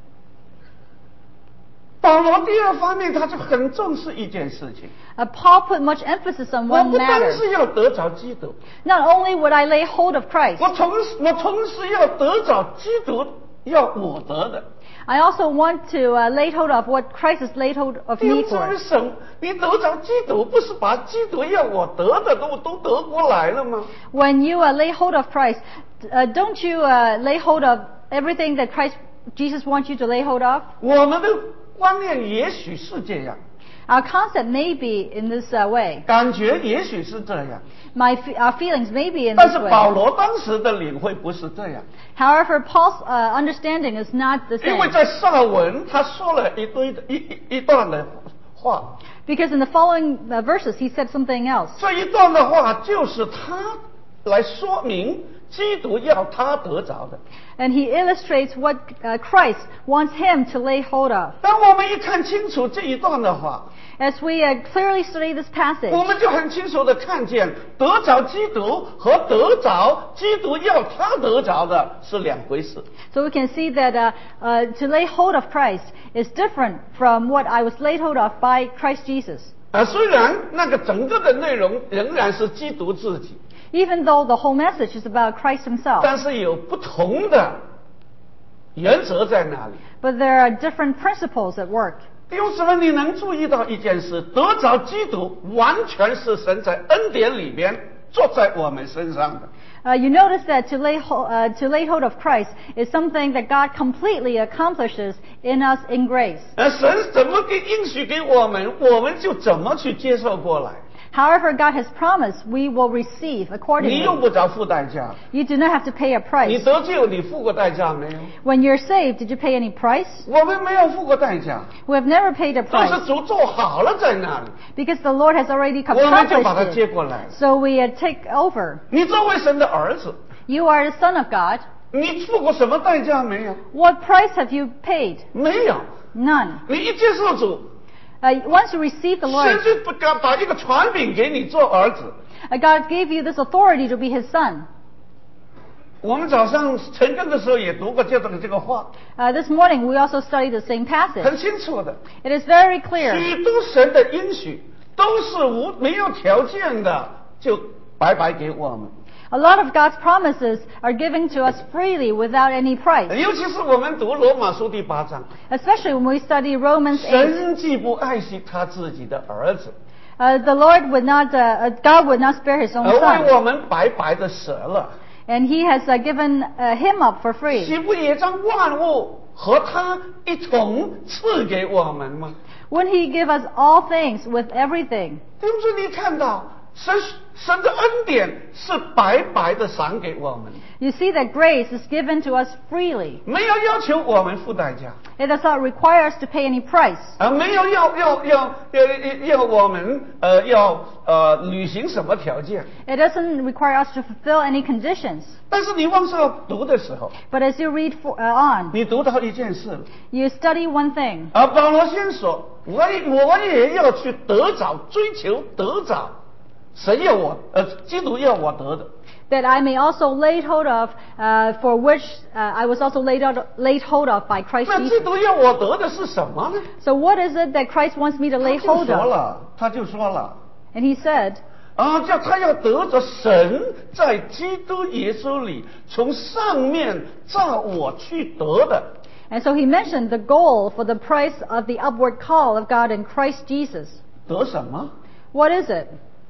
[SPEAKER 1] 保罗第二方面，他就很重视一件事情。
[SPEAKER 2] Uh, Paul put much emphasis on
[SPEAKER 1] 我
[SPEAKER 2] one
[SPEAKER 1] 不单
[SPEAKER 2] matter.
[SPEAKER 1] 是要得着基督，
[SPEAKER 2] Not only would I lay hold of Christ,
[SPEAKER 1] 我同时我同时要得着基督要我得的。
[SPEAKER 2] I also want to uh, lay hold of what Christ has laid hold of
[SPEAKER 1] 因
[SPEAKER 2] me
[SPEAKER 1] 为
[SPEAKER 2] for.
[SPEAKER 1] 神，你得着基督，不是把基督要我得的都都得过来了吗？
[SPEAKER 2] When you uh, lay hold of Christ, uh, don't you uh, lay hold of everything that Christ Jesus wants you to lay hold of?
[SPEAKER 1] 我们的观念也许是这样，
[SPEAKER 2] Our concept may be in this uh, way.
[SPEAKER 1] 感觉也许是这样，
[SPEAKER 2] My fe- our feelings may be in
[SPEAKER 1] 但
[SPEAKER 2] this
[SPEAKER 1] 是保
[SPEAKER 2] way.
[SPEAKER 1] 罗当时的领会不是这样，
[SPEAKER 2] However, Paul's uh, understanding is not the
[SPEAKER 1] 因为
[SPEAKER 2] same.
[SPEAKER 1] 在上文他说了一堆的一一一段的话，
[SPEAKER 2] Because in the following uh, verses, he said something else.
[SPEAKER 1] 这一段的话就是他来说明基督要他得着的。
[SPEAKER 2] And he illustrates what uh, Christ wants him to lay hold of.
[SPEAKER 1] 当我们一看清楚这一段的话，
[SPEAKER 2] As we uh, clearly study this passage,
[SPEAKER 1] 我们就很清楚的看见得着基督和得着基督要他得着的是两回事。
[SPEAKER 2] so we can see that uh, uh, to lay hold of Christ is different from what I was laid hold of by Christ Jesus.
[SPEAKER 1] 啊，虽然那个整个的内容仍然是基督自己，
[SPEAKER 2] Even though the whole message is about Christ himself,
[SPEAKER 1] 但是有不同的原则在那里。
[SPEAKER 2] but there are different principles at work.
[SPEAKER 1] 弟兄姊妹，你能注意到一件事，得着基督完全是神在恩典里边做在我们身上的。
[SPEAKER 2] Uh, you notice that to lay, ho- uh, to lay hold of Christ is something that God completely accomplishes in us in grace.
[SPEAKER 1] 而神怎么给应许给我们，我们就怎么去接受过来。
[SPEAKER 2] However, God has promised we will receive
[SPEAKER 1] 你
[SPEAKER 2] accordingly.
[SPEAKER 1] 用不着付代价，
[SPEAKER 2] You do not have to pay a
[SPEAKER 1] 你
[SPEAKER 2] price.
[SPEAKER 1] 得救你付过代价没有？
[SPEAKER 2] When you're saved, did you pay any price?
[SPEAKER 1] 我们没有付过代价，
[SPEAKER 2] We have never paid a
[SPEAKER 1] 都是
[SPEAKER 2] price
[SPEAKER 1] 主做好了在那里，
[SPEAKER 2] because the Lord has already
[SPEAKER 1] 我们就把它
[SPEAKER 2] accomplished
[SPEAKER 1] 接
[SPEAKER 2] it.
[SPEAKER 1] 过来。
[SPEAKER 2] So we uh, take over.
[SPEAKER 1] 你作为神的儿子，
[SPEAKER 2] You are the Son of God.
[SPEAKER 1] 你付过什么代价没有？
[SPEAKER 2] What price have you paid?
[SPEAKER 1] 没有。
[SPEAKER 2] None.
[SPEAKER 1] 你一接受主，
[SPEAKER 2] Uh, once you receive the
[SPEAKER 1] 神
[SPEAKER 2] Lord,
[SPEAKER 1] 就不敢把一个权柄给你做儿子。
[SPEAKER 2] uh, God gave you this authority to be His Son.
[SPEAKER 1] 我们早上晨更的时候也读过这个这个话，
[SPEAKER 2] Uh, this morning we also studied the same
[SPEAKER 1] 很
[SPEAKER 2] passage.
[SPEAKER 1] 清楚的。
[SPEAKER 2] It is very clear
[SPEAKER 1] 许多神的应许都是无没有条件的，就白白给我们。
[SPEAKER 2] a lot of God's promises are given to us freely without any price.
[SPEAKER 1] 尤其是我们读罗马书第八章，
[SPEAKER 2] Especially when we study Romans eight.
[SPEAKER 1] 神既不爱惜他自己的儿子，
[SPEAKER 2] Uh, the Lord would not, uh, uh, God would not spare His own
[SPEAKER 1] 而为
[SPEAKER 2] Son.
[SPEAKER 1] 我们白白的舍了，
[SPEAKER 2] And He has uh, given uh, Him up for
[SPEAKER 1] 岂
[SPEAKER 2] free.
[SPEAKER 1] 不也将万物和他一同赐给我们吗？
[SPEAKER 2] Wouldn't He give us all things with everything?
[SPEAKER 1] 对不对？你看到神神的恩典是白白的赏给我们，
[SPEAKER 2] You see that grace is given to us freely.
[SPEAKER 1] 没有要求我们付代价，
[SPEAKER 2] It does not require us to pay any price.
[SPEAKER 1] 而没有要要要要要要我们呃要呃履行什么条件。
[SPEAKER 2] It doesn't require us to fulfill any conditions.
[SPEAKER 1] 但是你往上读的时候，
[SPEAKER 2] But as you read for, uh, on,
[SPEAKER 1] 你读到一件事，
[SPEAKER 2] you study one thing.
[SPEAKER 1] 而保罗先说，我也我也要去得着，追求得着，神要我呃基督要我得的。
[SPEAKER 2] That I may also lay hold of, uh, for which uh, I was also laid, out, laid hold of by Christ
[SPEAKER 1] 那基
[SPEAKER 2] Jesus.
[SPEAKER 1] 督要我得的是什么呢？
[SPEAKER 2] So what is it that Christ wants me to
[SPEAKER 1] 他
[SPEAKER 2] lay
[SPEAKER 1] 就
[SPEAKER 2] hold
[SPEAKER 1] 说
[SPEAKER 2] of?
[SPEAKER 1] 了，他就说了。
[SPEAKER 2] And he said,
[SPEAKER 1] 啊，叫他要得着神在基督耶稣里从上面照我去得的。
[SPEAKER 2] and so he mentioned the goal for the price of the upward call of God in Christ Jesus.
[SPEAKER 1] 得什么？
[SPEAKER 2] What is it?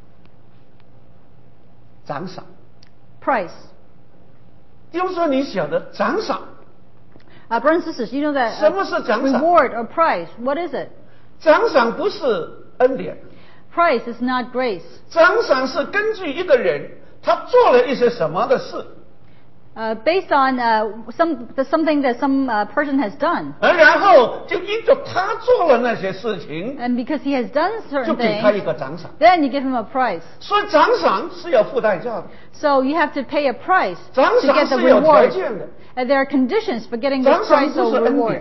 [SPEAKER 1] 奖赏。
[SPEAKER 2] Price.
[SPEAKER 1] 就说你晓得奖赏，
[SPEAKER 2] Uh, brothers and sisters, you know that
[SPEAKER 1] 什么是奖赏？
[SPEAKER 2] reward or price, what is it?
[SPEAKER 1] 奖赏不是恩典，
[SPEAKER 2] Price is not grace.
[SPEAKER 1] 奖赏是根据一个人他做了一些什么的事，
[SPEAKER 2] Uh, based on uh, some, the, something that some uh, person has done.
[SPEAKER 1] 而然后就因着他做了那些事情，
[SPEAKER 2] And because he has done
[SPEAKER 1] 就
[SPEAKER 2] certain
[SPEAKER 1] 给他一
[SPEAKER 2] things,
[SPEAKER 1] 个奖赏。
[SPEAKER 2] then you give him a price.
[SPEAKER 1] 所以奖赏是要付代价的，
[SPEAKER 2] So you have to pay a price
[SPEAKER 1] 奖
[SPEAKER 2] to
[SPEAKER 1] 赏
[SPEAKER 2] get the
[SPEAKER 1] 是有条
[SPEAKER 2] reward.
[SPEAKER 1] 件的，
[SPEAKER 2] And there are conditions for getting this
[SPEAKER 1] 奖赏
[SPEAKER 2] price
[SPEAKER 1] 不
[SPEAKER 2] or
[SPEAKER 1] 是恩
[SPEAKER 2] reward.
[SPEAKER 1] 典。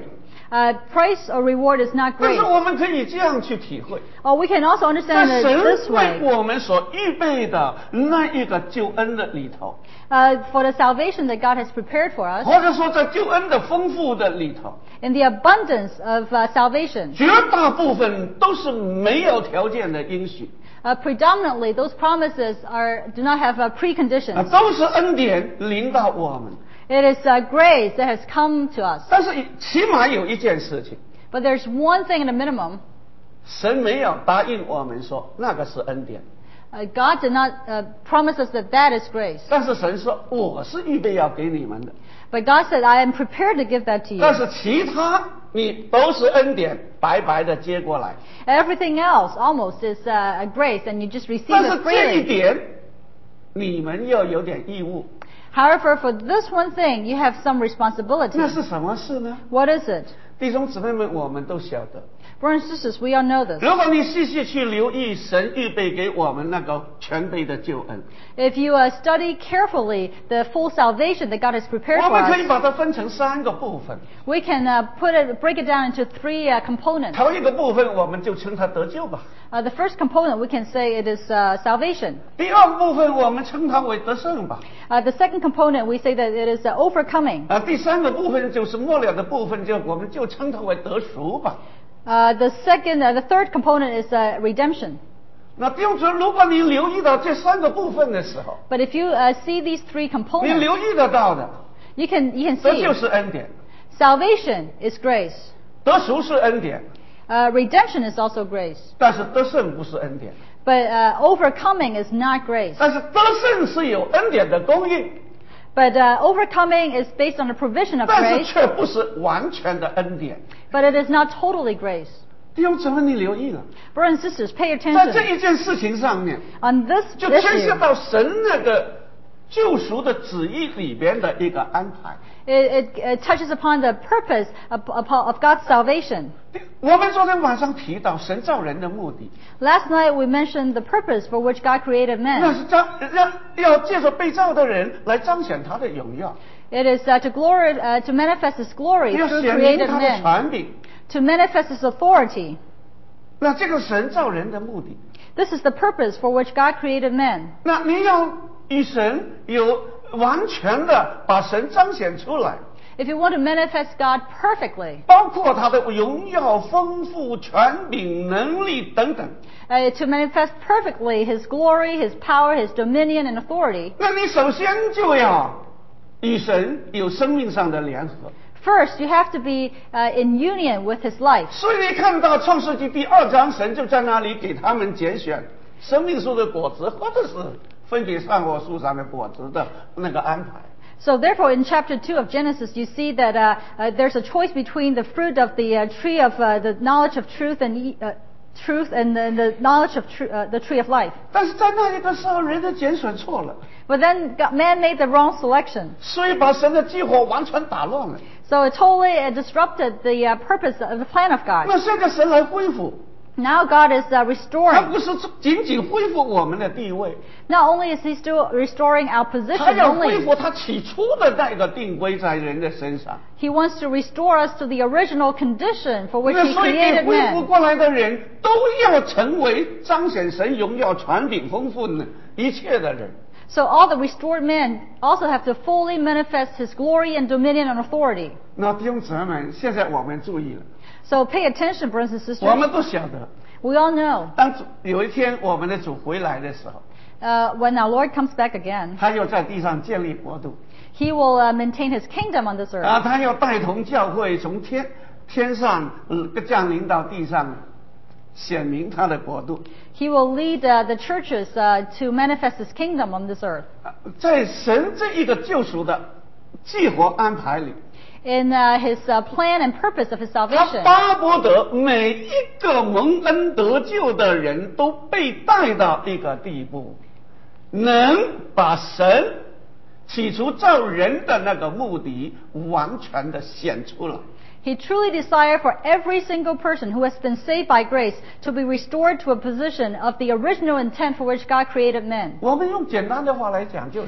[SPEAKER 2] Uh, price or reward is not
[SPEAKER 1] 但
[SPEAKER 2] grace.
[SPEAKER 1] 是我们可以这样去体会，
[SPEAKER 2] Or we can also
[SPEAKER 1] 在
[SPEAKER 2] understand it
[SPEAKER 1] 神
[SPEAKER 2] this
[SPEAKER 1] 为
[SPEAKER 2] way.
[SPEAKER 1] 我们所预备的那一个救恩的里头，
[SPEAKER 2] Uh, for the salvation that God has prepared for us,
[SPEAKER 1] 或者说在救恩的丰富的里头，
[SPEAKER 2] in the abundance of uh, salvation,
[SPEAKER 1] 绝大部分都是没有条件的应许，
[SPEAKER 2] uh, predominantly those promises are do not have uh,
[SPEAKER 1] 啊，
[SPEAKER 2] preconditions.
[SPEAKER 1] 都是恩典临到我们。
[SPEAKER 2] It is uh, grace that has come to us.
[SPEAKER 1] 但是起码有一件事情，
[SPEAKER 2] But there's one thing at a minimum.
[SPEAKER 1] 神没有答应我们说那个是恩典，
[SPEAKER 2] Uh, God did not uh, promise us that that is grace.
[SPEAKER 1] 但是神说我是预备要给你们的，
[SPEAKER 2] But God said, I am prepared to give that to
[SPEAKER 1] 但
[SPEAKER 2] you.
[SPEAKER 1] 是其他你都是恩典白白的接过来。
[SPEAKER 2] Everything else almost is uh, a grace, and you just receive
[SPEAKER 1] 但是
[SPEAKER 2] it
[SPEAKER 1] 这一
[SPEAKER 2] freely.
[SPEAKER 1] 点你们要有点义务，
[SPEAKER 2] However, for this one thing, you have some
[SPEAKER 1] 那
[SPEAKER 2] responsibility.
[SPEAKER 1] 是什么事呢？
[SPEAKER 2] What is it?
[SPEAKER 1] 弟兄姊妹们，我们都晓得。
[SPEAKER 2] Brothers and sisters, we all know this.
[SPEAKER 1] 如果你细细去留意神预备给我们那个全备的救恩，
[SPEAKER 2] If you uh, study carefully the full salvation that God has prepared
[SPEAKER 1] 我
[SPEAKER 2] for
[SPEAKER 1] 们可以
[SPEAKER 2] us,
[SPEAKER 1] 把它分成三个部分。
[SPEAKER 2] we can uh, put it, break it down into three uh, components.
[SPEAKER 1] 头一个部分我们就称它得救吧，
[SPEAKER 2] Uh, the first component, we can say it is uh, salvation.
[SPEAKER 1] 第二个部分我们称它为得胜吧，
[SPEAKER 2] Uh, the second component, we say that it is uh, overcoming.
[SPEAKER 1] 啊，第三个部分就是末了的部分，就我们就称它为得赎吧。
[SPEAKER 2] Uh, the second, uh, the third component is uh, redemption.
[SPEAKER 1] 那弟兄姊妹，如果你留意到这三个部分的时候，
[SPEAKER 2] But if you uh, see these three
[SPEAKER 1] 你
[SPEAKER 2] components,
[SPEAKER 1] 留意得到的，
[SPEAKER 2] you can you can
[SPEAKER 1] 这
[SPEAKER 2] see
[SPEAKER 1] 就是恩典，
[SPEAKER 2] salvation is grace.
[SPEAKER 1] 得赎是恩典，
[SPEAKER 2] Uh, redemption is also grace.
[SPEAKER 1] 但是得胜不是恩典。
[SPEAKER 2] But uh, overcoming is not grace.
[SPEAKER 1] 但是得胜是有恩典的供应，
[SPEAKER 2] But uh, overcoming is based on the provision of
[SPEAKER 1] 但是
[SPEAKER 2] grace,
[SPEAKER 1] 却不是完全的恩典。
[SPEAKER 2] but it is not totally grace.
[SPEAKER 1] 弟兄姊妹，你留意了，
[SPEAKER 2] Brothers and sisters, pay
[SPEAKER 1] 在这
[SPEAKER 2] attention.
[SPEAKER 1] 一件事情上面，
[SPEAKER 2] On this
[SPEAKER 1] 就牵涉
[SPEAKER 2] issue,
[SPEAKER 1] 到神那个救赎的旨意里边的一个安排。
[SPEAKER 2] it, it, it touches upon the purpose of, of, of God's salvation.
[SPEAKER 1] 我们昨天晚上提到神造人的目的，
[SPEAKER 2] Last night we mentioned the purpose for which God created
[SPEAKER 1] 那
[SPEAKER 2] man.
[SPEAKER 1] 是彰让要借着被造的人来彰显他的荣耀，
[SPEAKER 2] It is uh, to glory, uh, to manifest His glory
[SPEAKER 1] 要
[SPEAKER 2] through
[SPEAKER 1] 显明
[SPEAKER 2] created
[SPEAKER 1] 他的
[SPEAKER 2] men,
[SPEAKER 1] 权柄。
[SPEAKER 2] to manifest His authority.
[SPEAKER 1] 那这个神造人的目的，
[SPEAKER 2] This is the purpose for which God created man.
[SPEAKER 1] 那你要与神有完全的把神彰显出来。
[SPEAKER 2] If you want to manifest God perfectly,
[SPEAKER 1] 包括他的荣耀、丰富、权柄、能力等等。
[SPEAKER 2] uh, to manifest perfectly His glory, His power, His dominion and authority,
[SPEAKER 1] 那你首先就要与神有生命上的联合。
[SPEAKER 2] first you have to be uh, in union with His life.
[SPEAKER 1] 所以你看到创世纪第二章，神就在那里给他们拣选生命树的果子，或者是分别善恶树上的果子的那个安排。
[SPEAKER 2] So therefore, in chapter two of Genesis, you see that uh, uh, there's a choice between the fruit of the uh, tree of uh, the knowledge of truth and e- uh, truth and the, the knowledge of tru- uh, the tree of life.
[SPEAKER 1] 但是在那一个时候，人的拣选错了，
[SPEAKER 2] But then God, man made the wrong selection,
[SPEAKER 1] 所以把神的计划完全打乱了。
[SPEAKER 2] so it totally uh, disrupted the uh, purpose of the plan of
[SPEAKER 1] 那
[SPEAKER 2] God.
[SPEAKER 1] 现在神来恢复，
[SPEAKER 2] Now God is uh,
[SPEAKER 1] 他
[SPEAKER 2] restoring.
[SPEAKER 1] 不是仅仅恢复我们的地位，
[SPEAKER 2] Not only is He still restoring our
[SPEAKER 1] 他
[SPEAKER 2] position
[SPEAKER 1] 要恢
[SPEAKER 2] only,
[SPEAKER 1] 复他起初的那个定规在人的身上。
[SPEAKER 2] He wants to restore us to the original condition for which
[SPEAKER 1] 那
[SPEAKER 2] He
[SPEAKER 1] 所以给
[SPEAKER 2] created
[SPEAKER 1] 恢复
[SPEAKER 2] man.
[SPEAKER 1] 过来的人都要成为彰显神荣耀、权柄丰富的一切的人。
[SPEAKER 2] So all the restored men also have to fully manifest His glory and dominion and authority.
[SPEAKER 1] 那弟兄姊妹们，现在我们注意了，
[SPEAKER 2] So pay attention, brothers and
[SPEAKER 1] 我们
[SPEAKER 2] sisters.
[SPEAKER 1] 都晓得，
[SPEAKER 2] We all know
[SPEAKER 1] 当主有一天我们的主回来的时候，
[SPEAKER 2] uh, when our Lord comes back again,
[SPEAKER 1] 他要在地上建立国度，
[SPEAKER 2] He will uh, maintain His kingdom on this earth.
[SPEAKER 1] 啊，他要带同教会从天天上呃降临到地上，显明他的国度。
[SPEAKER 2] He will lead uh, the churches uh, to manifest His kingdom on this earth.
[SPEAKER 1] 啊在神这一个救赎的计划安排里，
[SPEAKER 2] In uh, His uh, plan and purpose of His
[SPEAKER 1] 他
[SPEAKER 2] salvation,
[SPEAKER 1] 巴不得每一个蒙恩得救的人都被带到一个地步，能把神起初造人的那个目的完全的显出来。
[SPEAKER 2] He truly desired for every single person who has been saved by grace to be restored to a position of the original intent for which God created men.
[SPEAKER 1] 我们用简单的话来讲，就是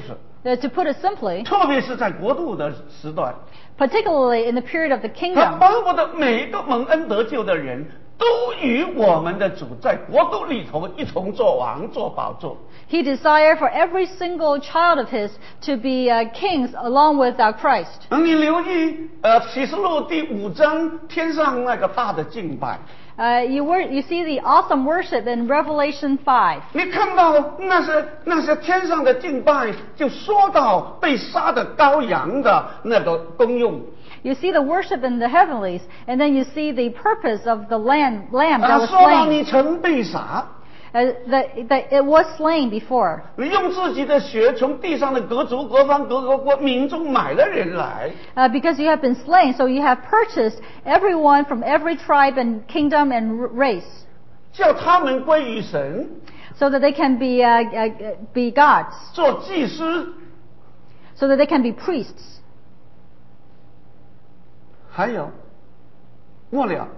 [SPEAKER 2] Uh, to put it simply,
[SPEAKER 1] 特别是在国度的时段，
[SPEAKER 2] particularly in the period of the
[SPEAKER 1] 他
[SPEAKER 2] kingdom,
[SPEAKER 1] 巴不得每一个蒙恩得救的人都与我们的主在国度里头一同做王做宝座。
[SPEAKER 2] he desired for every single child of his to be uh, kings along with uh, Christ.
[SPEAKER 1] 而你留意，呃，启示录第五章天上那个大的敬拜，
[SPEAKER 2] Uh, you, wor- you see the awesome worship in Revelation five.
[SPEAKER 1] 你看到那些那些天上的敬拜，就说到被杀的羔羊的那个功用。
[SPEAKER 2] You see the worship in the heavenlies, and then you see the purpose of the lamb, lamb that
[SPEAKER 1] 啊，
[SPEAKER 2] was
[SPEAKER 1] 说到
[SPEAKER 2] slain.
[SPEAKER 1] 你曾被杀，
[SPEAKER 2] Uh, that, that it was slain before.
[SPEAKER 1] 你用自己的血从地上的各族、各方、各国国民中买了人来，
[SPEAKER 2] Uh, because you have been slain, so you have purchased everyone from every tribe and kingdom and r- race,
[SPEAKER 1] 叫他们归于神，
[SPEAKER 2] so that they can be uh, uh, be gods,
[SPEAKER 1] 做祭司，
[SPEAKER 2] so that they can be priests.
[SPEAKER 1] 还有末了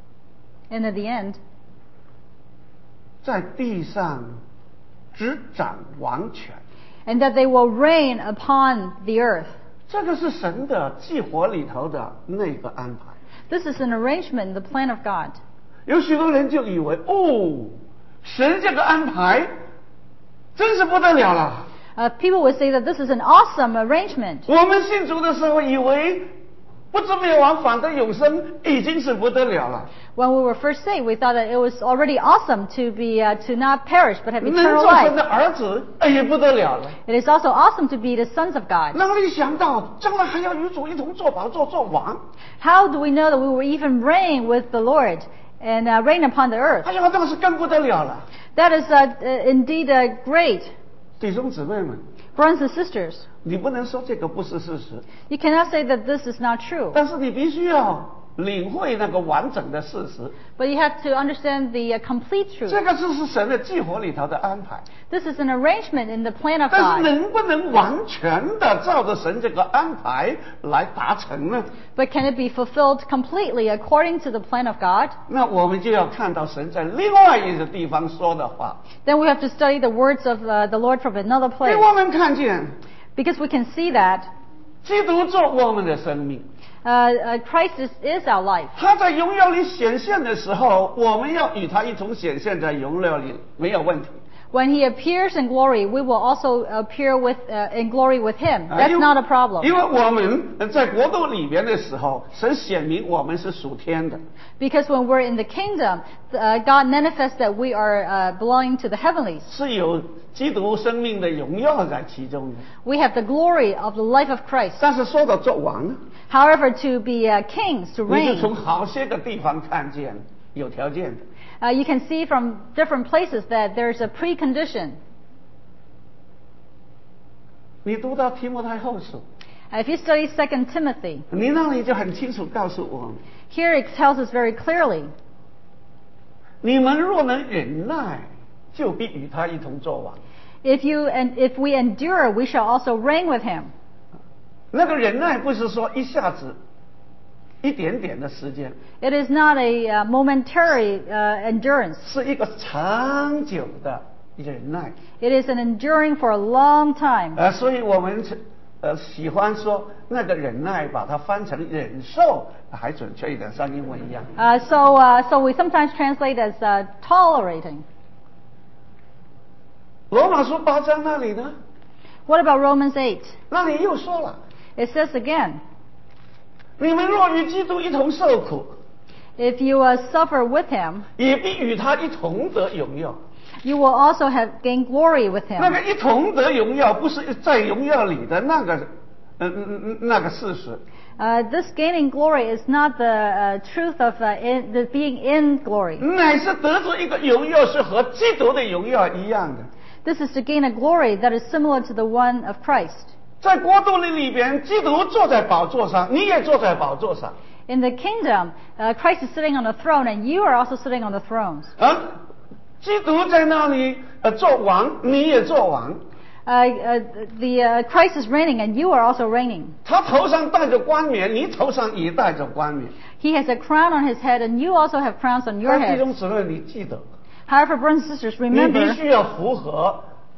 [SPEAKER 2] And at the end,
[SPEAKER 1] 在地上执掌王权。
[SPEAKER 2] and that they will reign upon the earth.
[SPEAKER 1] 这个是神的计划里头的那个安排。
[SPEAKER 2] This is an arrangement, the plan of God.
[SPEAKER 1] 有许多人就以为，哦，神这个安排真是不得了了。
[SPEAKER 2] Uh, people would say that this is an awesome arrangement.
[SPEAKER 1] 我们信主的时候以为不知灭亡，反得永生，已经是不得了了。
[SPEAKER 2] When we were first saved, we thought that it was already awesome to be uh, to not perish but have
[SPEAKER 1] 能
[SPEAKER 2] eternal
[SPEAKER 1] 做神
[SPEAKER 2] life.
[SPEAKER 1] 的儿子，哎也不得了了。
[SPEAKER 2] It is also awesome to be the sons of God.
[SPEAKER 1] 哪里想到将来还要与主一同做宝座做王？
[SPEAKER 2] How do we know that we will even reign with the Lord and uh, reign upon the earth?
[SPEAKER 1] 哎呀，那是更不得了了。
[SPEAKER 2] That is uh, uh, indeed uh, great.
[SPEAKER 1] 弟兄姊妹们，
[SPEAKER 2] Brothers and sisters,
[SPEAKER 1] 你不能说这个不是事实，
[SPEAKER 2] you cannot say that this is not true.
[SPEAKER 1] 但是你必须要领会那个完整的事实。
[SPEAKER 2] But you have to understand the uh, complete truth.
[SPEAKER 1] 这个就是神的计划里头的安排。
[SPEAKER 2] This is an arrangement in the plan of
[SPEAKER 1] 但是
[SPEAKER 2] God.
[SPEAKER 1] 能不能完全的照着神这个安排来达成呢？
[SPEAKER 2] But can it be fulfilled completely according to the plan of God?
[SPEAKER 1] 那我们就要看到神在另外一个地方说的话，
[SPEAKER 2] Then we have to study the words of uh, the Lord from another
[SPEAKER 1] 给
[SPEAKER 2] place.
[SPEAKER 1] 我们看见
[SPEAKER 2] Because we can see that
[SPEAKER 1] 基督做我们的生命。
[SPEAKER 2] uh, uh, Christ is, is our life.
[SPEAKER 1] 他在荣耀里显现的时候，我们要与他一同显现在荣耀里，没有问题。
[SPEAKER 2] When he appears in glory, we will also appear with uh, in glory with him.
[SPEAKER 1] 啊
[SPEAKER 2] That's
[SPEAKER 1] 因为
[SPEAKER 2] not a problem.
[SPEAKER 1] 因为我们在国度里边的时候，神显明我们是属天的。
[SPEAKER 2] Because when we're in the kingdom, uh, God manifests that we are uh, belonging to the heavenlies.
[SPEAKER 1] 是有基督生命的荣耀在其中的。
[SPEAKER 2] We have the glory of the life of Christ.
[SPEAKER 1] 但是说到做王呢，
[SPEAKER 2] However, to be uh, kings, to
[SPEAKER 1] 你就
[SPEAKER 2] reign,
[SPEAKER 1] 从好些个地方看见有条件的。
[SPEAKER 2] uh, you can see from different places that there's a precondition.
[SPEAKER 1] 你读到提摩太后书，
[SPEAKER 2] Uh, if you study Second Timothy,
[SPEAKER 1] 你那里就很清楚告诉我们：
[SPEAKER 2] here it tells us very clearly,
[SPEAKER 1] 你们若能忍耐，就必与他一同作王。
[SPEAKER 2] if you and if we endure, we shall also reign with him.
[SPEAKER 1] 那个忍耐不是说一下子、一点点的时间，
[SPEAKER 2] It is not a uh, momentary uh, endurance.
[SPEAKER 1] 是一个长久的忍耐。
[SPEAKER 2] It is an enduring for a long time.
[SPEAKER 1] 呃，所以我们呃喜欢说那个忍耐，把它翻成忍受，还准确一点，像英文一样。
[SPEAKER 2] Uh, so, uh, so we sometimes translate as uh, tolerating.
[SPEAKER 1] 罗马书八章那里呢？
[SPEAKER 2] What about Romans eight?
[SPEAKER 1] 那里又说了，
[SPEAKER 2] It says again,
[SPEAKER 1] 你们若与基督一同受苦，
[SPEAKER 2] if you uh, suffer with him,
[SPEAKER 1] 也必与他一同得荣耀。
[SPEAKER 2] you will also have gained glory with
[SPEAKER 1] 那
[SPEAKER 2] him.
[SPEAKER 1] 个一同得荣耀，不是在荣耀里的那个，嗯嗯嗯那个事实。
[SPEAKER 2] Uh, this gaining glory is not the uh, truth of uh, in, the being in glory.
[SPEAKER 1] 乃是得着一个荣耀，是和基督的荣耀一样的。
[SPEAKER 2] This is to gain a glory that is similar to the one of Christ.
[SPEAKER 1] 在国度里里边，基督坐在宝座上，你也坐在宝座上。
[SPEAKER 2] In the kingdom, uh, Christ is sitting on the throne, and you are also sitting on the thrones.
[SPEAKER 1] 啊，基督在那里呃做王，你也做王。
[SPEAKER 2] Uh, uh, the uh, Christ is reigning, and you are also reigning.
[SPEAKER 1] 他头上戴着冠冕，你头上也戴着冠冕。
[SPEAKER 2] He has a crown on his head, and you also have crowns on your
[SPEAKER 1] 但弟
[SPEAKER 2] head.
[SPEAKER 1] 兄姊妹，你记得，
[SPEAKER 2] However, brothers and sisters,
[SPEAKER 1] 你必
[SPEAKER 2] remember
[SPEAKER 1] 须要符合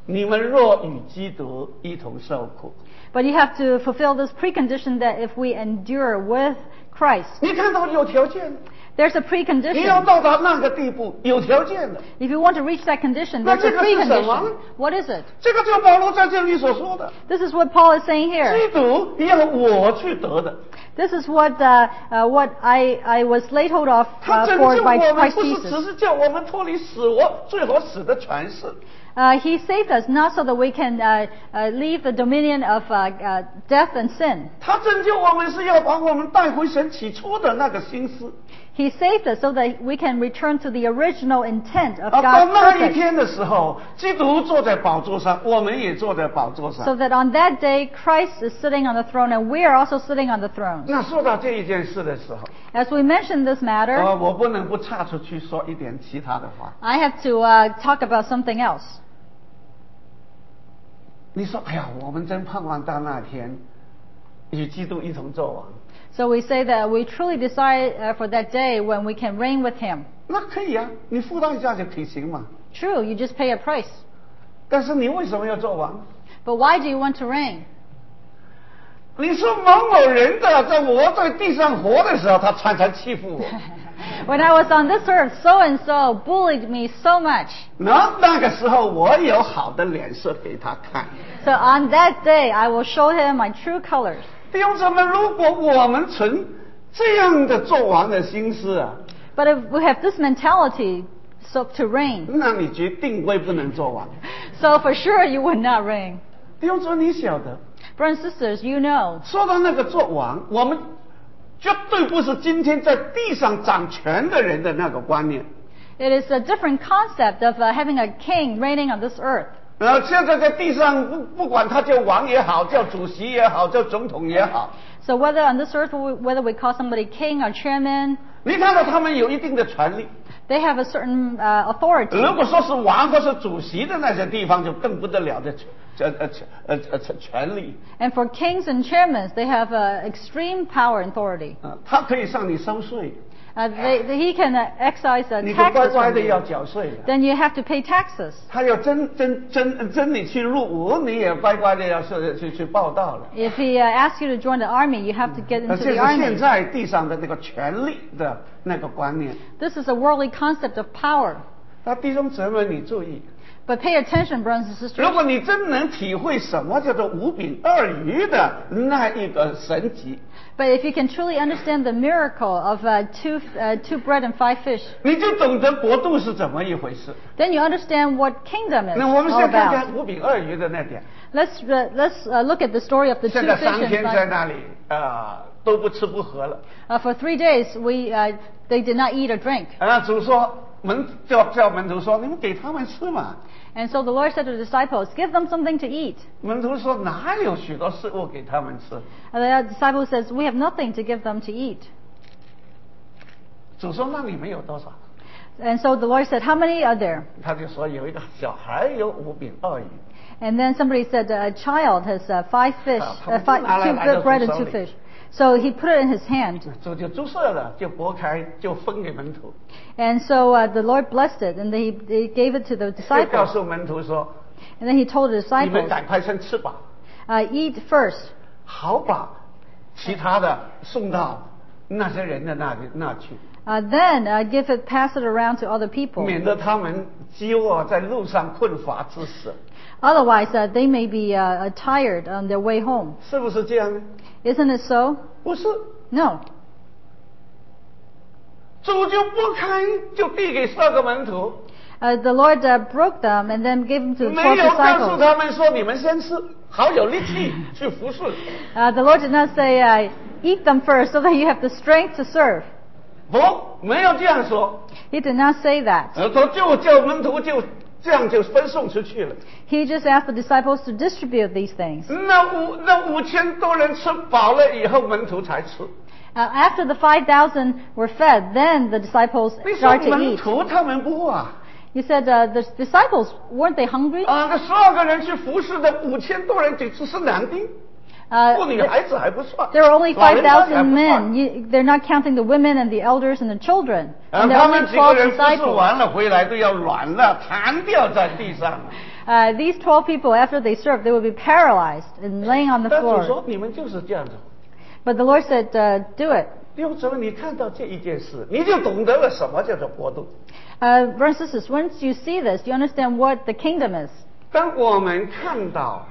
[SPEAKER 1] 你们若与基督一同受苦。
[SPEAKER 2] But you have to fulfill this precondition that if we endure with Christ,
[SPEAKER 1] 你看到有条件，
[SPEAKER 2] there's a
[SPEAKER 1] 你要
[SPEAKER 2] precondition.
[SPEAKER 1] 到达那个地步，有条件的。
[SPEAKER 2] If you want to reach that condition, there's a
[SPEAKER 1] 那这个是什么？
[SPEAKER 2] precondition. What is it?
[SPEAKER 1] 这个就是保罗在这里所说的，
[SPEAKER 2] This is what Paul is saying
[SPEAKER 1] 基
[SPEAKER 2] here.
[SPEAKER 1] 督要我去得的。
[SPEAKER 2] This is what uh, uh, what I, I was laid hold of
[SPEAKER 1] 他
[SPEAKER 2] uh,
[SPEAKER 1] 拯
[SPEAKER 2] for
[SPEAKER 1] 救
[SPEAKER 2] by
[SPEAKER 1] 我们，
[SPEAKER 2] Christ
[SPEAKER 1] 不是只
[SPEAKER 2] Jesus.
[SPEAKER 1] 是叫我们脱离死亡最后死的权势。
[SPEAKER 2] Uh, he saved us not so that we can uh, uh, leave the dominion of uh, uh, death and sin.
[SPEAKER 1] 他拯救我们是要把我们带回神起初的那个心思。
[SPEAKER 2] He saved us so that we can return to the original intent of
[SPEAKER 1] 啊，到
[SPEAKER 2] God's
[SPEAKER 1] 那一
[SPEAKER 2] purpose.
[SPEAKER 1] 天的时候，基督坐在宝座上，我们也坐在宝座
[SPEAKER 2] So
[SPEAKER 1] 上。
[SPEAKER 2] that on that day, Christ is sitting on the throne and we are also sitting on the throne.
[SPEAKER 1] 那说到这一件事的时候，
[SPEAKER 2] As we mentioned this matter,
[SPEAKER 1] 呃，我不能不岔出去说一点其他的话。
[SPEAKER 2] I have to uh, talk about something else.
[SPEAKER 1] 你说，哎呀，我们真盼望到那天与基督一同作王。
[SPEAKER 2] So we say that we truly desire uh, for that day when we can reign with Him.
[SPEAKER 1] 那可以啊，你付代价就可以行嘛。
[SPEAKER 2] True, you just pay a price.
[SPEAKER 1] 但是你为什么要做王？
[SPEAKER 2] But why do you want to reign?
[SPEAKER 1] 你说某某人的，在我在地上活的时候，他常常欺负我。
[SPEAKER 2] When I was on this earth, so and so bullied me so much.
[SPEAKER 1] 那那个时候我有好的脸色给他看。
[SPEAKER 2] So on that day, I will show him my true colors.
[SPEAKER 1] 弟兄姊妹，如果我们存这样的做王的心思啊，
[SPEAKER 2] But if we have this mentality, so to reign,
[SPEAKER 1] 那你决定会不能做王。
[SPEAKER 2] so for sure you would not reign.
[SPEAKER 1] 弟兄姊妹，你晓得，
[SPEAKER 2] Brothers and sisters, you know,
[SPEAKER 1] 说到那个做王，我们绝对不是今天在地上掌权的人的那个观念。
[SPEAKER 2] it is a different concept of uh, having a king reigning on this earth.
[SPEAKER 1] 呃，现在在地上不不管他叫王也好，叫主席也好，叫总统也好，
[SPEAKER 2] So whether on this earth, whether we call somebody king or chairman,
[SPEAKER 1] 你看到他们有一定的权利。
[SPEAKER 2] they have a certain uh, authority.
[SPEAKER 1] 如果说是王或是主席的那些地方，就更不得了的这呃呃呃权权利。
[SPEAKER 2] And for kings and chairmen, they have uh, extreme power and authority.
[SPEAKER 1] 啊，他可以向你收税，
[SPEAKER 2] Uh, they, they, he can uh, excise uh,
[SPEAKER 1] 你就乖
[SPEAKER 2] taxes
[SPEAKER 1] 乖
[SPEAKER 2] from
[SPEAKER 1] 的要
[SPEAKER 2] you.
[SPEAKER 1] 缴税的。
[SPEAKER 2] Then you have to pay taxes.
[SPEAKER 1] 他要真真真真你去入伍，你也乖乖的要去去去报道了。
[SPEAKER 2] If he uh, asks you to join the army, you have to get
[SPEAKER 1] 那
[SPEAKER 2] into
[SPEAKER 1] 这
[SPEAKER 2] the
[SPEAKER 1] 是现
[SPEAKER 2] army.
[SPEAKER 1] 在地上的那个权力的那个观念。
[SPEAKER 2] This is a worldly concept of power.
[SPEAKER 1] 那弟兄姊妹，你注意，
[SPEAKER 2] But pay attention, brothers and
[SPEAKER 1] 如
[SPEAKER 2] sisters.
[SPEAKER 1] 果你真能体会什么叫做五饼二鱼的那一个神迹，
[SPEAKER 2] But if you can truly understand the miracle of uh, two, uh, two bread and five fish,
[SPEAKER 1] 你就懂得国度是怎么一回事。
[SPEAKER 2] then you understand what kingdom is
[SPEAKER 1] 那我们
[SPEAKER 2] all
[SPEAKER 1] 先看
[SPEAKER 2] about.
[SPEAKER 1] 看五饼二鱼的那点。
[SPEAKER 2] Let's, uh, let's uh, look at the story of the two
[SPEAKER 1] 现在
[SPEAKER 2] fish
[SPEAKER 1] 三
[SPEAKER 2] and
[SPEAKER 1] 天在
[SPEAKER 2] five.
[SPEAKER 1] 那里啊、都不吃不喝了。
[SPEAKER 2] Uh, for three days, we, uh, they did not eat or drink.
[SPEAKER 1] 啊，主说门叫叫门徒说，你们给他们吃嘛。
[SPEAKER 2] And so the Lord said to the disciples, give them something to eat.
[SPEAKER 1] 门徒说哪有许多食物给他们吃？
[SPEAKER 2] And the disciple says, we have nothing to give them to eat.
[SPEAKER 1] 主说那你们有多少？
[SPEAKER 2] And so the Lord said, how many are there?
[SPEAKER 1] 他就说有一个小孩有五饼二鱼。
[SPEAKER 2] And then somebody said, a child has uh, five fish,
[SPEAKER 1] Ah,
[SPEAKER 2] uh, five, two bread and two fish. So he put it in his hand.
[SPEAKER 1] 主就注射了，就拨开，就分给门徒，
[SPEAKER 2] And so uh, the Lord blessed it, and he, he gave it to the
[SPEAKER 1] 就告
[SPEAKER 2] disciples.
[SPEAKER 1] 诉门徒说，
[SPEAKER 2] And then he told the
[SPEAKER 1] 你们
[SPEAKER 2] disciples,
[SPEAKER 1] 赶快先吃饱，
[SPEAKER 2] uh, eat first,
[SPEAKER 1] 好把其他的送到那些人的那里那去，
[SPEAKER 2] uh, then uh, give it, pass it around to other people.
[SPEAKER 1] 免得他们饥饿在路上困乏致死，
[SPEAKER 2] Otherwise, uh, they may be uh, uh, tired on their way home.
[SPEAKER 1] 是不是这样呢？
[SPEAKER 2] Isn't it so?
[SPEAKER 1] 不是，
[SPEAKER 2] No.
[SPEAKER 1] 主就拨开，就递给十二个门徒，
[SPEAKER 2] Uh, the Lord uh, broke them and then gave them to the
[SPEAKER 1] 没
[SPEAKER 2] twelve
[SPEAKER 1] 有告诉
[SPEAKER 2] disciples.
[SPEAKER 1] 他们说你们先吃，好有力气去服侍。
[SPEAKER 2] Uh, the Lord did not say, uh, eat them first so that you have the strength to serve.
[SPEAKER 1] 不，没有这样说，
[SPEAKER 2] He did not say that.
[SPEAKER 1] 呃，他就叫门徒就这样就分送出去了。
[SPEAKER 2] He just asked the disciples to distribute these things.
[SPEAKER 1] 那五那五千多人吃饱了以后，门徒才吃。
[SPEAKER 2] Uh, after the five thousand were fed, then the disciples
[SPEAKER 1] 你说
[SPEAKER 2] started to
[SPEAKER 1] 门
[SPEAKER 2] eat.
[SPEAKER 1] 徒他们不啊？
[SPEAKER 2] You said uh, the disciples, weren't they hungry?
[SPEAKER 1] 啊，那十二个人去服侍的五千多人，只只是男丁，
[SPEAKER 2] Uh,
[SPEAKER 1] 妇女
[SPEAKER 2] th-
[SPEAKER 1] 孩子还不算。
[SPEAKER 2] there were only
[SPEAKER 1] 老人家还
[SPEAKER 2] five thousand
[SPEAKER 1] 不算
[SPEAKER 2] men. You, they're not counting the women and the elders and the children.
[SPEAKER 1] 啊，
[SPEAKER 2] And there
[SPEAKER 1] 他
[SPEAKER 2] are
[SPEAKER 1] 们
[SPEAKER 2] only
[SPEAKER 1] 几个
[SPEAKER 2] twelve
[SPEAKER 1] 人服侍
[SPEAKER 2] disciples.
[SPEAKER 1] 完了回来都要软了，弹掉在地上。
[SPEAKER 2] Uh, these twelve people, after they served, they would be paralyzed and laying on the
[SPEAKER 1] 但主
[SPEAKER 2] floor.
[SPEAKER 1] 说你们就是这样子。
[SPEAKER 2] But the Lord said, uh, do it.
[SPEAKER 1] 弟兄姊妹，你看到这一件事，你就懂得了什么叫做国度。
[SPEAKER 2] Uh, brothers and sisters, once you see this, you understand what the kingdom is.
[SPEAKER 1] 当我们看到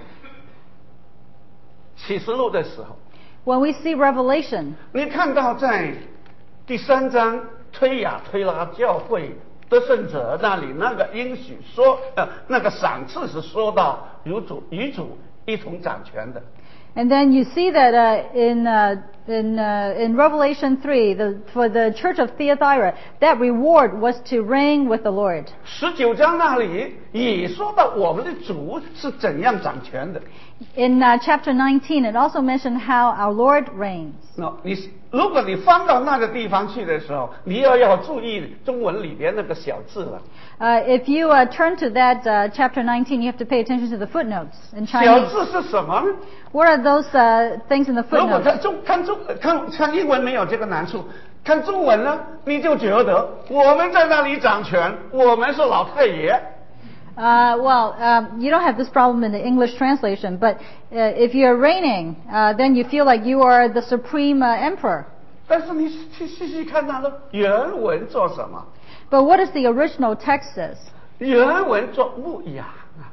[SPEAKER 1] 启示录的时候，
[SPEAKER 2] When we see Revelation,
[SPEAKER 1] 你看到在第三章推雅推拉教会得胜者那里那个应许说，呃，那个赏赐是说到与主与主一同掌权的。
[SPEAKER 2] and then you see that uh, in uh, in uh, in Revelation three, the, for the church of Thyatira, that reward was to reign with the Lord.
[SPEAKER 1] 十九章那里也说到我们的主是怎样掌权的。
[SPEAKER 2] In uh, chapter nineteen, it also mentioned how our Lord reigns.
[SPEAKER 1] 那你如果你翻到那个地方去的时候，你要要注意中文里边那个小字了。
[SPEAKER 2] Uh, if you uh, turn to that uh, chapter nineteen, you have to pay attention to the footnotes in
[SPEAKER 1] 小
[SPEAKER 2] Chinese.
[SPEAKER 1] 字是什么呢？
[SPEAKER 2] What are those uh, things in the
[SPEAKER 1] 如果
[SPEAKER 2] footnotes?
[SPEAKER 1] 看中看中看看英文没有这个难处，看中文呢，你就觉得我们在那里掌权，我们是老太爷。
[SPEAKER 2] Uh, well, um, you don't have this problem in the English translation, but uh, if you're reigning, uh, then you feel like you are the supreme uh, emperor.
[SPEAKER 1] 但是你去细细看它的原文做什么？
[SPEAKER 2] But what does the original text says?
[SPEAKER 1] 原文做牧羊啊！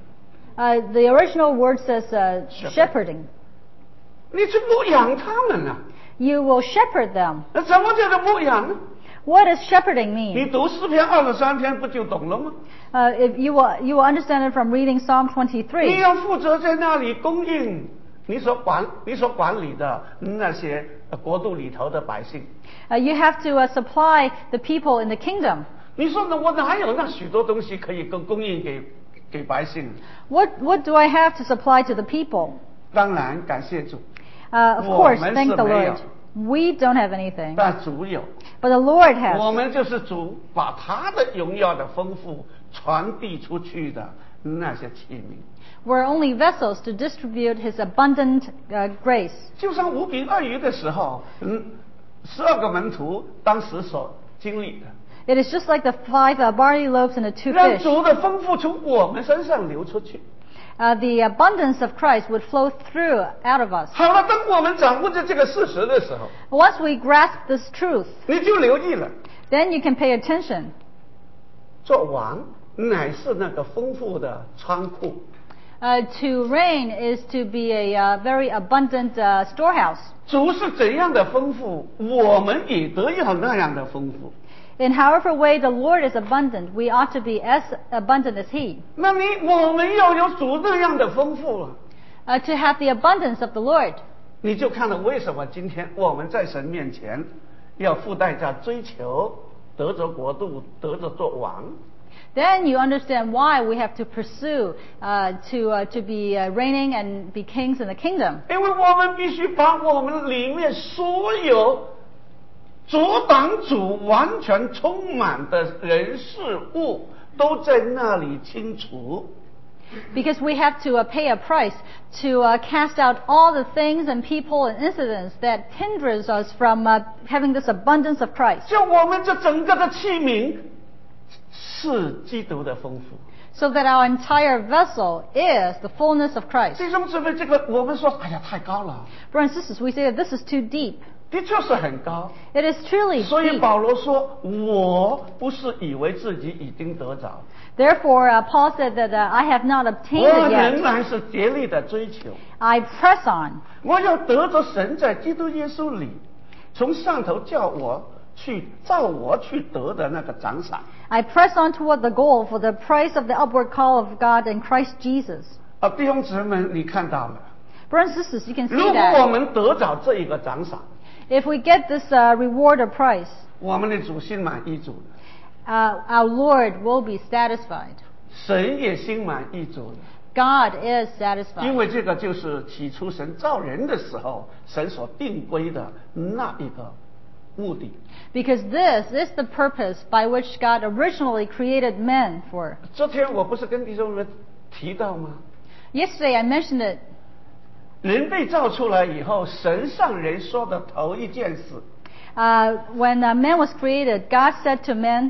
[SPEAKER 2] Uh, the original word says uh,
[SPEAKER 1] Shepherd.
[SPEAKER 2] shepherding.
[SPEAKER 1] 你去牧养他们啊！
[SPEAKER 2] You will shepherd them.
[SPEAKER 1] 那什么叫做牧养呢？
[SPEAKER 2] What does shepherding
[SPEAKER 1] 你
[SPEAKER 2] mean?
[SPEAKER 1] 读诗篇二十三篇不就懂了吗？
[SPEAKER 2] Uh, if you will, you will understand it from reading Psalm
[SPEAKER 1] 你
[SPEAKER 2] twenty-three.
[SPEAKER 1] 要负责在那里供应你所管你所管理的那些呃国度里头的百姓。
[SPEAKER 2] Uh, you have to uh, supply the people in the kingdom.
[SPEAKER 1] 你说呢？我哪有那许多东西可以供供应给给百姓？
[SPEAKER 2] What what do I have to supply to the people?
[SPEAKER 1] 当然感谢主，
[SPEAKER 2] Uh, of
[SPEAKER 1] 我
[SPEAKER 2] course,
[SPEAKER 1] 们
[SPEAKER 2] thank
[SPEAKER 1] 是
[SPEAKER 2] the
[SPEAKER 1] 没有。
[SPEAKER 2] Lord. We don't have anything,
[SPEAKER 1] 但主有。
[SPEAKER 2] but the Lord
[SPEAKER 1] 我
[SPEAKER 2] has.
[SPEAKER 1] 们就是主把他的荣耀的丰富传递出去的那些器皿。
[SPEAKER 2] We're only vessels to distribute His abundant uh, grace.
[SPEAKER 1] 就像五饼二鱼的时候，嗯，十二个门徒当时所经历的，
[SPEAKER 2] It is just like the five uh, barley loaves and the two
[SPEAKER 1] 让
[SPEAKER 2] fish.
[SPEAKER 1] 主的丰富从我们身上流出去。
[SPEAKER 2] Uh, the abundance of Christ would flow through out of us.
[SPEAKER 1] 好了，当我们掌握着这个事实的时候，
[SPEAKER 2] Once we grasp this truth,
[SPEAKER 1] 你就留意了，
[SPEAKER 2] then you can pay attention.
[SPEAKER 1] 做王乃是那个丰富的仓库。
[SPEAKER 2] Uh, to reign is to be a uh, very abundant uh, storehouse.
[SPEAKER 1] 主是怎样的丰富，我们也得要那样的丰富。
[SPEAKER 2] In however way the Lord is abundant, we ought to be as abundant as He.
[SPEAKER 1] 那你我们要有主那样的丰富了，
[SPEAKER 2] Uh, to have the abundance of the Lord.
[SPEAKER 1] 你就看到为什么今天我们在神面前要付代价追求得着国度，得着做王。
[SPEAKER 2] Then you understand why we have to pursue uh, to uh, to be uh, reigning and be kings in the kingdom.
[SPEAKER 1] 因为我们必须把我们里面所有阻挡主完全充满的人事物，都在那里清除。
[SPEAKER 2] Because we have to uh, pay a price to uh, cast out all the things and people and incidents that hinders us from uh, having this abundance of Christ.
[SPEAKER 1] 就我们这整个的器皿是基督的丰富。
[SPEAKER 2] So that our entire vessel is the fullness of Christ.
[SPEAKER 1] 弟兄姊妹，这个我们说，哎呀，太高了，
[SPEAKER 2] Brothers and sisters, we say that this is too deep.
[SPEAKER 1] 的确是很高。
[SPEAKER 2] It is truly
[SPEAKER 1] 所以
[SPEAKER 2] deep.
[SPEAKER 1] 保罗说：“我不是以为自己已经得着，
[SPEAKER 2] Therefore, uh, Paul said that uh, I have not obtained
[SPEAKER 1] 我
[SPEAKER 2] it
[SPEAKER 1] 仍
[SPEAKER 2] yet.
[SPEAKER 1] 然是竭力的追求。
[SPEAKER 2] I press on.
[SPEAKER 1] 我要得着神在基督耶稣里，从上头叫我去照我去得的那个奖赏。
[SPEAKER 2] I press on toward the goal for the price of the upward call of God in Christ Jesus. ”
[SPEAKER 1] 啊，弟兄姊妹，你看到了？
[SPEAKER 2] Brothers and sisters, you can
[SPEAKER 1] 如
[SPEAKER 2] see
[SPEAKER 1] 果我
[SPEAKER 2] that
[SPEAKER 1] 们得着这一个奖赏，
[SPEAKER 2] if we get this uh, reward or price,
[SPEAKER 1] 我们的主心满意足了，
[SPEAKER 2] uh, our Lord will be satisfied.
[SPEAKER 1] 神也心满意足了。
[SPEAKER 2] God is
[SPEAKER 1] 因
[SPEAKER 2] satisfied.
[SPEAKER 1] 为这个就是起初神造人的时候，神所定规的那一个目的。
[SPEAKER 2] Because this is the purpose by which God originally created men for.
[SPEAKER 1] 昨天我不是跟弟兄们提到吗？
[SPEAKER 2] Yesterday I mentioned it.
[SPEAKER 1] 人被造出来以后，神上人说的头一件事，
[SPEAKER 2] Uh, when uh, man was created, God said to men,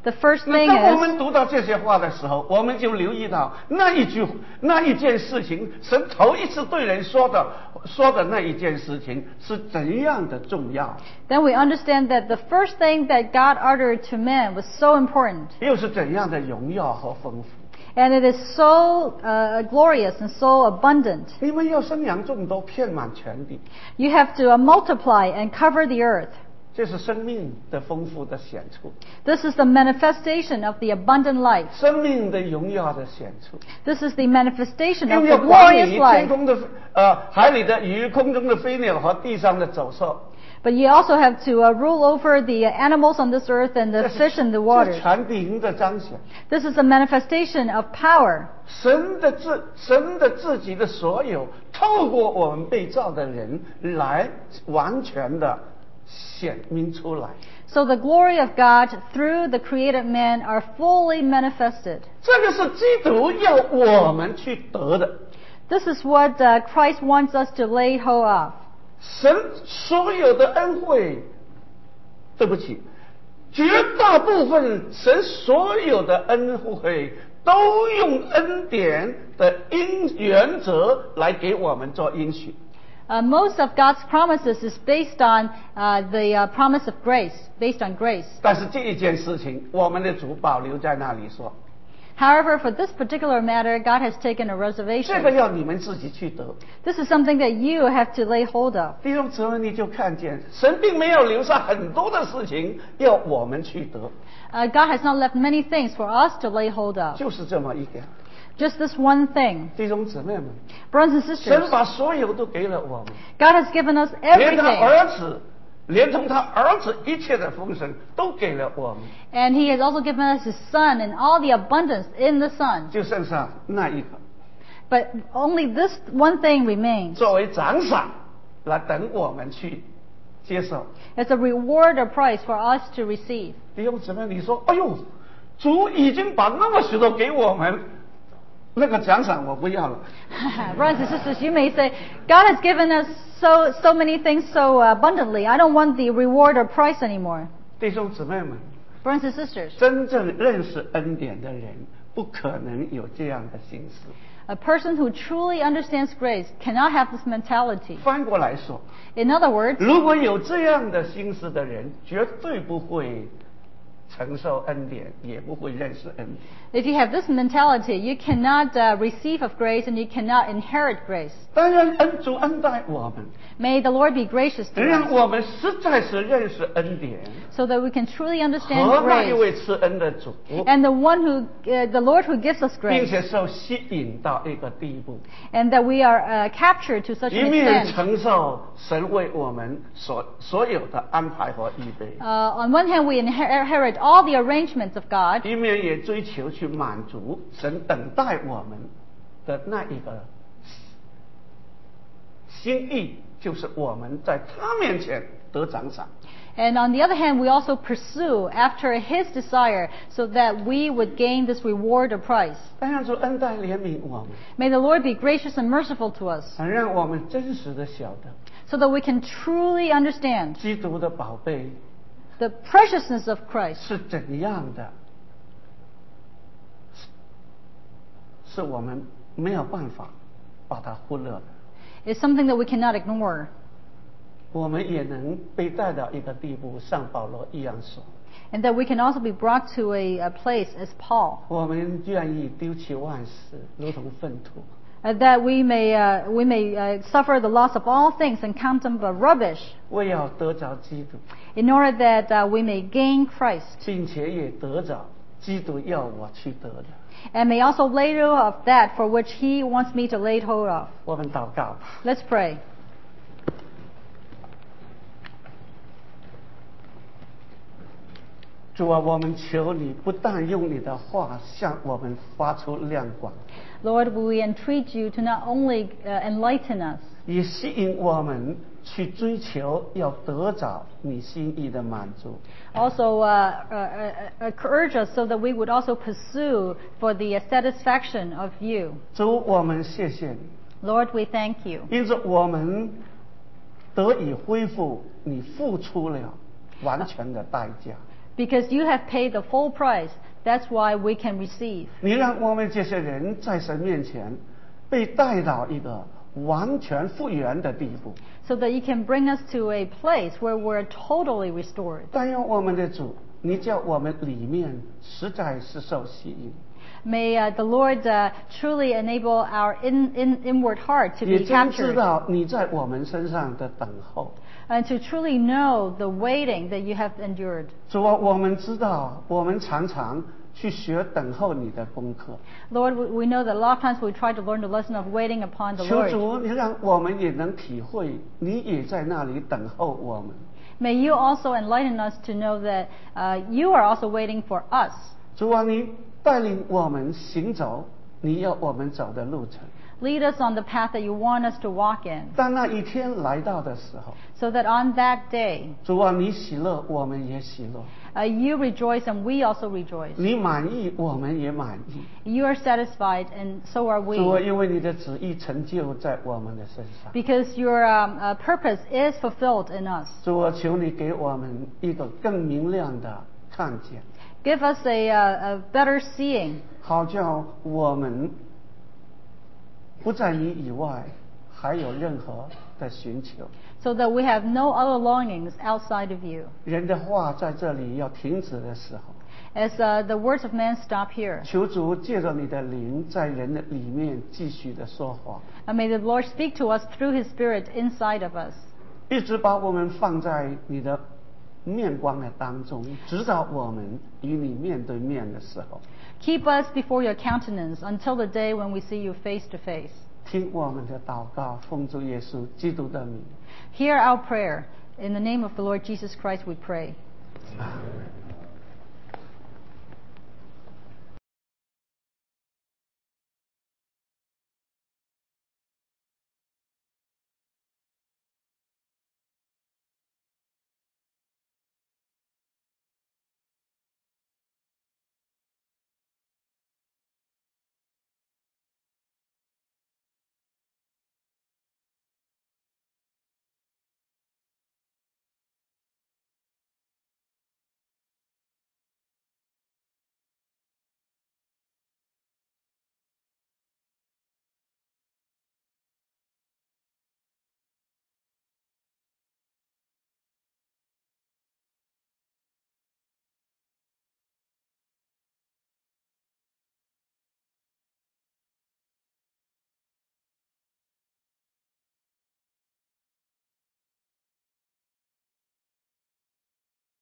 [SPEAKER 2] The first
[SPEAKER 1] 那
[SPEAKER 2] thing
[SPEAKER 1] 当我们
[SPEAKER 2] is,
[SPEAKER 1] 读到这些话的时候，我们就留意到那一句、那一件事情，神头一次对人说的、说的那一件事情是怎样的重要，
[SPEAKER 2] then we understand that the first thing that God uttered to men was so important.
[SPEAKER 1] 又是怎样的荣耀和丰富。
[SPEAKER 2] And it is so uh, glorious and so abundant.
[SPEAKER 1] 你们要生养众多，遍满全地，
[SPEAKER 2] You have to uh, multiply and cover the earth.
[SPEAKER 1] 这是生命的丰富的显出，
[SPEAKER 2] This is the manifestation of the abundant life.
[SPEAKER 1] 生命的荣耀的显出。
[SPEAKER 2] This is the manifestation
[SPEAKER 1] 因
[SPEAKER 2] of
[SPEAKER 1] 为
[SPEAKER 2] the
[SPEAKER 1] 要管
[SPEAKER 2] glorious
[SPEAKER 1] 理天
[SPEAKER 2] life.
[SPEAKER 1] 空的呃海里的鱼、空中的飞鸟和地上的走兽，
[SPEAKER 2] But you also have to uh, rule over the animals on this earth and the
[SPEAKER 1] 这是
[SPEAKER 2] fish in the
[SPEAKER 1] 这
[SPEAKER 2] water.
[SPEAKER 1] 是全灵的彰显。
[SPEAKER 2] This is a manifestation of power.
[SPEAKER 1] 神的自神的自己的所有，透过我们被造的人来完全的显明出来。
[SPEAKER 2] So the glory of God through the created man are fully manifested.
[SPEAKER 1] 这个是基督要我们去得的。
[SPEAKER 2] This is what uh, Christ wants us to lay hold of.
[SPEAKER 1] 神所有的恩惠，对不起，绝大部分神所有的恩惠都用恩典的因原则来给我们做应许。
[SPEAKER 2] Uh, most of God's promises is based on uh, the uh, promise of grace, based on grace.
[SPEAKER 1] 但是这一件事情，我们的主保留在那里说，
[SPEAKER 2] However, for this particular matter, God has taken a
[SPEAKER 1] 这个
[SPEAKER 2] reservation.
[SPEAKER 1] 要你们自己去得。
[SPEAKER 2] This is something that you have to lay hold of.
[SPEAKER 1] 弟兄姊妹，你就看见神并没有留下很多的事情要我们去得，
[SPEAKER 2] Uh, God has not left many things for us to lay hold of.
[SPEAKER 1] 就是这么一点。
[SPEAKER 2] Just this one thing.
[SPEAKER 1] 弟兄姊妹们，
[SPEAKER 2] Brothers and
[SPEAKER 1] 神
[SPEAKER 2] sisters,
[SPEAKER 1] 把所有都给了我们。
[SPEAKER 2] God has given us
[SPEAKER 1] 连他
[SPEAKER 2] everything.
[SPEAKER 1] 儿子，连同他儿子一切的丰盛都给了我们，
[SPEAKER 2] And He has also given us His Son and all the abundance in the Son.
[SPEAKER 1] 就剩下那一个
[SPEAKER 2] But only this one thing remains.
[SPEAKER 1] 作为奖赏来等我们去接受。
[SPEAKER 2] It's a reward or price for us to receive.
[SPEAKER 1] 弟兄姊妹，你说，哎呦，主已经把那么许多给我们，那个奖赏我不要了。
[SPEAKER 2] Brothers and sisters, you may say, God has given us so, so many things so abundantly. I don't want the reward or price anymore.
[SPEAKER 1] 弟兄姊妹们，
[SPEAKER 2] Brothers and sisters,
[SPEAKER 1] 真正认识恩典的人，不可能有这样的心思。
[SPEAKER 2] a person who truly understands grace cannot have this mentality.
[SPEAKER 1] 翻过来说，
[SPEAKER 2] In other words,
[SPEAKER 1] 如果有这样的心思的人，绝对不会承受恩典，也不会认识恩典。
[SPEAKER 2] if you have this mentality, you cannot uh, receive of grace and you cannot inherit grace.
[SPEAKER 1] 当然，恩主恩待我们，
[SPEAKER 2] May the Lord be gracious to
[SPEAKER 1] 让
[SPEAKER 2] us
[SPEAKER 1] 我们实在是认识恩典
[SPEAKER 2] so that we can truly
[SPEAKER 1] 和
[SPEAKER 2] understand
[SPEAKER 1] 那一
[SPEAKER 2] grace
[SPEAKER 1] 位赐恩的主，
[SPEAKER 2] and the one who, uh, the Lord who gives us
[SPEAKER 1] 并
[SPEAKER 2] grace
[SPEAKER 1] 且受吸引到一个地步，
[SPEAKER 2] and that we are uh, captured to such
[SPEAKER 1] 一
[SPEAKER 2] an
[SPEAKER 1] 面
[SPEAKER 2] extent.
[SPEAKER 1] 承受神为我们所所有的安排和预备，
[SPEAKER 2] Uh, on one hand, we inherit all the arrangements of God,
[SPEAKER 1] 一面也追求去满足神等待我们的那一个心意，就是我们在他面前得奖赏。
[SPEAKER 2] and on the other hand, we also pursue after His desire so that we would gain this reward or prize.
[SPEAKER 1] 当然，主恩待怜悯我们，
[SPEAKER 2] May the Lord be gracious and merciful to us
[SPEAKER 1] 让我们真实的晓得
[SPEAKER 2] so that we can truly understand
[SPEAKER 1] 基督的宝贝
[SPEAKER 2] the preciousness of Christ
[SPEAKER 1] 是怎样的，是是我们没有办法把它忽略的。
[SPEAKER 2] is something that we cannot ignore.
[SPEAKER 1] 我们也能被带到一个地步，像保罗一样说，
[SPEAKER 2] And that we can also be brought to a, a place as Paul,
[SPEAKER 1] 我们愿意丢弃万事，如同粪土，
[SPEAKER 2] uh, that we may, uh, we may uh, suffer the loss of all things and count them but rubbish,
[SPEAKER 1] 为要得着基督，
[SPEAKER 2] in order that uh, we may gain Christ,
[SPEAKER 1] 并且也得着基督要我去得的。
[SPEAKER 2] and may also lay hold of that for which He wants me to lay hold of.
[SPEAKER 1] 我们祷告，
[SPEAKER 2] Let's pray.
[SPEAKER 1] 主啊，我们求你不但用你的话向我们发出亮光，
[SPEAKER 2] Lord, we entreat you to not only uh, enlighten us,
[SPEAKER 1] 也吸引我们去追求要得着你心意的满足。
[SPEAKER 2] also uh, uh, uh, urge us so that we would also pursue for the satisfaction of you.
[SPEAKER 1] 主，我们谢谢你，
[SPEAKER 2] Lord, we thank you
[SPEAKER 1] 因此我们得以恢复你付出了完全的代价。
[SPEAKER 2] Because you have paid the full price, that's why we can receive.
[SPEAKER 1] 你让我们这些人在神面前被带到一个完全复原的地步。
[SPEAKER 2] So that you can bring us to a place where we're totally restored.
[SPEAKER 1] 但愿我们的主，你叫我们里面实在是受吸引。
[SPEAKER 2] May uh, the Lord uh, truly enable our in, in, inward heart to
[SPEAKER 1] 也
[SPEAKER 2] be
[SPEAKER 1] 真知
[SPEAKER 2] captured
[SPEAKER 1] 道你在我们身上的等候。
[SPEAKER 2] and to truly know the waiting that you have endured.
[SPEAKER 1] 主啊，我们知道，我们常常去学等候你的功课。
[SPEAKER 2] Lord, we we know that a lot of times we try to learn the lesson of waiting upon the
[SPEAKER 1] 求
[SPEAKER 2] Lord.
[SPEAKER 1] 主，你让我们也能体会，你也在那里等候我们。
[SPEAKER 2] May you also enlighten us to know that uh, you are also waiting for us.
[SPEAKER 1] 主啊，你带领我们行走你要我们走的路程。
[SPEAKER 2] Lead us on the path that you want us to walk in,
[SPEAKER 1] 当那一天来到的时候，
[SPEAKER 2] so that on that day
[SPEAKER 1] 主啊，你喜乐，我们也喜乐；
[SPEAKER 2] uh, you rejoice and we also rejoice.
[SPEAKER 1] 你满意，我们也满意。
[SPEAKER 2] You are satisfied and so are
[SPEAKER 1] 主啊，
[SPEAKER 2] we.
[SPEAKER 1] 因为你的旨意成就在我们的身上。
[SPEAKER 2] Because your um, uh, purpose is fulfilled in us.
[SPEAKER 1] 主啊，求你给我们一个更明亮的看见，
[SPEAKER 2] Give us a, uh, a better seeing,
[SPEAKER 1] 好叫我们不在你以外还有任何的寻求。
[SPEAKER 2] so that we have no other longings outside of you.
[SPEAKER 1] 人的话在这里要停止的时候，
[SPEAKER 2] As uh, the words of man stop here,
[SPEAKER 1] 求主借着你的灵在人的里面继续的说话，
[SPEAKER 2] and may the Lord speak to us through His Spirit inside of us.
[SPEAKER 1] 一直把我们放在你的面光的当中，直到我们与你面对面的时候。
[SPEAKER 2] Keep us before your countenance until the day when we see you face to face.
[SPEAKER 1] 听我们的祷告，奉主耶稣基督的名。
[SPEAKER 2] Hear our prayer. In the name of the Lord Jesus Christ we pray.
[SPEAKER 1] 阿门。